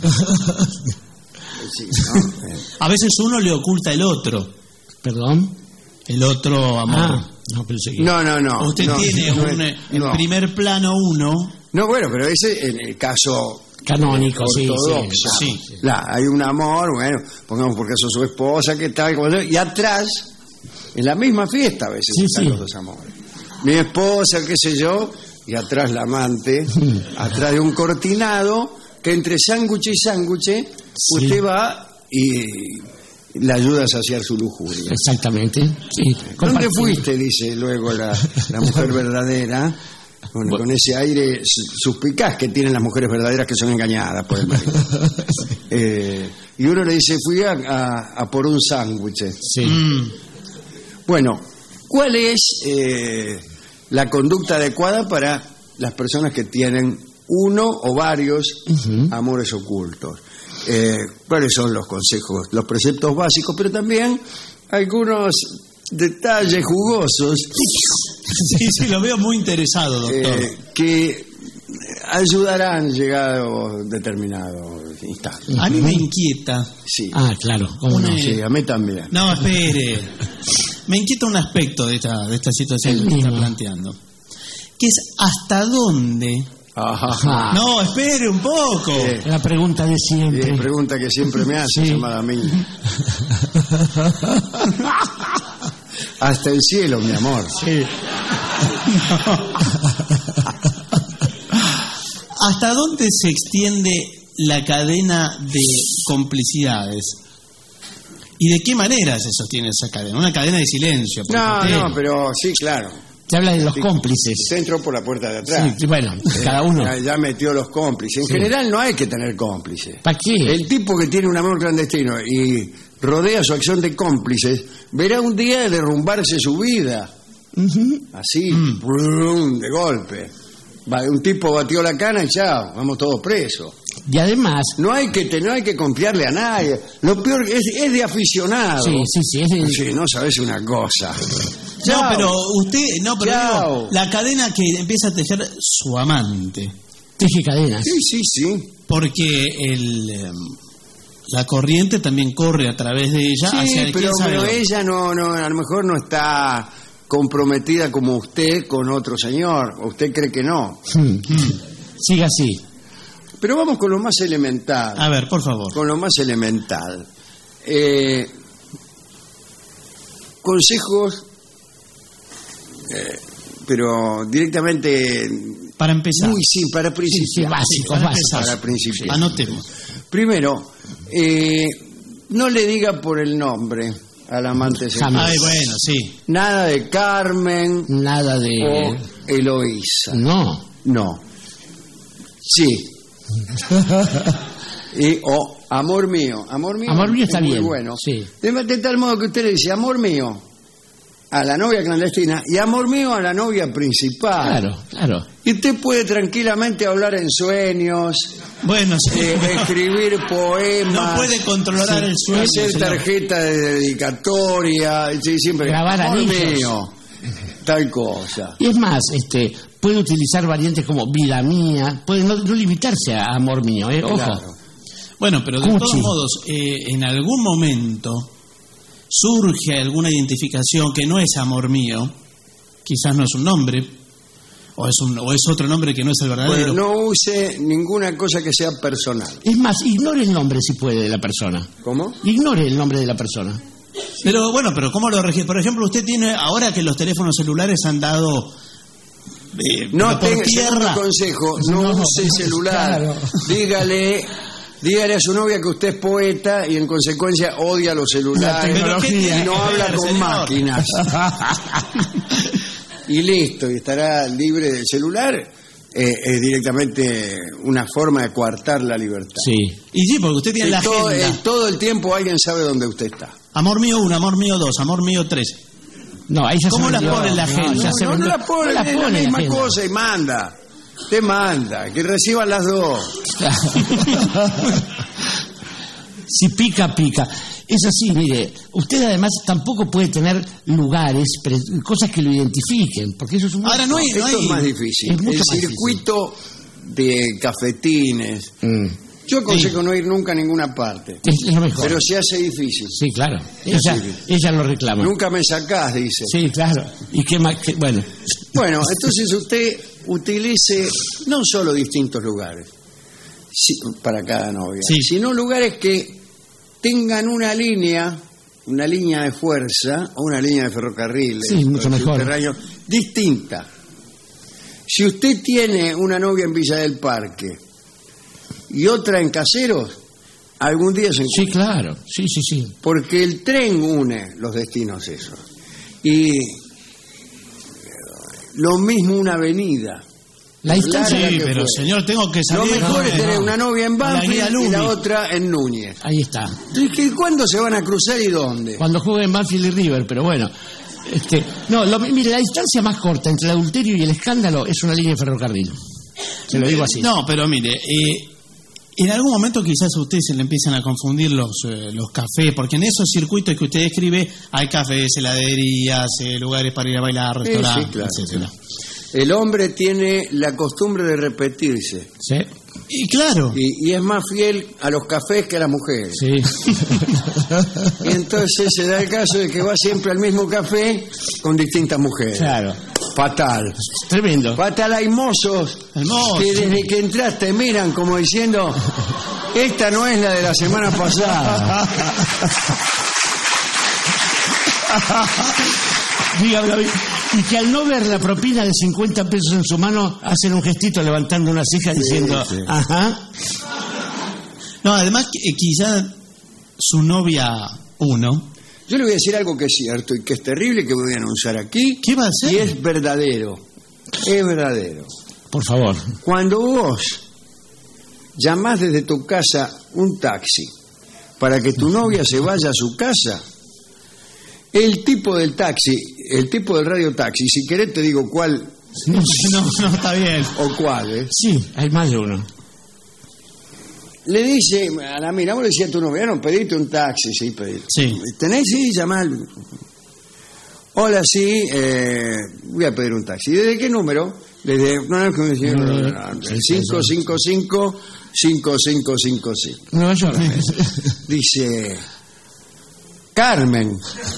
Sí, ¿no? Eh, A veces uno le oculta el otro, ¿Perdón? el otro amor. Ah, no pensé que... No, no, no. Usted no, tiene no, un, es- en no. primer plano uno. No, bueno, pero ese en el caso Canónico, sí, ortodoxo. sí. Sí. La- hay un amor, bueno, pongamos por caso su esposa, que tal, como tal, y atrás, en la misma fiesta a veces Sí, están sí. los dos amores. Mi esposa, qué sé yo, y atrás la amante, atrás de un cortinado, que entre sándwich y sándwich, usted va y la ayuda a saciar su lujuria. Exactamente. Sí. ¿Dónde Compartir. fuiste? Dice luego la, la mujer verdadera, con, con ese aire su- suspicaz que tienen las mujeres verdaderas que son engañadas por el marido. Eh, y uno le dice, fui a, a- a por un sándwich. Sí. Mm. Bueno, ¿cuál es eh, la conducta adecuada para las personas que tienen uno o varios Ujú. amores ocultos? Eh, ¿Cuáles son los consejos, los preceptos básicos, pero también algunos detalles jugosos Sí, sí, lo veo muy interesado, doctor. eh, que ayudarán llegado determinado instante? A mí me inquieta. Sí, Ah, claro. ¿Cómo Una- no? sí, a mí también. No, espere. Me inquieta un aspecto de esta, de esta situación El que me está mismo. planteando. Que es hasta dónde. Ajá. No, espere un poco. Eh, La pregunta de siempre. eh, pregunta que siempre me hace, Sí. llamada a mí. Hasta el cielo, mi amor. Sí. ¿Hasta dónde se extiende la cadena de complicidades. ¿Y de qué manera se sostiene esa cadena? Una cadena de silencio. No, no, pero sí, claro. Se habla de los cómplices. Se entró por la puerta de atrás. Sí, bueno, cada uno. Ya, ya metió los cómplices. En Sí. general no hay que tener cómplices. ¿Para qué? El tipo que tiene un amor clandestino y rodea su acción de cómplices, verá un día derrumbarse su vida. Uh-huh. Así, mm. brum, de golpe. Va, un tipo batió la cana y chao, vamos todos presos. Y además... No hay que no hay que confiarle a nadie. Lo peor es, es de aficionado. Sí, sí, sí. Es de... Sí, no sabes una cosa. No, Chao. pero usted, no, pero Chao. digo, la cadena que empieza a tejer su amante. Teje cadenas. Sí, sí, sí. Porque el, eh, la corriente también corre a través de ella. Sí, hacia el- pero, ¿quién sabe pero dónde? ella no, no, a lo mejor no está comprometida como usted con otro señor. Usted cree que no. Hmm. Siga así. Pero vamos con lo más elemental. A ver, por favor. Con lo más elemental. Eh, consejos, eh, pero directamente... Para empezar. Muy sí, para principiar. Sí, sí, básicos, para básicos. empezar, Para principiar. Anotemos. Primero, eh, no le diga por el nombre al amante secreto. Ay, bueno, sí. Nada de Carmen Nada de... o Eloísa. No. No. Sí. Y, o amor mío. Amor mío, Amor mío es está muy bien. bueno. Sí. De, de tal modo que usted le dice amor mío a la novia clandestina y amor mío a la novia principal. Claro, claro. Y usted puede tranquilamente hablar en sueños, Bueno, sí. eh, escribir poemas, No puede controlar el sueño, hacer señor. tarjeta de dedicatoria, sí, siempre Grabar amor anillos. mío, tal cosa. Y es más, este, puede utilizar variantes como vida mía, puede no, no limitarse a amor mío, ¿eh? Ojo. Claro. Bueno, pero de Cuchi. todos modos, eh, en algún momento surge alguna identificación que no es amor mío, quizás no es un nombre, o es, un, o es otro nombre que no es el verdadero. Bueno, no use ninguna cosa que sea personal. Es más, ignore el nombre si puede de la persona. ¿Cómo? Ignore el nombre de la persona. Pero bueno, pero ¿cómo lo registra? Por ejemplo, usted tiene, ahora que los teléfonos celulares han dado eh, No por tenga, tierra. segundo consejo, no, No, use celular. claro. Dígale, dígale a su novia que usted es poeta y en consecuencia odia los celulares La tecnología. y no habla con Señor. máquinas. Y listo, y estará libre del celular. Eh, es directamente una forma de coartar la libertad. Sí. Y sí, porque usted tiene Y la todo, agenda. el- todo el tiempo alguien sabe dónde usted está. Amor mío uno, amor mío dos, amor mío tres. No, ahí ya ¿Cómo se la vendió. pone en la No, agenda? ya se No, no vendió. la pone, No la es la pone en la misma agenda. cosa y manda. Te manda, que reciban las dos. Si pica, pica. Es así, mire, usted además tampoco puede tener lugares, pre- cosas que lo identifiquen, porque eso es un... Ahora no hay- Esto es más difícil. Es mucho El más difícil. circuito de cafetines. Mm. Yo aconsejo no ir nunca a ninguna parte. Es, es lo mejor. Pero se hace difícil. Sí, claro. Es Ella, difícil. ella lo reclama. Nunca me sacás, dice. Sí, claro. ¿Y qué más? qué- bueno, Bueno, entonces usted utilice no solo distintos lugares si- para cada novia, Sí. sino lugares que tengan una línea, una línea de fuerza o una línea de ferrocarril, Sí, mucho mejor. subterráneo, distinta. Si usted tiene una novia en Villa del Parque y otra en Caseros, algún día se encuentran. sí, claro. Sí, sí, sí. Porque el tren une los destinos esos. Y eh, lo mismo una avenida. La distancia... Larga Sí, que pero fue. señor, tengo que Lo salir. mejor no, es tener no. una novia en La guía Banfield y la Lumi. otra en Núñez. Ahí está. Entonces, ¿qué- ¿cuándo se van a cruzar y dónde? Cuando jueguen Banfield y River, pero bueno. Este, no, lo- mire, la distancia más corta entre el adulterio y el escándalo es una línea de ferrocarril. Se lo digo así. No, pero mire, eh, en algún momento quizás a usted se le empiezan a confundir los, eh, los cafés, porque en esos circuitos que usted describe hay cafés, heladerías, eh, lugares para ir a bailar, Sí, restaurantes, sí, claro, etcétera. El hombre tiene la costumbre de repetirse. Sí. Y claro, Y, y es más fiel a los cafés que a las mujeres. Sí. Y entonces se da el caso de que va siempre al mismo café con distintas mujeres. Claro. Fatal. Tremendo. Fatal, hay mozos Hermoso. que desde que entraste miran como diciendo, esta no es la de la semana pasada. Dígame, David. Y que al no ver la propina de cincuenta pesos en su mano, hacen un gestito levantando una ceja diciendo, sí. ajá. No, además, eh, quizá su novia, uno... Yo le voy a decir algo que es cierto y que es terrible, que voy a anunciar aquí. ¿Qué va a hacer? Y es verdadero. Es verdadero. Por favor. Cuando vos llamás desde tu casa un taxi para que tu novia se vaya a su casa, el tipo del taxi, el tipo del radio taxi, si querés te digo cuál. No, no, no, está bien. O cuál, ¿eh? Sí, hay más de uno. Le dice a la mina, vos le decías a tu novia, no, pediste un taxi, sí, pedí. Sí. ¿Tenés? Sí, llamá al... Hola, sí, eh, voy a pedir un taxi. ¿Desde qué número? Desde... No, no, como decía, cinco cinco cinco, cinco cinco cinco cinco. Nueva York. Dice... Carmen.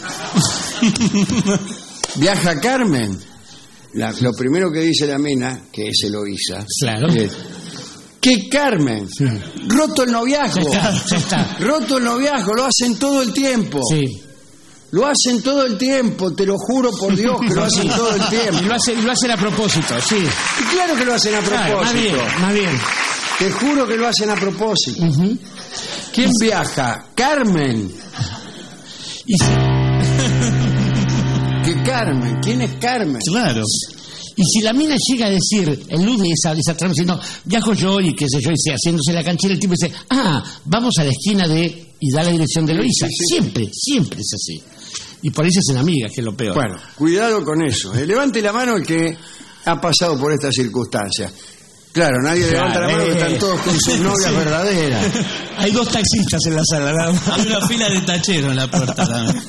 ¿Viaja Carmen? La, lo primero que dice la mina, que es Eloísa... Claro. Es, ¿qué Carmen? Sí. Roto el noviazgo. Ya está, ya está. Roto el noviazgo, lo hacen todo el tiempo. Sí. Lo hacen todo el tiempo, te lo juro por Dios que lo hacen todo el tiempo. Y lo, hace, y lo hacen a propósito, sí. Y claro que lo hacen a propósito. Claro, más bien, más bien. Te juro que lo hacen a propósito. Uh-huh. ¿Quién y viaja? Carmen. Y si... ¿Qué Carmen? ¿Quién es Carmen? Claro. Y si la mina llega a decir, el lunes esa, esa trama diciendo, viajo yo y qué sé yo, y se, haciéndose la canchera, el tipo dice, ah, vamos a la esquina de... y da la dirección de Eloísa. Sí, sí, sí. Siempre, siempre es así. Y por eso se hacen amigas, que es lo peor. Bueno, cuidado con eso. Eh, levante la mano el que ha pasado por estas circunstancias. Claro, nadie claro, levanta la mano, eh, que están todos con sus novias sí. verdaderas. Hay dos taxistas en la sala, nada más. Hay una fila de tacheros en la puerta también.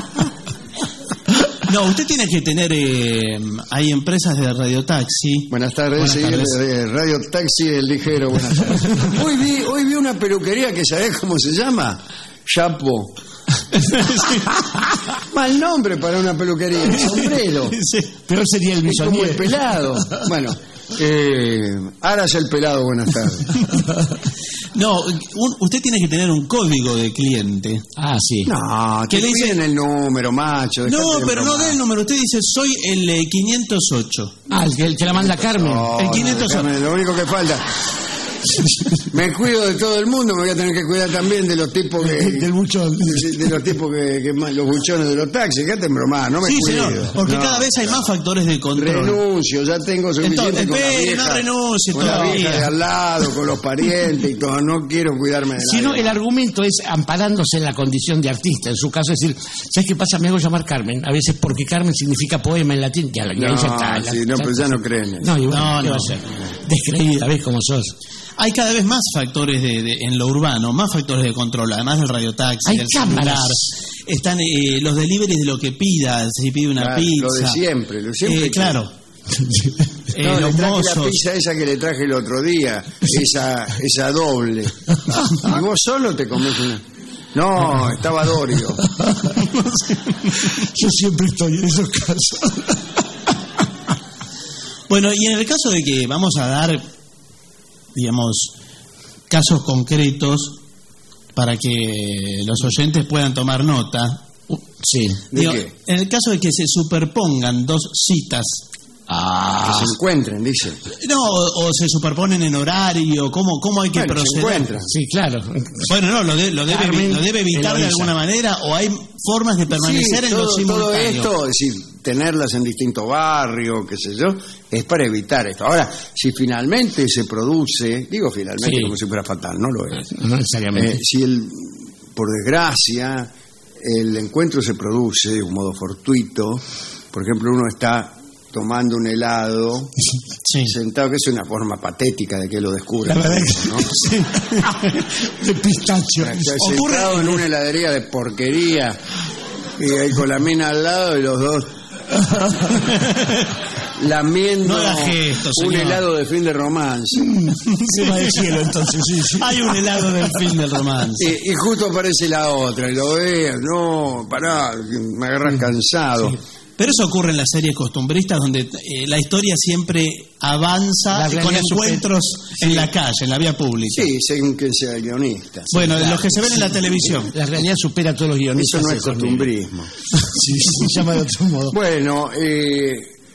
No, usted tiene que tener... Eh, hay empresas de radiotaxi. Buenas tardes, buenas sí, tardes. El, Radio Taxi El Ligero, buenas tardes. Hoy vi, hoy vi una peluquería que ¿sabés cómo se llama? Chapo. Sí. Mal nombre para una peluquería, el sombrero. Sí, pero sería el bisonier. Como el pelado. Bueno, eh, Aras el pelado, buenas tardes. No, un, usted tiene que tener un código de cliente. Ah, sí. No, que le dicen el número, macho. No, pero no dé el número. Usted dice, soy el eh, quinientos ocho. Ah, el que, el que la manda Carmen. No, el quinientos ocho. No, lo único que falta. Me cuido de todo el mundo, me voy a tener que cuidar también de los tipos que... Del buchón. De, de los tipos que, que... Los buchones de los taxis, que te bromás, no me sí, cuido. Señor, porque no. cada vez hay más factores de control. Renuncio, ya tengo suficiente Entonces, con la vieja, no renuncie con la vieja de al lado, con los parientes y todo, no quiero cuidarme de Si no, el argumento es amparándose en la condición de artista, en su caso es decir, ¿sabes qué pasa? Me hago llamar Carmen, a veces porque Carmen significa poema en latín, ya, ya no, ya está. Sí, la, no, pero ya no creen eso. No, igual, no, ¿qué no. va a ser? Descreída, ¿ves cómo sos? Hay cada vez más factores de, de, en lo urbano, más factores de control, además del radiotaxi, hay del cámaras. celular. Están eh, los deliveries de lo que pida, si pide una claro, pizza. Lo de siempre, lo de siempre. Eh, claro. no, eh, le traje la pizza esa que le traje el otro día, esa, esa doble. Y vos solo te comés una... No, estaba Dorio. Yo siempre estoy en esos casos. Bueno, y en el caso de que vamos a dar... digamos, casos concretos para que los oyentes puedan tomar nota. Sí. Digo, en el caso de que se superpongan dos citas. Ah. Que se encuentren, dice. No, o, o se superponen en horario, ¿cómo, cómo hay que bueno, proceder? Se encuentran. Sí, claro. Bueno, no, lo, de, lo, debe, Carmen, lo debe evitar de alguna manera, o hay formas de permanecer sí, en todo, los simultáneos. Todo esto, es decir, tenerlas en distintos barrios, qué sé yo, es para evitar esto. Ahora, si finalmente se produce, digo finalmente sí. como si fuera fatal, no lo es. No necesariamente. Eh, si el, por desgracia, el encuentro se produce de un modo fortuito, por ejemplo, uno está tomando un helado sí. sentado, que es una forma patética de que lo descubra, ¿no? Sí. De pistacho. Sentado en una heladería de porquería y ahí con la mina al lado y los dos lamiendo no gesto, un helado de fin de romance. Se va del cielo entonces, sí, sí. Hay un helado del fin del romance. Y, y justo aparece la otra y lo ve, no, pará, me agarras cansado. Sí. Pero eso ocurre en las series costumbristas donde eh, la historia siempre avanza con encuentros super... en sí. la calle, en la vía pública. Sí, según que sea el guionista. Bueno, sí, claro. los que se ven sí. en la televisión. La realidad supera a todos los guionistas. Eso no es costumbrismo. Sí, se llama de otro modo. Bueno, eh,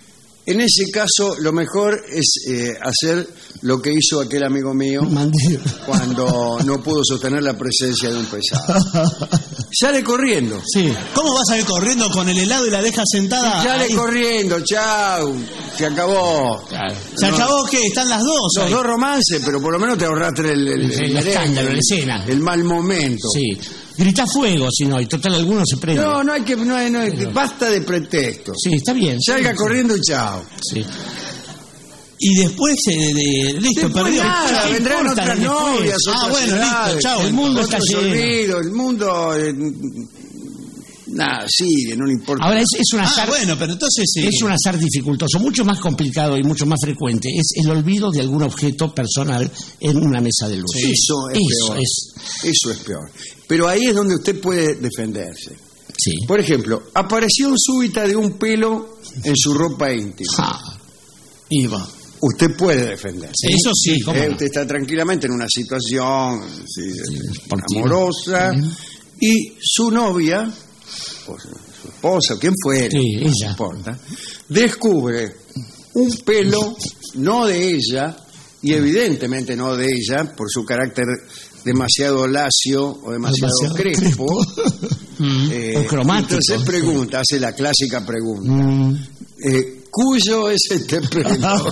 En ese caso, lo mejor es eh, hacer lo que hizo aquel amigo mío cuando no pudo sostener la presencia de un pesado. Sale corriendo. Sí. ¿Cómo vas a ir corriendo con el helado y la dejas sentada? Sale ahí? corriendo, chau. Se acabó. Claro. ¿Se no, acabó qué? Están las dos. Los ahí. dos romances, pero por lo menos te ahorraste el, el, el, el escándalo, la escena. El mal momento. Sí. Grita fuego, si no, y total algunos se prenden. No, no hay que, no hay, no hay, pero... basta de pretextos. Sí, está bien. Salga sí, corriendo y chao. Sí. Y después eh, de listo, después perdió. Nada, vendrán otras novias, ah, bueno, listo, chao. El mundo está lleno. Olvido, el mundo eh, nada, sigue, no le importa. Ahora es, es un azar. Ah, bueno, pero entonces sí. Es un azar dificultoso, mucho más complicado y mucho más frecuente. Es el olvido de algún objeto personal en una mesa de luz. Sí, eso es eso peor. Es... Eso es peor. Pero ahí es donde usted puede defenderse. Sí. Por ejemplo, aparición súbita de un pelo en su ropa íntima. Ah, Iba. Usted puede defenderse. Sí, eso sí. Eh, ¿cómo? Usted está tranquilamente en una situación sí, sí, amorosa uh-huh. y su novia, o su esposa, quien fuera, sí, no ella. importa, descubre un pelo no de ella y evidentemente no de ella por su carácter demasiado lacio o demasiado, demasiado crespo, crespo. eh, o cromático. Entonces pregunta, hace la clásica pregunta. Mm. Eh, ¿Cuyo es este pelo?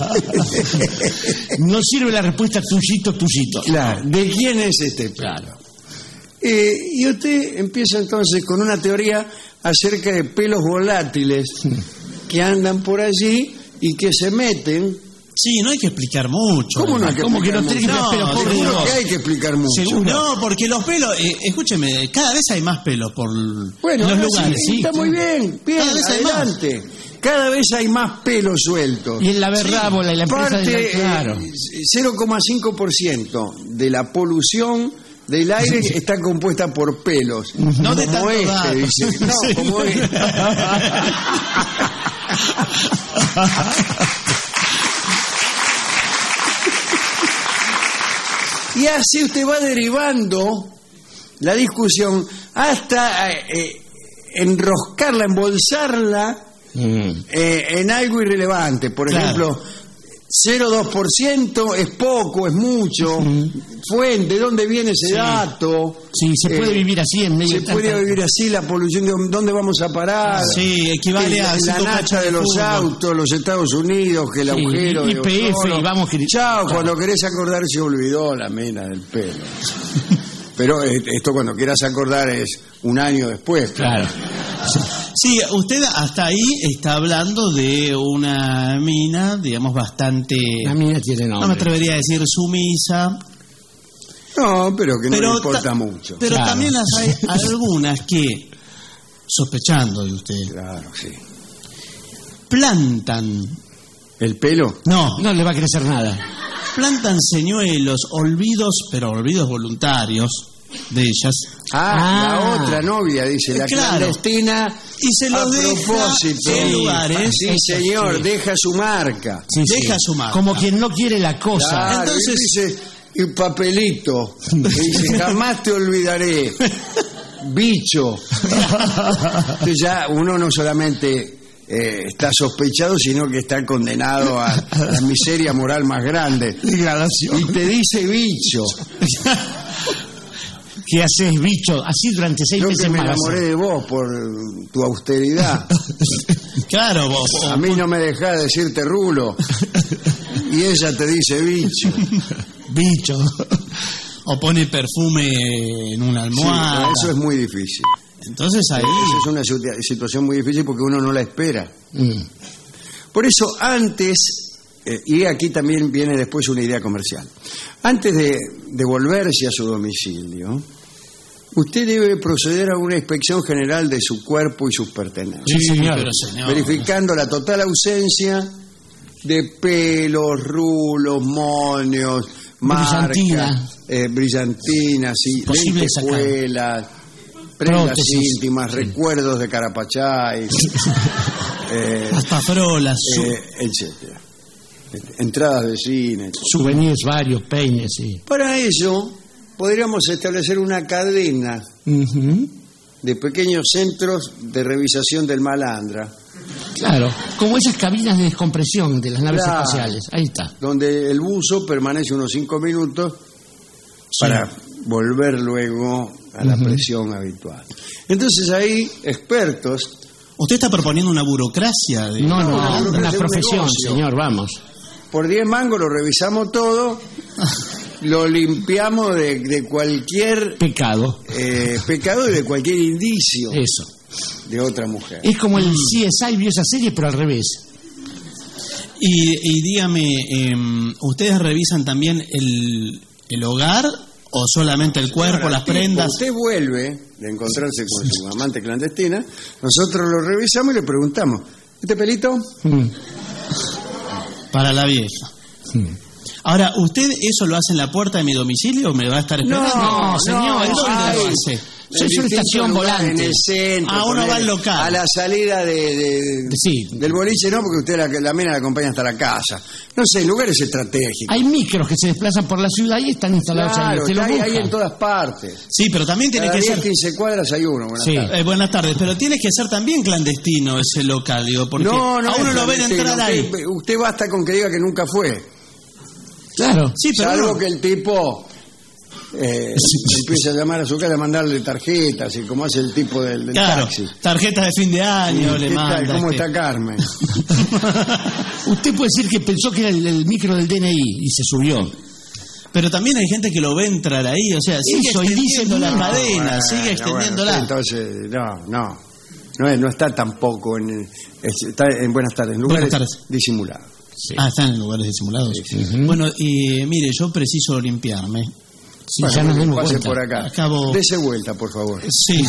No sirve la respuesta tuyito, tuyito. Claro, ¿de quién es este pelo? Claro. Eh, y usted empieza entonces con una teoría acerca de pelos volátiles que andan por allí y que se meten. Sí, no hay que explicar mucho. ¿Cómo no hay que ¿Cómo explicar que no mucho? Tiene que no, pelos seguro que hay que explicar mucho. ¿Seguro? No, porque los pelos, eh, escúcheme, cada vez hay más pelos por bueno, los lugares. Sí, sí, está sí. muy bien, bien, cada vez adelante. Hay más. Cada vez hay más pelos sueltos. Y en la berrábola sí. y la empresa Parte, de la, claro. eh, cero coma cinco por ciento de la polución del aire está compuesta por pelos. No de como este, dato. dice. No, sí. como este. Y así usted va derivando la discusión hasta eh, enroscarla, embolsarla mm. eh, en algo irrelevante. Por claro. ejemplo, cero coma dos por ciento es poco, es mucho. Mm. Fuente, ¿de dónde viene ese sí. dato? Sí, se puede eh, vivir así en medio Se puede tanta... vivir así, la polución, de ¿dónde vamos a parar? Sí, equivale la, a la nacha de los fútbol. autos, los Estados Unidos, que el sí, agujero I P F, de y vamos que... Chao, claro. Cuando querés acordar se olvidó la mena del pelo. Pero esto cuando quieras acordar es un año después. Claro. Sí, usted hasta ahí está hablando de una mina, digamos, bastante... La mina tiene nombre. No me atrevería a decir sumisa. No, pero que no pero le importa ta- mucho. Pero claro. también las hay algunas que, sospechando de usted... Claro, sí. Plantan... ¿El pelo? No. No le va a crecer nada. Plantan señuelos, olvidos, pero olvidos voluntarios de ellas. Ah, ah. la otra novia, dice, la claro. clandestina. Y se lo a deja propósito. en lugares. Sí, señor, sí. Deja su marca. Sí, deja sí. su marca. Como quien no quiere la cosa. Claro, entonces dice, y papelito. Y dice, jamás te olvidaré. Bicho. Entonces ya uno no solamente... Eh, está sospechado, sino que está condenado a, a la miseria moral más grande. Y te dice bicho. ¿Qué haces, bicho? Así durante seis Yo meses que me más. enamoré de vos por tu austeridad. Claro, vos. A mí no me dejás decirte rulo. Y ella te dice bicho. Bicho. O pone perfume en una almohada. Sí, eso es muy difícil. Entonces ahí... Esa es una situación muy difícil porque uno no la espera. Mm. Por eso antes, eh, y aquí también viene después una idea comercial, antes de, de volverse a su domicilio, usted debe proceder a una inspección general de su cuerpo y sus pertenencias. Sí, señor. Pero, señor. Verificando la total ausencia de pelos, rulos, moños, marcas, eh, brillantinas, y lentejuelas, prendas prótesis. íntimas, sí. Recuerdos de Carapachay, eh, hasta frolas, eh, etcétera. Entradas de cine, souvenirs varios, peines, sí. Para ello podríamos establecer una cadena uh-huh. de pequeños centros de revisación del malandra. Claro, como esas cabinas de descompresión de las naves Claro. espaciales. Ahí está. Donde el buzo permanece unos cinco minutos para volver luego a la Ujú. presión habitual. Entonces ahí expertos... ¿Usted está proponiendo una burocracia? De... No, no, No, una, no, una es un profesión, negocio. señor, vamos. Por diez mangos lo revisamos todo, lo limpiamos de, de cualquier Pecado. eh, pecado y de cualquier indicio Eso. de otra mujer. Es como el C S I vio esa serie, pero al revés. Y, y dígame, eh, ¿ustedes revisan también el, el hogar o solamente el cuerpo, Ahora, las tipo, prendas? Usted vuelve de encontrarse con su amante clandestina, nosotros lo revisamos y le preguntamos, ¿este pelito? Mm. Para la vieja. Ahora, ¿usted eso lo hace en la puerta de mi domicilio o me va a estar esperando? No, señor, ¿en eso dónde hay. lo hace? Soy En una distintos estación lugares, volante. En el centro. Ah, uno va ponele, al local. A la salida de, de- Sí. del boliche, no, porque usted la, la mina la acompaña hasta la casa. No sé, lugares estratégicos. Hay micros que se desplazan por la ciudad y están instalados ahí. Claro, Usted está los ahí, ahí busca. en todas partes. Sí, pero también tiene Cada que diez, ser... quince cuadras hay uno. Buenas Sí. tardes. Eh, buenas tardes, pero tiene que ser también clandestino ese local, digo, porque No, no a uno es lo ven clandestino. entrar ahí. Usted, usted basta con que diga que nunca fue. Claro. Sí, pero Salvo no. que el tipo eh, empiece a llamar a su casa a mandarle tarjetas, y como hace el tipo del, del Claro, taxi. tarjetas de fin de año ¿Qué le tal? manda. ¿Cómo este. está Carmen? Usted puede decir que pensó que era el, el micro del D N I y se subió. Pero también hay gente que lo ve entrar ahí, o sea, sigue Eso, y dice, extendiendo la no, cadena, Bueno, sigue bueno, extendiéndola. entonces, no, no. No, es- no está tampoco en, es- está en buenas tardes, en lugares Buenas tardes. disimulados. Ah, están en lugares disimulados. Bueno, y mire, yo preciso limpiarme. Sí, Bueno, ya nos dimos pase cuenta. por acá. Acabo- Dese vuelta, por favor. Sí.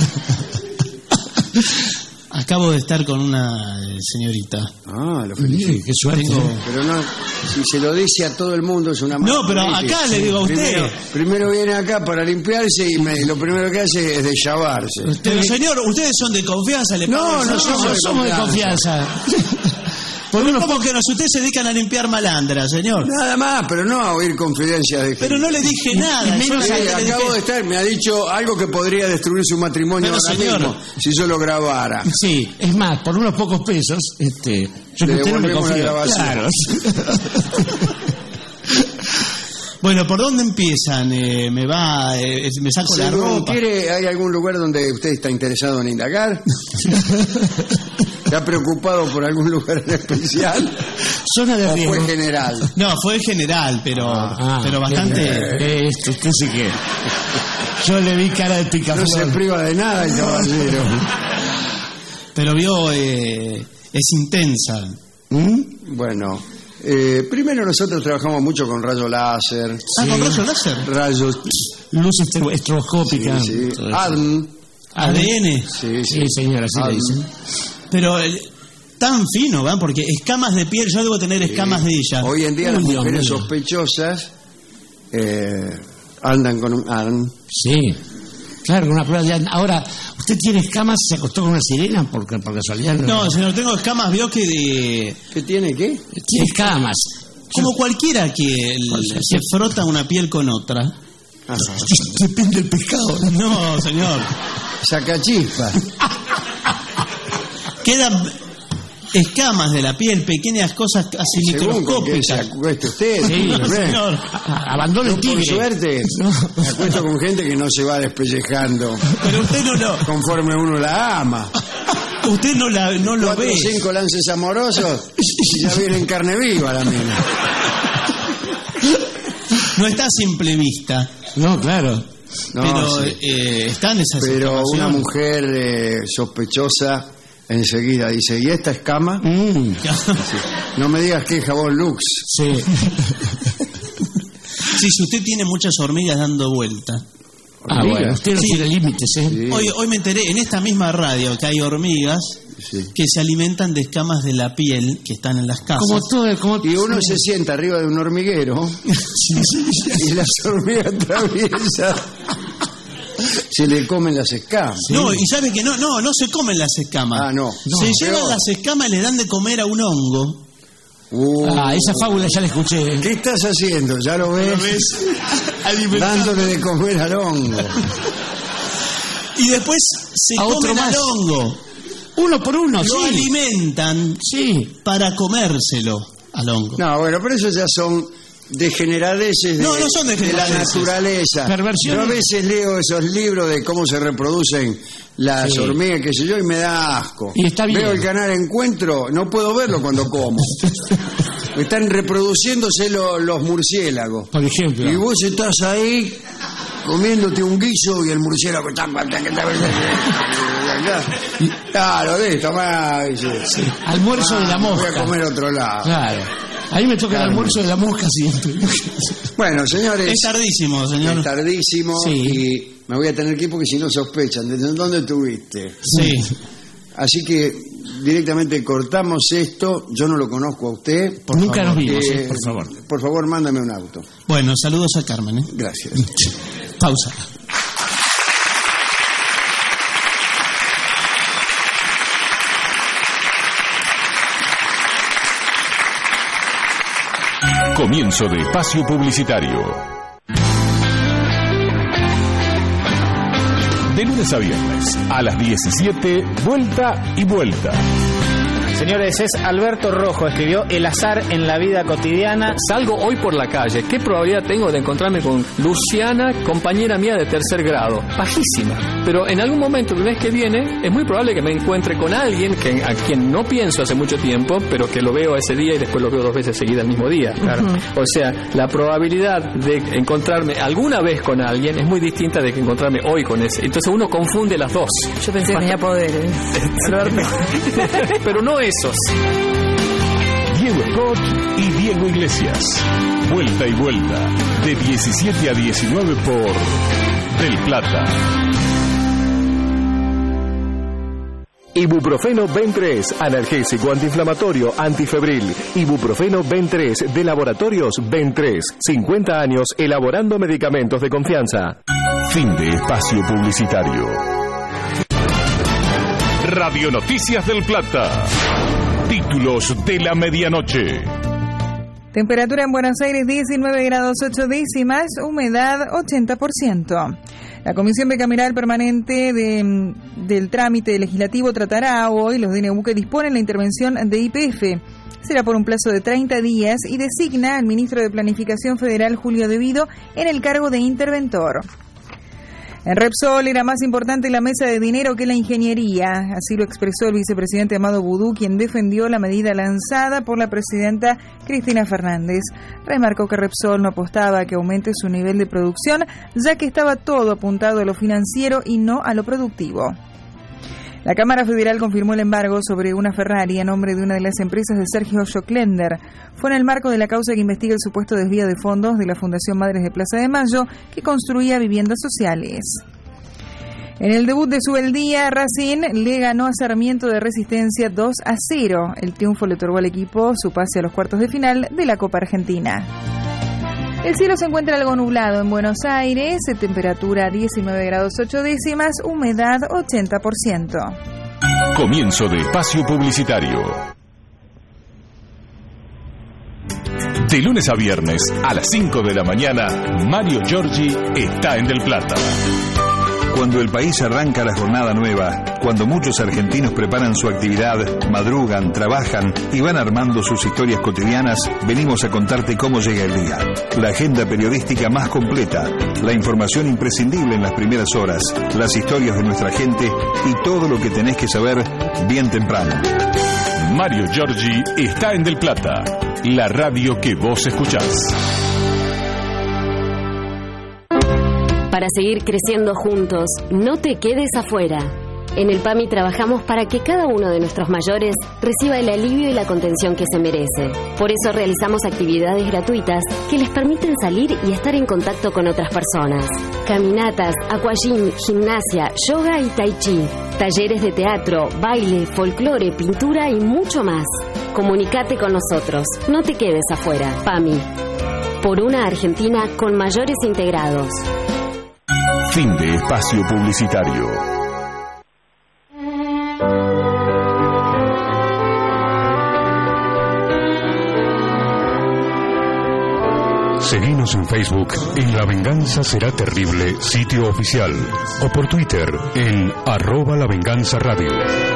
Acabo de estar con una eh, señorita. Ah, lo felicito. Sí, qué suerte. Tengo- Pero no, si se lo dice a todo el mundo es una mala No, pero política. acá le digo a usted. Primero, primero viene acá para limpiarse y me- lo primero que hace es desllavarse. Pero señor, ustedes son de confianza, le No, pago el no servicio. somos de somos de confianza. Por unos pocos que nos ustedes se dedican a limpiar malandras, señor. Nada más, pero no a oír confidencias de gente. Pero no le dije nada. y menos yo Sí, le acabo dije- de estar, me ha dicho algo que podría destruir su matrimonio Pero, ahora señor. mismo, si yo lo grabara. Sí, es más, por unos pocos pesos, este, yo Le que usted no me devolvemos la confío. grabación. Claro. Bueno, ¿por dónde empiezan? Eh, ¿Me va, eh, me saco la Según ropa? quiere, ¿hay algún lugar donde usted está interesado en indagar? ¿Está preocupado por algún lugar en especial? Zona de ¿O riesgo. fue general? No, fue general, pero, Ah, pero qué bastante... bien. Esto, usted sí que... Yo le vi cara de No picaflor. se priva de nada el caballero. Pero vio, eh, es intensa. ¿Mm? Bueno, eh, primero nosotros trabajamos mucho con rayo láser. Ah, con rayo láser. Rayos... Luz estro- estroboscópica. Sí, sí. todo eso. A D N. A D N. Sí, Sí, señora, así A le D N. dicen. Pero eh, tan fino, ¿van? Porque escamas de piel, yo debo tener escamas de ella. Hoy en día las Uy, Dios mujeres mío. sospechosas eh, andan con un A D N. Sí. Claro, una prueba de... Ahora, ¿usted tiene escamas? ¿Se acostó con una sirena? Por, por casualidad. No, señor, tengo escamas, vio que de... ¿Qué tiene qué? Tiene escamas. Como cualquiera que el- se frota una piel con otra. Ajá. Depende del pescado. No, señor. Saca chispas. Quedan escamas de la piel, pequeñas cosas casi Según con que se microscópicas. acueste usted. Sí, ¿no? señor. Abandona Yo, el por tigre. suerte, me acuesto con gente que no se va despellejando Pero usted no lo, conforme uno la ama. usted no, la, no lo Cuatro ve. o cinco lances amorosos y ya viene en carne viva la mina. No está a simple vista. No, claro. No, pero sí. eh, está en esa Pero situación. una mujer eh, sospechosa enseguida dice, ¿y esta escama? Mm, No me digas que es jabón Lux. sí. Sí, si usted tiene muchas hormigas dando vuelta. Ah, bueno, usted no Sí. tiene límites, ¿eh? Sí, Hoy, hoy me enteré en esta misma radio que hay hormigas sí. que se alimentan de escamas de la piel que están en las casas. Como todo, como... Y uno se sienta arriba de un hormiguero y las hormigas traviesas se le comen las escamas. No, y sabe que no, no, no se comen las escamas. Ah, no. Se No, llevan peor. las escamas y le dan de comer a un hongo. Uh, Ah, esa fábula ya la escuché. ¿Qué estás haciendo? ¿Ya lo ves? Dándole de comer al hongo. Y después se a otro comen más. al hongo. Uno por uno, Lo sí. alimentan sí. para comérselo al hongo. No, bueno, pero eso ya son degeneradeces de, no, no son de la naturaleza. Yo a veces leo esos libros de cómo se reproducen las sí. hormigas, qué sé yo, y me da asco. Y está bien. Veo el canal Encuentro, no puedo verlo cuando como. Están reproduciéndose lo, los murciélagos. Por ejemplo. Y vos estás ahí comiéndote un guiso y el murciélago está... Claro, de esto más. Sí. Almuerzo ah, de la mosca. Voy a comer otro lado. Claro. A mí me toca claro. el almuerzo de la mosca siempre. Bueno, señores. Es tardísimo, señor. Es tardísimo sí. y me voy a tener que ir porque si no sospechan. ¿Desde dónde estuviste? Sí. Así que directamente cortamos esto. Yo no lo conozco a usted. Por Nunca favor. nos vimos, eh, por favor. Por favor, mándame un auto. Bueno, saludos a Carmen. ¿eh? Gracias. Pausa. Comienzo de espacio publicitario. De lunes a viernes, a las diecisiete, vuelta y vuelta. Señores, es Alberto Rojo, escribió El azar en la vida cotidiana. Salgo hoy por la calle, ¿qué probabilidad tengo de encontrarme con Luciana, compañera mía de tercer grado? Bajísima. Pero en algún momento del mes que viene, es muy probable que me encuentre con alguien que, a quien no pienso hace mucho tiempo, pero que lo veo ese día y después lo veo dos veces seguidas el mismo día. Claro. Uh-huh. O sea, la probabilidad de encontrarme alguna vez con alguien es muy distinta de que encontrarme hoy con ese. Entonces uno confunde las dos. Yo pensé que tenía poderes. Pero no esos. Diego Scott y Diego Iglesias. Vuelta y vuelta. De diecisiete a diecinueve por Del Plata. Ibuprofeno Ben tres, analgésico, antiinflamatorio, antifebril. Ibuprofeno Ben tres, de Laboratorios Ben tres. cincuenta años elaborando medicamentos de confianza. Fin de espacio publicitario. Radio Noticias del Plata. Títulos de la medianoche. Temperatura en Buenos Aires diecinueve grados ocho décimas, humedad ochenta por ciento. La Comisión Bicameral Permanente de, del Trámite Legislativo tratará hoy los D N U que disponen la intervención de Y P F. Será por un plazo de treinta días y designa al ministro de Planificación Federal, Julio De Vido, en el cargo de interventor. En Repsol era más importante la mesa de dinero que la ingeniería, así lo expresó el vicepresidente Amado Boudou, quien defendió la medida lanzada por la presidenta Cristina Fernández. Remarcó que Repsol no apostaba a que aumente su nivel de producción, ya que estaba todo apuntado a lo financiero y no a lo productivo. La Cámara Federal confirmó el embargo sobre una Ferrari a nombre de una de las empresas de Sergio Joclender. Fue en el marco de la causa que investiga el supuesto desvío de fondos de la Fundación Madres de Plaza de Mayo, que construía viviendas sociales. En el debut de Subeldía, Racing le ganó a Sarmiento de Resistencia dos a cero. El triunfo le otorgó al equipo su pase a los cuartos de final de la Copa Argentina. El cielo se encuentra algo nublado en Buenos Aires, temperatura diecinueve grados ocho décimas, humedad ochenta por ciento. Comienzo de espacio publicitario. De lunes a viernes, a las cinco de la mañana, Mario Giorgi está en Del Plata. Cuando el país arranca la jornada nueva, cuando muchos argentinos preparan su actividad, madrugan, trabajan y van armando sus historias cotidianas, venimos a contarte cómo llega el día. La agenda periodística más completa, la información imprescindible en las primeras horas, las historias de nuestra gente y todo lo que tenés que saber bien temprano. Mario Giorgi está en Del Plata, la radio que vos escuchás. Para seguir creciendo juntos, no te quedes afuera. En el PAMI trabajamos para que cada uno de nuestros mayores reciba el alivio y la contención que se merece. Por eso realizamos actividades gratuitas que les permiten salir y estar en contacto con otras personas. Caminatas, aquagym, gimnasia, yoga y tai chi. Talleres de teatro, baile, folclore, pintura y mucho más. Comunicate con nosotros. No te quedes afuera. PAMI. Por una Argentina con mayores integrados. Fin de espacio publicitario. Seguinos en Facebook en La Venganza Será Terrible, sitio oficial, o por Twitter en arroba La Venganza Radio.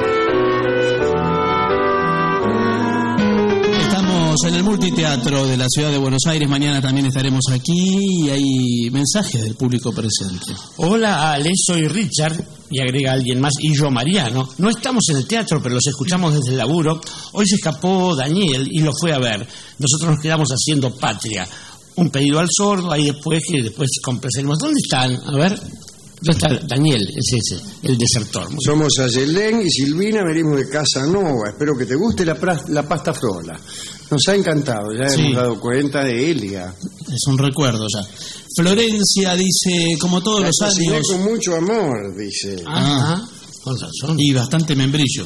Estamos en el multiteatro de la ciudad de Buenos Aires. Mañana también estaremos aquí y hay mensajes del público presente. Hola Ale, soy Richard, y agrega alguien más, y yo Mariano. No estamos en el teatro, pero los escuchamos desde el laburo. Hoy se escapó Daniel y lo fue a ver. Nosotros nos quedamos haciendo Patria. Un pedido al sordo, ahí después que después complaceremos. ¿Dónde están? A ver, ¿dónde está Daniel? Es ese, el desertor. Muy Somos Ayelén y Silvina, venimos de Casanova. Espero que te guste la, pra- la pasta frola. Nos ha encantado, ya Sí. hemos dado cuenta de Elia. Es un recuerdo ya. Florencia dice, como todos La los cociné años... con mucho amor, dice. Ah, con razón. Y bastante membrillo.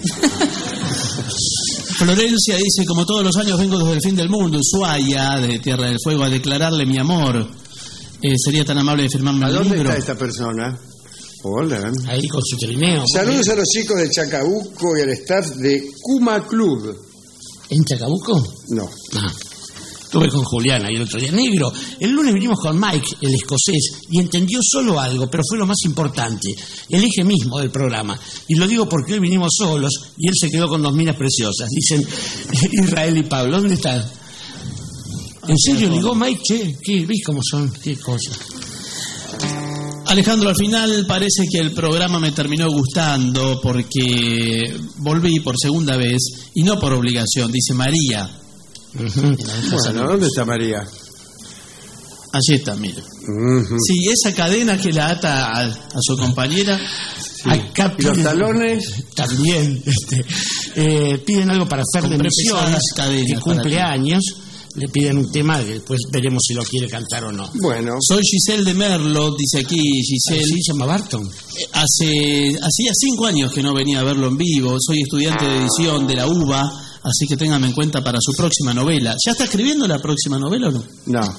Florencia dice, como todos los años vengo desde el fin del mundo, Ushuaia, de Tierra del Fuego, a declararle mi amor. Eh, ¿Sería tan amable de firmarme ¿A el dónde libro? está esta persona? Hola. Ahí con su trineo. Saludos a los chicos de Chacabuco y al staff de Kuma Club. ¿En Chacabuco? No. Ah. Estuve con Juliana y el otro día. Negro, el lunes vinimos con Mike, el escocés, y entendió solo algo, pero fue lo más importante, el eje mismo del programa. Y lo digo porque hoy vinimos solos y él se quedó con dos minas preciosas. Dicen Israel y Pablo, ¿dónde están? ¿En serio ligó Mike? Che, ¿qué? ¿Ves cómo son? ¿Qué cosa? Alejandro, al final parece que el programa me terminó gustando porque volví por segunda vez y no por obligación, dice María. Bueno, ¿dónde está María? Allí está, mira. Uh-huh. Sí, esa cadena que la ata a, a su compañera. Acá ¿Y los piden- talones? También. Este, eh, piden algo para hacer de Compré Misiones, pesadas cadenas que para cumple ti. años. Le piden un tema que después veremos si lo quiere cantar o no. Bueno. Soy Giselle de Merlo, dice aquí Giselle. ¿Sí se llama Barton? Eh, Hace, hacía cinco años que no venía a verlo en vivo. Soy estudiante de edición de la U B A, así que téngame en cuenta para su próxima novela. ¿Ya está escribiendo la próxima novela o no? No.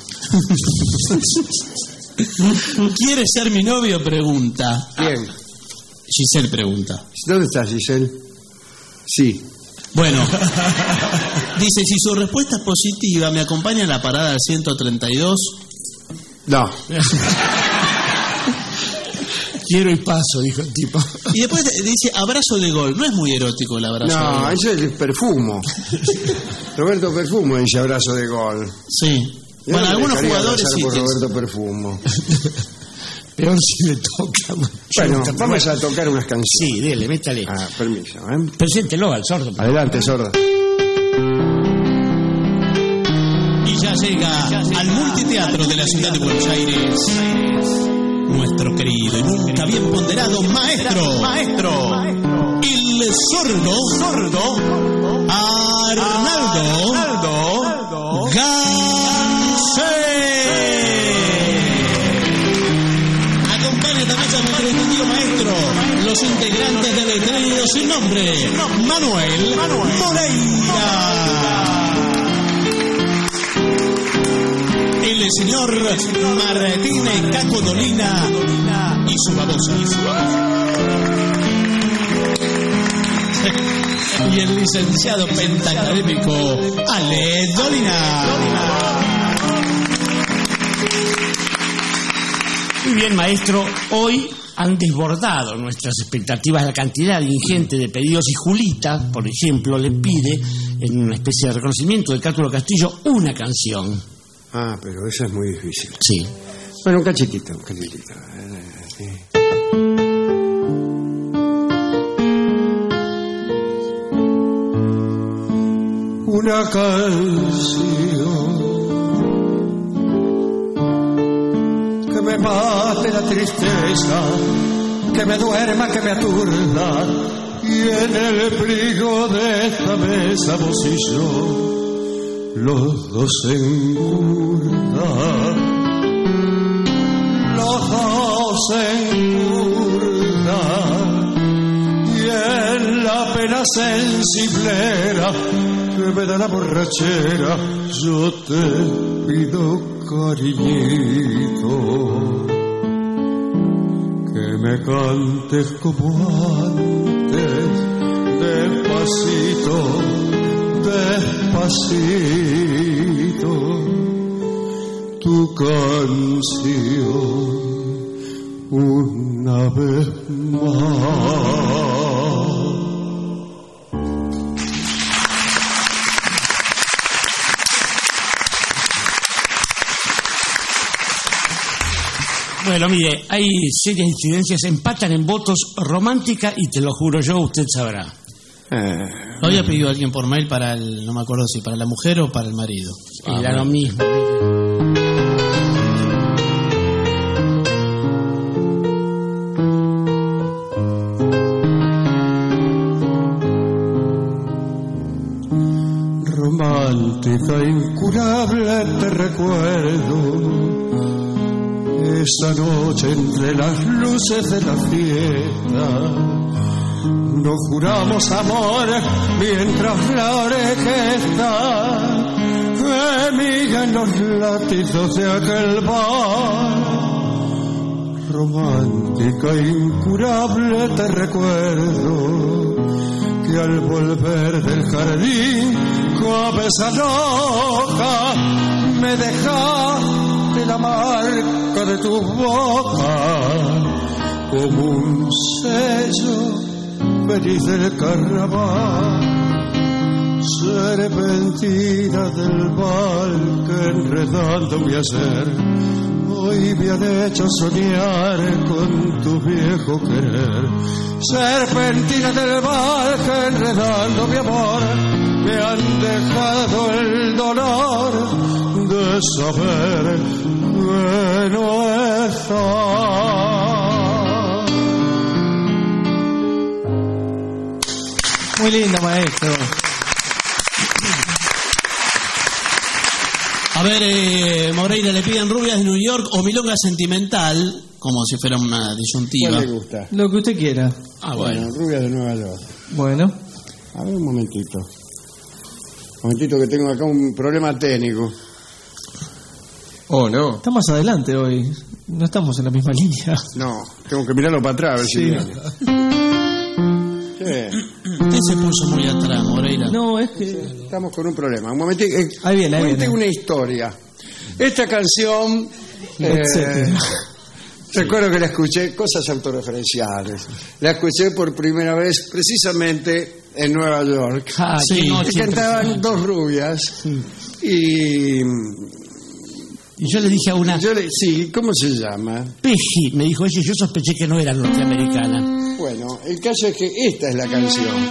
¿Quiere ser mi novio? Pregunta. Bien. Giselle pregunta. ¿Dónde estás, Giselle? Sí. Bueno, dice, si su respuesta es positiva, ¿me acompaña en la parada del ciento treinta y dos? No. Quiero y paso, dijo el tipo. Y después dice, abrazo de gol. No es muy erótico el abrazo de No, gol. ese es el Perfumo. Roberto Perfumo dice abrazo de gol. Sí. Yo Bueno, no me algunos dejaría jugadores abrazar sí. por que- Roberto Perfumo. Peor si le toca. Bueno, vamos a tocar unas canciones. Sí, dele, métale. Ah, permiso, ¿eh? Preséntelo al sordo. Adelante, sordo. Y ya llega al multiteatro de la ciudad de Buenos Aires nuestro querido y nunca bien ponderado maestro, maestro, el sordo, sordo, Arnaldo, Arnaldo Gansé. Acompaña también a nuestro distinguido maestro, los integrantes del trío sin nombre, Manuel, Moreira. El señor Martín Caco Dolina y su babosa. Y el licenciado pentacadémico Ale Dolina. Muy bien, maestro. Hoy han desbordado nuestras expectativas la cantidad ingente de pedidos y Julita, por ejemplo, le pide, en una especie de reconocimiento del Cátulo Castillo, una canción. Ah, pero eso es muy difícil. Sí. Bueno, un cachitito, un cachitito. Sí. Una canción que me mate la tristeza, que me duerma, que me aturda, y en el brillo de esta mesa vos y yo los dos en curda, los dos en curda, y en la pena sensiblera que me da la borrachera, yo te pido, cariñito, que me cantes como antes, despacito, despacito, canción una vez más. Bueno, mire, hay serias incidencias, empatan en votos romántica y te lo juro yo, usted sabrá. Eh, ¿No había pedido a alguien por mail para el, no me acuerdo si para la mujer o para el marido? Ah, Era bueno. Lo mismo. Romántica, incurable, te recuerdo. Esa noche entre las luces de la fiesta nos juramos amor mientras la orquesta gemía en los latidos de aquel bar. Romántica, incurable, te recuerdo que al volver del jardín, cabeza loca, me dejaste la marca de tu boca como un sello feliz del carnaval. Serpentina del mal que enredando mi hacer hoy me han hecho soñar con tu viejo querer. Serpentina del mal que enredando mi amor me han dejado el dolor de saber que no está. Muy linda, maestro. A ver, eh, Moreira, le piden Rubias de New York o Milonga Sentimental, como si fuera una disyuntiva. ¿Cuál le gusta? Lo que usted quiera. Ah, bueno. Bueno, Rubias de Nueva York. Bueno. A ver, un momentito. Un momentito que tengo acá un problema técnico. Oh, no. Está más adelante hoy. No estamos en la misma línea. No, tengo que mirarlo para atrás a ver si Sí. viene. Sí. Usted se puso muy atrás, Moreira. No, es que... Estamos con un problema. Un momentito. Eh, Ahí viene, ahí cuente viene. una historia. Esta canción... eh, Etcétera. recuerdo que la escuché, cosas autorreferenciales. La escuché por primera vez precisamente en Nueva York. Ah, Sí, qué noche Cantaban impresionante. dos rubias y... Y yo le dije a una... Yo le, sí, ¿cómo se llama? Peji, me dijo ella, yo sospeché que no era norteamericana. Bueno, el caso es que esta es la canción.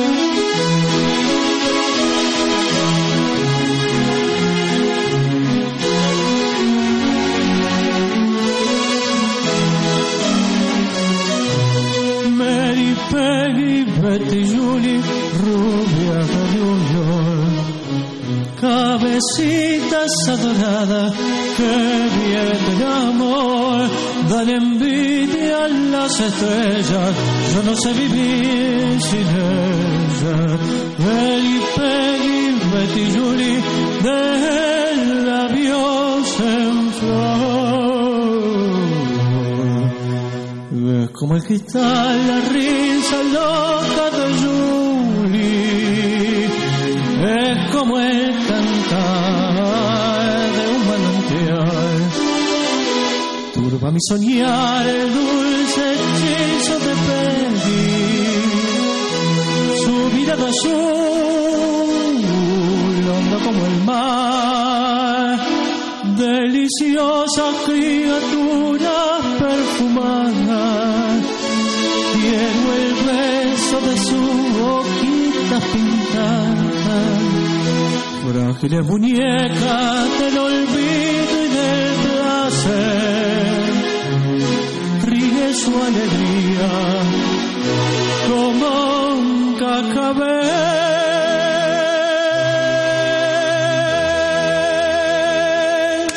Mary, Peggy, Betty, Julie, rubia de New York, cabecitas adoradas que vienen amor, dan envidia a las estrellas, yo no sé vivir sin ella. Mary, Peggy, Betty, Julie, de labios en flor. Es como el cristal, la risa loca de Julie, es como el cantar de un manantial. Turba mi soñar el dulce hechizo de Peggy, su mirada azul, hondo como el mar, deliciosa criatura perfumada. Quiero el beso de su boquita pintada, frágiles muñecas del olvido y del placer. Ríe su alegría como un cascabel.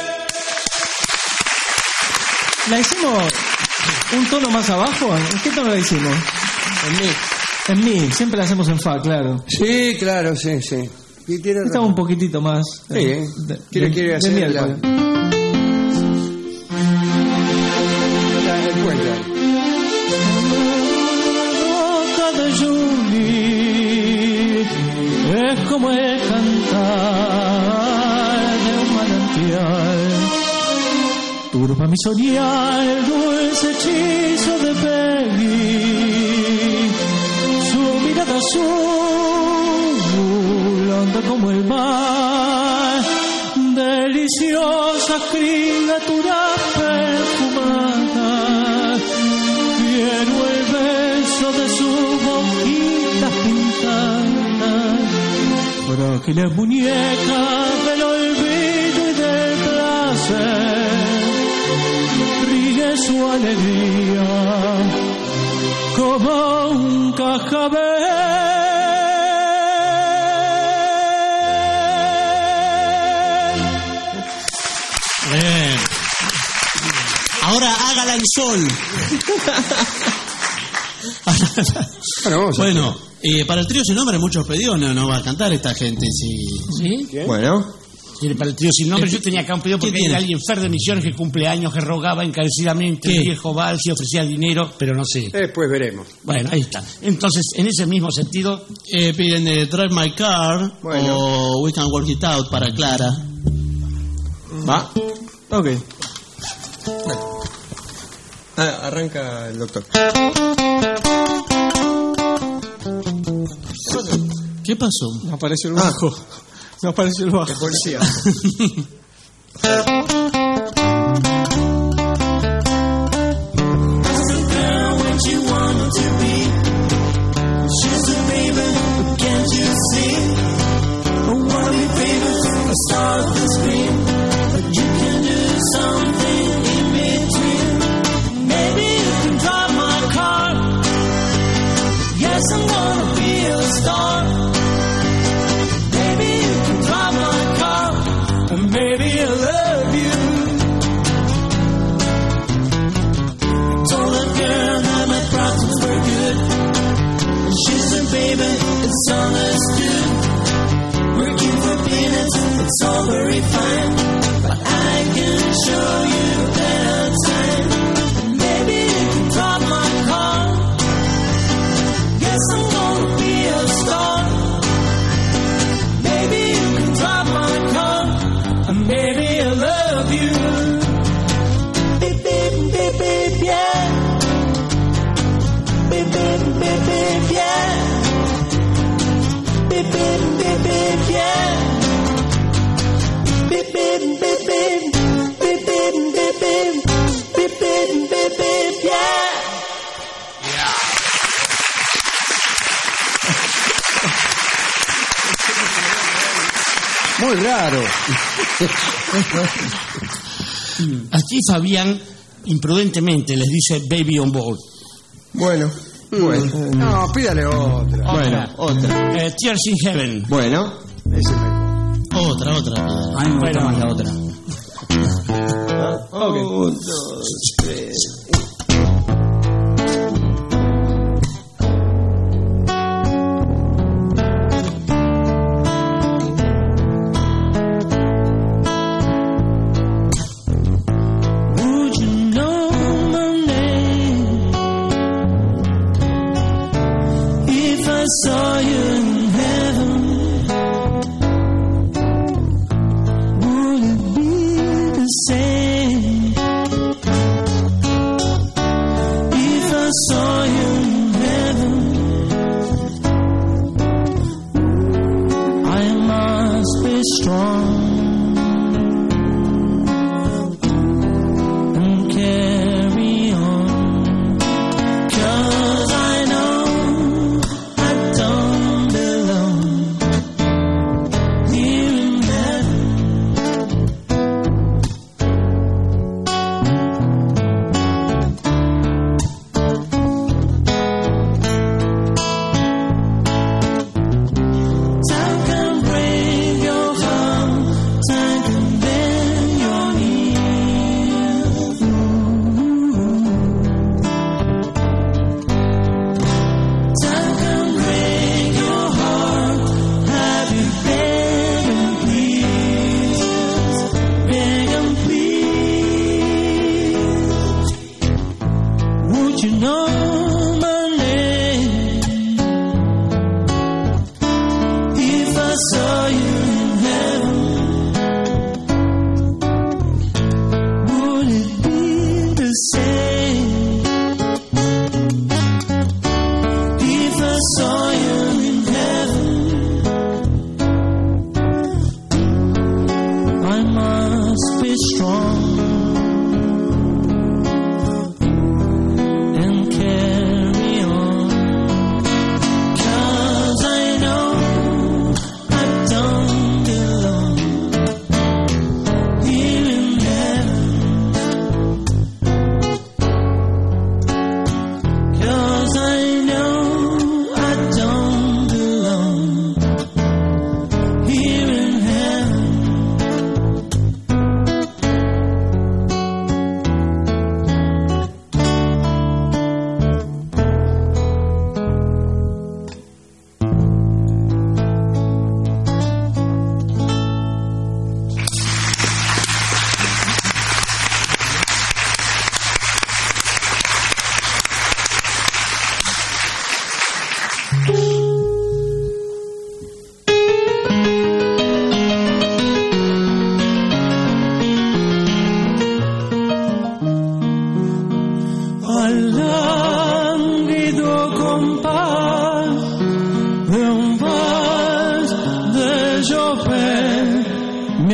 ¿La hicimos un tono más abajo? ¿En qué tono la hicimos? En mí. En mi, siempre la hacemos en fa, claro. Sí, claro, sí, sí. Y tiene Estaba un poquitito más. Sí, eh, ¿eh? de- ¿Quiere, de- quiere de hacer la, miércoles. la encuentra? Boca de Julie es como el cantar de un manantial. Toma mi soñar el dulce hechizo de Peggy, su mirada azul, honda como el mar, deliciosa criatura perfumada. Quiero el beso de sus boquitas pintadas, frágiles muñecas del olvido y del placer. Ríe su alegría como un cascabel. Bien. Ahora hágala en sol. Bueno, bueno eh, para el trío sin nombre muchos pedidos, no, no va a cantar esta gente. Sí. ¿Sí? Bueno. Tiene para el trío sin nombre. Yo tenía acá un pedido porque hay alguien Fer de Misiones que cumple años, que rogaba encarecidamente el viejo vals y ofrecía dinero, pero no sé. Después veremos. Bueno, ahí está. Entonces, en ese mismo sentido, eh, piden eh, Drive My Car bueno. o We Can Work It Out para Clara. ¿Va? Ok. Ah, arranca el doctor. ¿Qué pasó? No apareció el bajo. Ah. No apareció el bajo. El policía. I'm gonna be a star. Baby, you can drive my car, and maybe I'll love you. I told that girl that my problems were good, and she said, baby, it's understood. Working for peanuts, it's all very fine, but I can show you a better time. Maybe you can drive my car. Yes, I'm gonna be a star. Baby, you can drive my car, and baby, I love you. Beep, beep, beep, beep, yeah. Beep, beep, beep, beep, yeah. Beep, beep, beep, beep, yeah. Beep, beep, beep, beep. Beep, beep, beep, beep. Beep, beep, beep, beep, yeah. Muy raro. Aquí Fabián imprudentemente les dice baby on board. Bueno, bueno. No, pídale otra. Bueno, otra. Eh, Tears in Heaven. Bueno. Ese mejor. Otra, otra. A mí me gusta más la otra. Ok. Un, dos, tres. Would you know my name if I saw you in heaven? Would it be the same if I saw you in heaven? I must be strong and carry on, 'cause I know I don't belong here in heaven. Time can break your heart,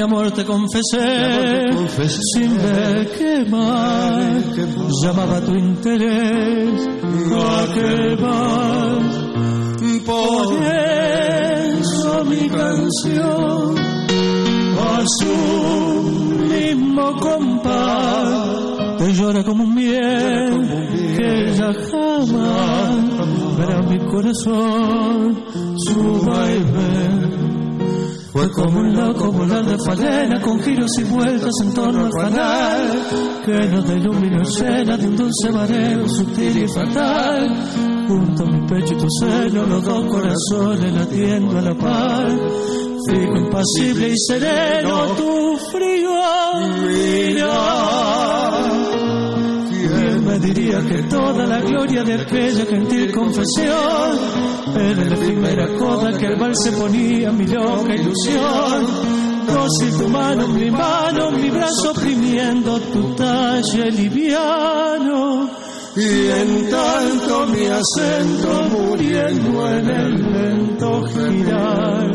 amor te confesé, sin ver qué mal llamaba tu interés, a qué vas. Por eso mi canción a su mismo compás te llora como un bien que ya jamás verá mi corazón su vaivén. Fue como un loco volar de falena con giros y vueltas en torno al fanal que nos iluminó escena de un dulce mareo sutil y fatal. Junto a mi pecho y tu seno, los dos corazones latiendo a la par. Fijo, impasible y sereno, tu frío mirar. ¿Quién me diría que toda la gloria de aquella gentil confesión era la efímera coda que al bal se ponía mi loca ilusión? Dócil tu mano, mi mano, mi brazo oprimiendo tu talle liviano. Y en tanto mi acento muriendo en el lento girar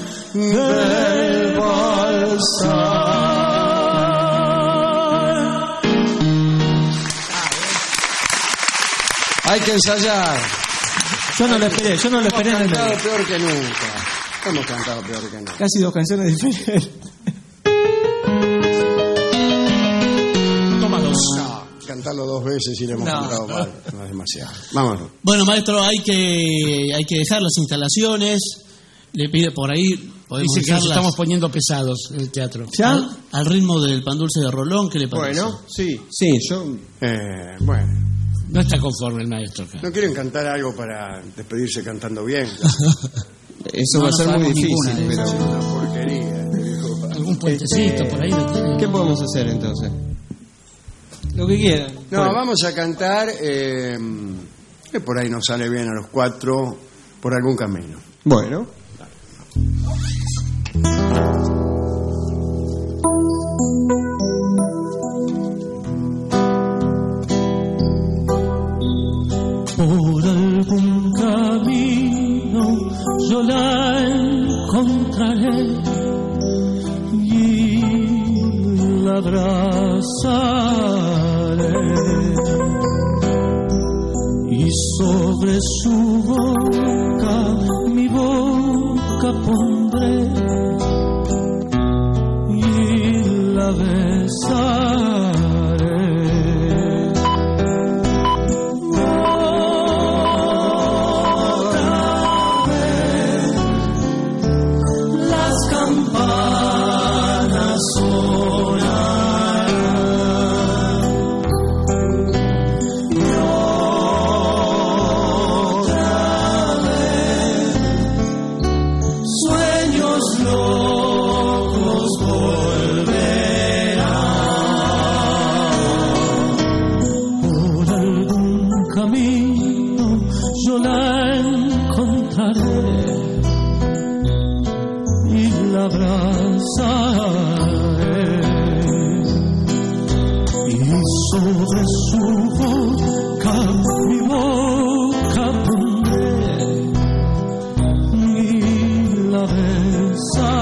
del balsar. Hay que ensayar. Yo no lo esperé, yo no lo esperé. Hemos cantado peor que nunca. Hemos cantado peor que nunca. Casi dos canciones diferentes. Toma dos. No, cantarlo dos veces y le hemos no, cantado mal. No es demasiado. Vámonos. Bueno, maestro, hay que, hay que dejar las instalaciones. Le pide por ahí. Dice que nos estamos poniendo pesados en el teatro. ¿Ya? Al, al ritmo del pan dulce de Rolón, ¿qué le parece? Bueno, sí, sí, yo. Eh, bueno. No está conforme el maestro acá. ¿No quieren cantar algo para despedirse cantando bien? Eso no, va a ser muy difícil, pero es una porquería. Algún puentecito este, por ahí. ¿No? ¿Qué podemos hacer entonces? Lo que quieran. No, bueno. Vamos a cantar, eh, que por ahí nos sale bien a los cuatro, por algún camino. Bueno. Por algún camino yo la encontraré y la abrazaré y sobre su boca mi boca pondré y la besaré. Sobre su boca mi boca pondré y la besaré.